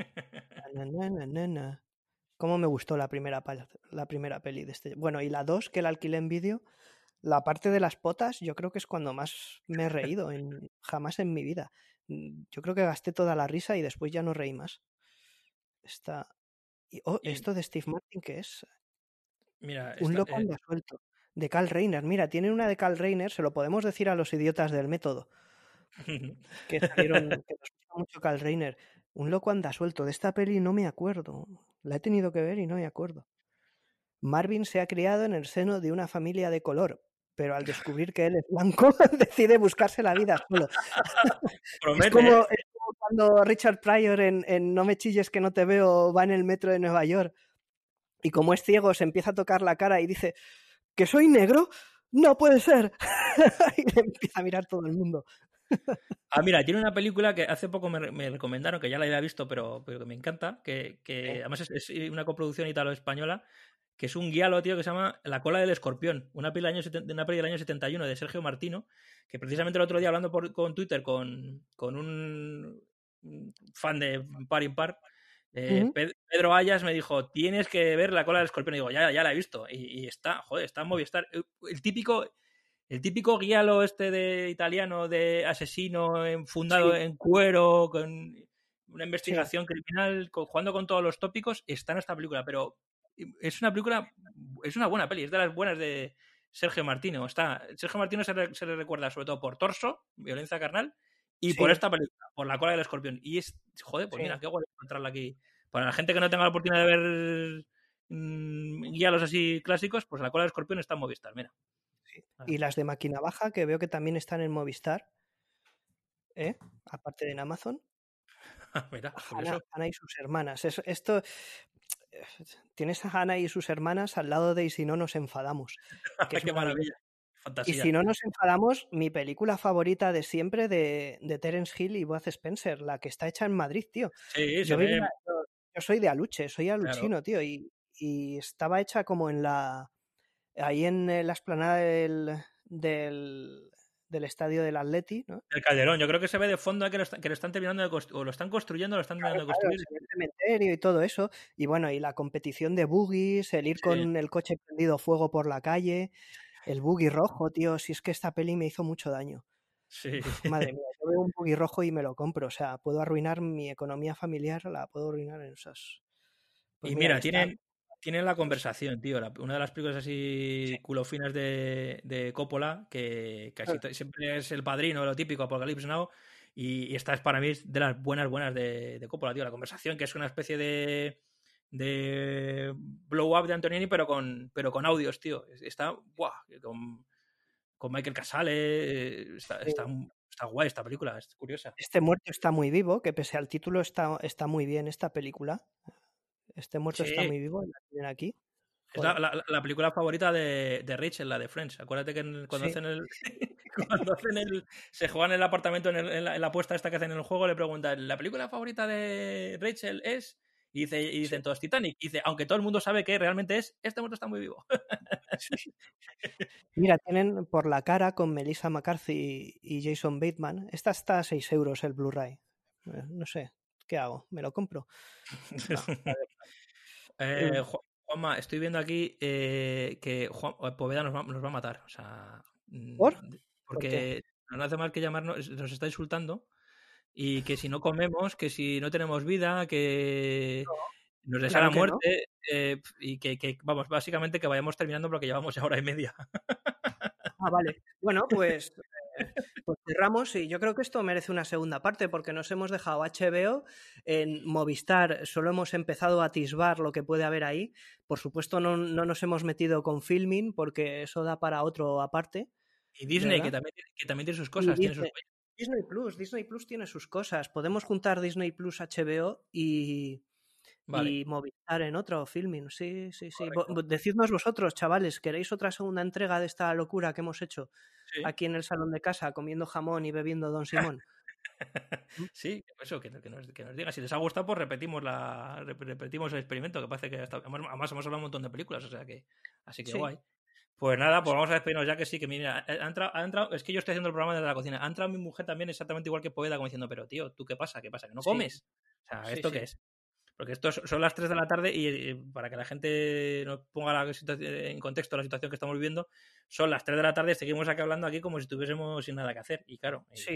Na, na, na, na, na. Cómo me gustó la primera, pa- la primera peli de este. Bueno, y la dos, que la alquilé en vídeo, la parte de las potas, yo creo que es cuando más me he reído, en, jamás en mi vida. Yo creo que gasté toda la risa y después ya no reí más. Está... y, oh, Y- ¿esto de Steve Martin qué es? Mira, Un esta- loco eh, anda suelto. De Carl Reiner. Mira, tienen una de Carl Reiner, se lo podemos decir a los idiotas del método, que salieron, que nos gusta mucho Carl Reiner. Un loco anda suelto. De esta peli no me acuerdo. La he tenido que ver y no me acuerdo. Marvin se ha criado en el seno de una familia de color, pero al descubrir que él es blanco, decide buscarse la vida solo. Es promete, como, ¿eh? es como cuando Richard Pryor en, en No me chilles que no te veo va en el metro de Nueva York y como es ciego se empieza a tocar la cara y dice ¿que soy negro? ¡No puede ser! Y le empieza a mirar todo el mundo. Ah, mira, tiene una película que hace poco me, me recomendaron, que ya la había visto, pero, pero que me encanta, que, que Sí. además es, es una coproducción italo-española, que es un guialo, tío, que se llama La cola del escorpión, una peli, del año, seten- una peli del año setenta y uno de Sergio Martino, que precisamente el otro día hablando por, con Twitter con, con un, un fan de Par Impar, eh, Ujú. Pe- Pedro Ayas me dijo, tienes que ver La cola del escorpión. Y digo, ya, ya la he visto. Y, y está, joder, está en Movistar. El, el típico... El típico guialo este de italiano de asesino en- fundado Sí, en cuero, con una sí, investigación criminal, con- jugando con todos los tópicos, está en esta película. Pero es una película, es una buena peli, es de las buenas de Sergio Martino. Está, Sergio Martino se, re- se le recuerda sobre todo por Torso, violencia carnal, y por sí, esta película, por La cola del escorpión. Y es, joder, pues sí. mira, qué guay encontrarla aquí. Para la gente que no tenga la oportunidad de ver mm, guialos así clásicos, pues La cola del escorpión está en Movistar, mira. Y las de Máquina Baja, que veo que también están en Movistar, ¿eh? Aparte de en Amazon. Mira, Hannah, curioso. Hannah y sus hermanas. Es- esto, eh, tienes a Hannah y sus hermanas al lado de Y si no nos enfadamos, que es Qué maravilloso. maravilla. Y Fantasía. si no nos enfadamos, mi película favorita de siempre de, de Terence Hill y Bud Spencer, la que está hecha en Madrid, tío. Sí, se Yo, ve, vivía- yo, yo soy de Aluche, soy claro, aluchino, tío, y, y estaba hecha como en la... ahí en eh, la explanada del, del, del estadio del Atleti, ¿no? el Calderón. Yo creo que se ve de fondo que lo, está- que lo están terminando de construir, o lo están construyendo o lo están Claro, terminando de claro, construir. se ve el cementerio y todo eso. Y bueno, y la competición de buggies, el ir Sí, con el coche prendido fuego por la calle, el buggy rojo, tío, si es que esta peli me hizo mucho daño. sí. Uf, madre mía, yo veo un buggy rojo y me lo compro. O sea, puedo arruinar mi economía familiar, la puedo arruinar en esas. Pues Y mira, ahí mira, está. tienen, tienen la Pues, conversación, tío. la- una de las películas sí. así culofinas de, de Coppola, que casi Ah, siempre es el padrino, lo típico, Apocalypse Now. Y, y esta es para mí de las buenas, buenas de, de Coppola, tío. La conversación, que es una especie de, de blow up de Antonioni, pero con, pero con audios, tío. Está, buah, con, con Michael Casale. eh, Está, sí. está, está guay esta película, es curiosa. Este muerto está muy vivo, que pese al título está, está muy bien esta película. Este muerto está Sí, muy vivo, la tienen aquí. es la, Joder. la- la película favorita de, de Rachel, la de Friends. Acuérdate que en- cuando Sí, hacen el. Cuando hacen el. Se juegan en el apartamento en, el- en la, en la apuesta esta que hacen en el juego, le preguntan, ¿la película favorita de Rachel es? Y, dice, y sí, dicen todos Titanic. Y dice, aunque todo el mundo sabe que realmente es, este muerto está muy vivo. sí. Mira, tienen por la cara con Melissa McCarthy y Jason Bateman. Esta está a seis euros el Blu-ray. Eh, No sé, ¿qué hago? ¿Me lo compro? No, a ver. Eh, Eh, Ju- Juanma, estoy viendo aquí eh, que Juan, Poveda nos va, nos va a matar. O sea, ¿Por? mm, ¿Por qué? porque no hace más que llamarnos, nos está insultando. Y que si no comemos, que si no tenemos vida, que nos desea la Claro que no. muerte, eh, y que, que, vamos, básicamente que vayamos terminando porque llevamos ya hora y media. Ah, vale. Bueno, pues, eh, pues cerramos y yo creo que esto merece una segunda parte porque nos hemos dejado H B O en Movistar, solo hemos empezado a atisbar lo que puede haber ahí. Por supuesto no, no nos hemos metido con Filmin porque eso da para otro aparte, Y Disney, que ¿verdad? también, tiene- que también tiene sus Y cosas, tiene sus... Disney, Disney Plus, Disney Plus tiene sus cosas. Podemos juntar Disney Plus, H B O y, Vale, y Movistar en otro Filmin. Sí, sí, sí. Vo- correcto. vo- Decidnos vosotros, chavales, ¿queréis otra segunda entrega de esta locura que hemos hecho Sí, aquí en el salón de casa, comiendo jamón y bebiendo Don Simón? ¿Mm? sí, eso, que, que nos, que nos diga. Si les ha gustado, pues repetimos la rep- repetimos el experimento, que parece que hasta, además además hemos hablado un montón de películas, o sea que... Así que Sí, guay. Pues nada, pues vamos a despedirnos ya que sí, que mira, ha entrado, ha entrado, es que yo estoy haciendo el programa desde la cocina. Ha entrado mi mujer también exactamente igual que Poeda, como diciendo, pero tío, ¿tú qué pasa? ¿Qué pasa? ¿Que no sí, comes? O sea, sí, ¿esto qué sí. es? Porque esto es- son las tres de la tarde y eh, para que la gente nos ponga la situación- en contexto la situación que estamos viviendo, son las tres de la tarde y seguimos aquí hablando aquí como si estuviésemos sin nada que hacer. Y claro, eh, Sí.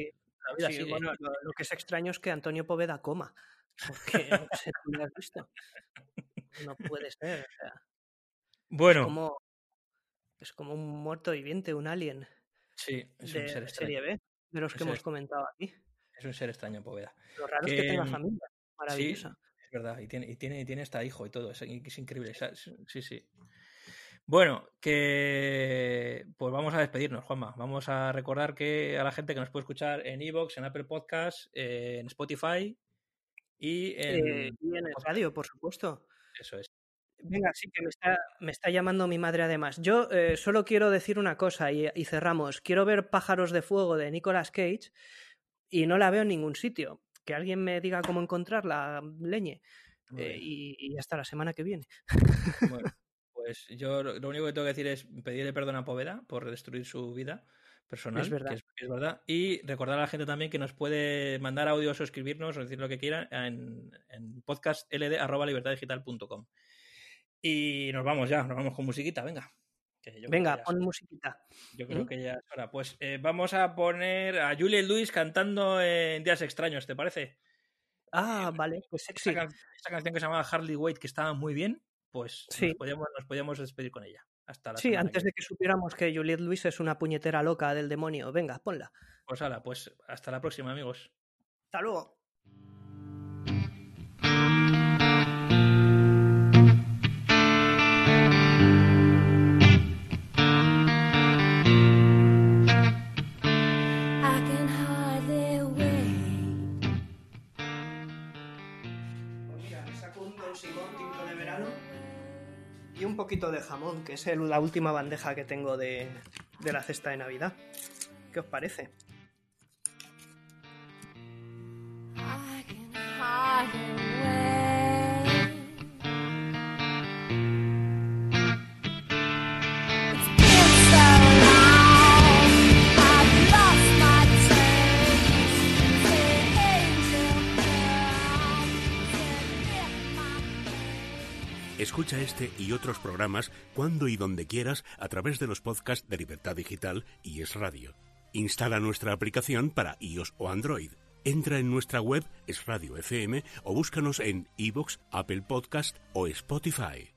la vida Sí, sigue. bueno, lo, lo que es extraño es que Antonio Poveda coma. Porque no sé, ¿tú lo has visto? No puede ser. O sea, Bueno, es como, es como un muerto viviente, un alien sí, es un de ser extraño. serie B, de los Un que ser hemos extraño. comentado aquí. Es un ser extraño, Poveda. Lo raro Que, es que tenga familia. Sí, Maravillosa. es verdad. Y tiene, y tiene, y tiene hasta hijo y todo. Es, es increíble. Sí, sí. Bueno, que pues vamos a despedirnos, Juanma. Vamos a recordar que a la gente que nos puede escuchar en iVoox, en Apple Podcasts, eh, en Spotify y en, Eh, y en el radio, por supuesto. Eso es. Venga, sí, que me está, me está llamando mi madre además. Yo eh, solo quiero decir una cosa y, y cerramos. Quiero ver Pájaros de Fuego de Nicolas Cage y no la veo en ningún sitio. Que alguien me diga cómo encontrarla, leñe. Eh, y, y hasta la semana que viene. Bueno, pues yo lo único que tengo que decir es pedirle perdón a Poveda por destruir su vida personal, Es verdad. que es, es verdad, y recordar a la gente también que nos puede mandar audios o escribirnos o decir lo que quieran en, en podcast l d arroba libertad digital punto com. Y nos vamos ya, nos vamos con musiquita, venga. Que yo venga, creo que pon es, musiquita. yo creo ¿Mm? que ya es hora. Pues eh, vamos a poner a Juliette Lewis cantando en Días Extraños, ¿te parece? Ah, vale, pues sexy. Esta, can esta canción que se llamaba Hardly Wait, que estaba muy bien, pues sí. nos, podíamos, nos podíamos despedir con ella. Hasta la sí, semana antes que de que supiéramos que Juliette Lewis es una puñetera loca del demonio. Venga, ponla. Pues hala, pues hasta la próxima, amigos. Hasta luego. Y un poquito de jamón, que es el, la última bandeja que tengo de, de la cesta de Navidad. ¿Qué os parece? Escucha este y otros programas cuando y donde quieras a través de los podcasts de Libertad Digital y Es Radio. Instala nuestra aplicación para iOS o Android. Entra en nuestra web Es Radio F M o búscanos en iVoox, Apple Podcast o Spotify.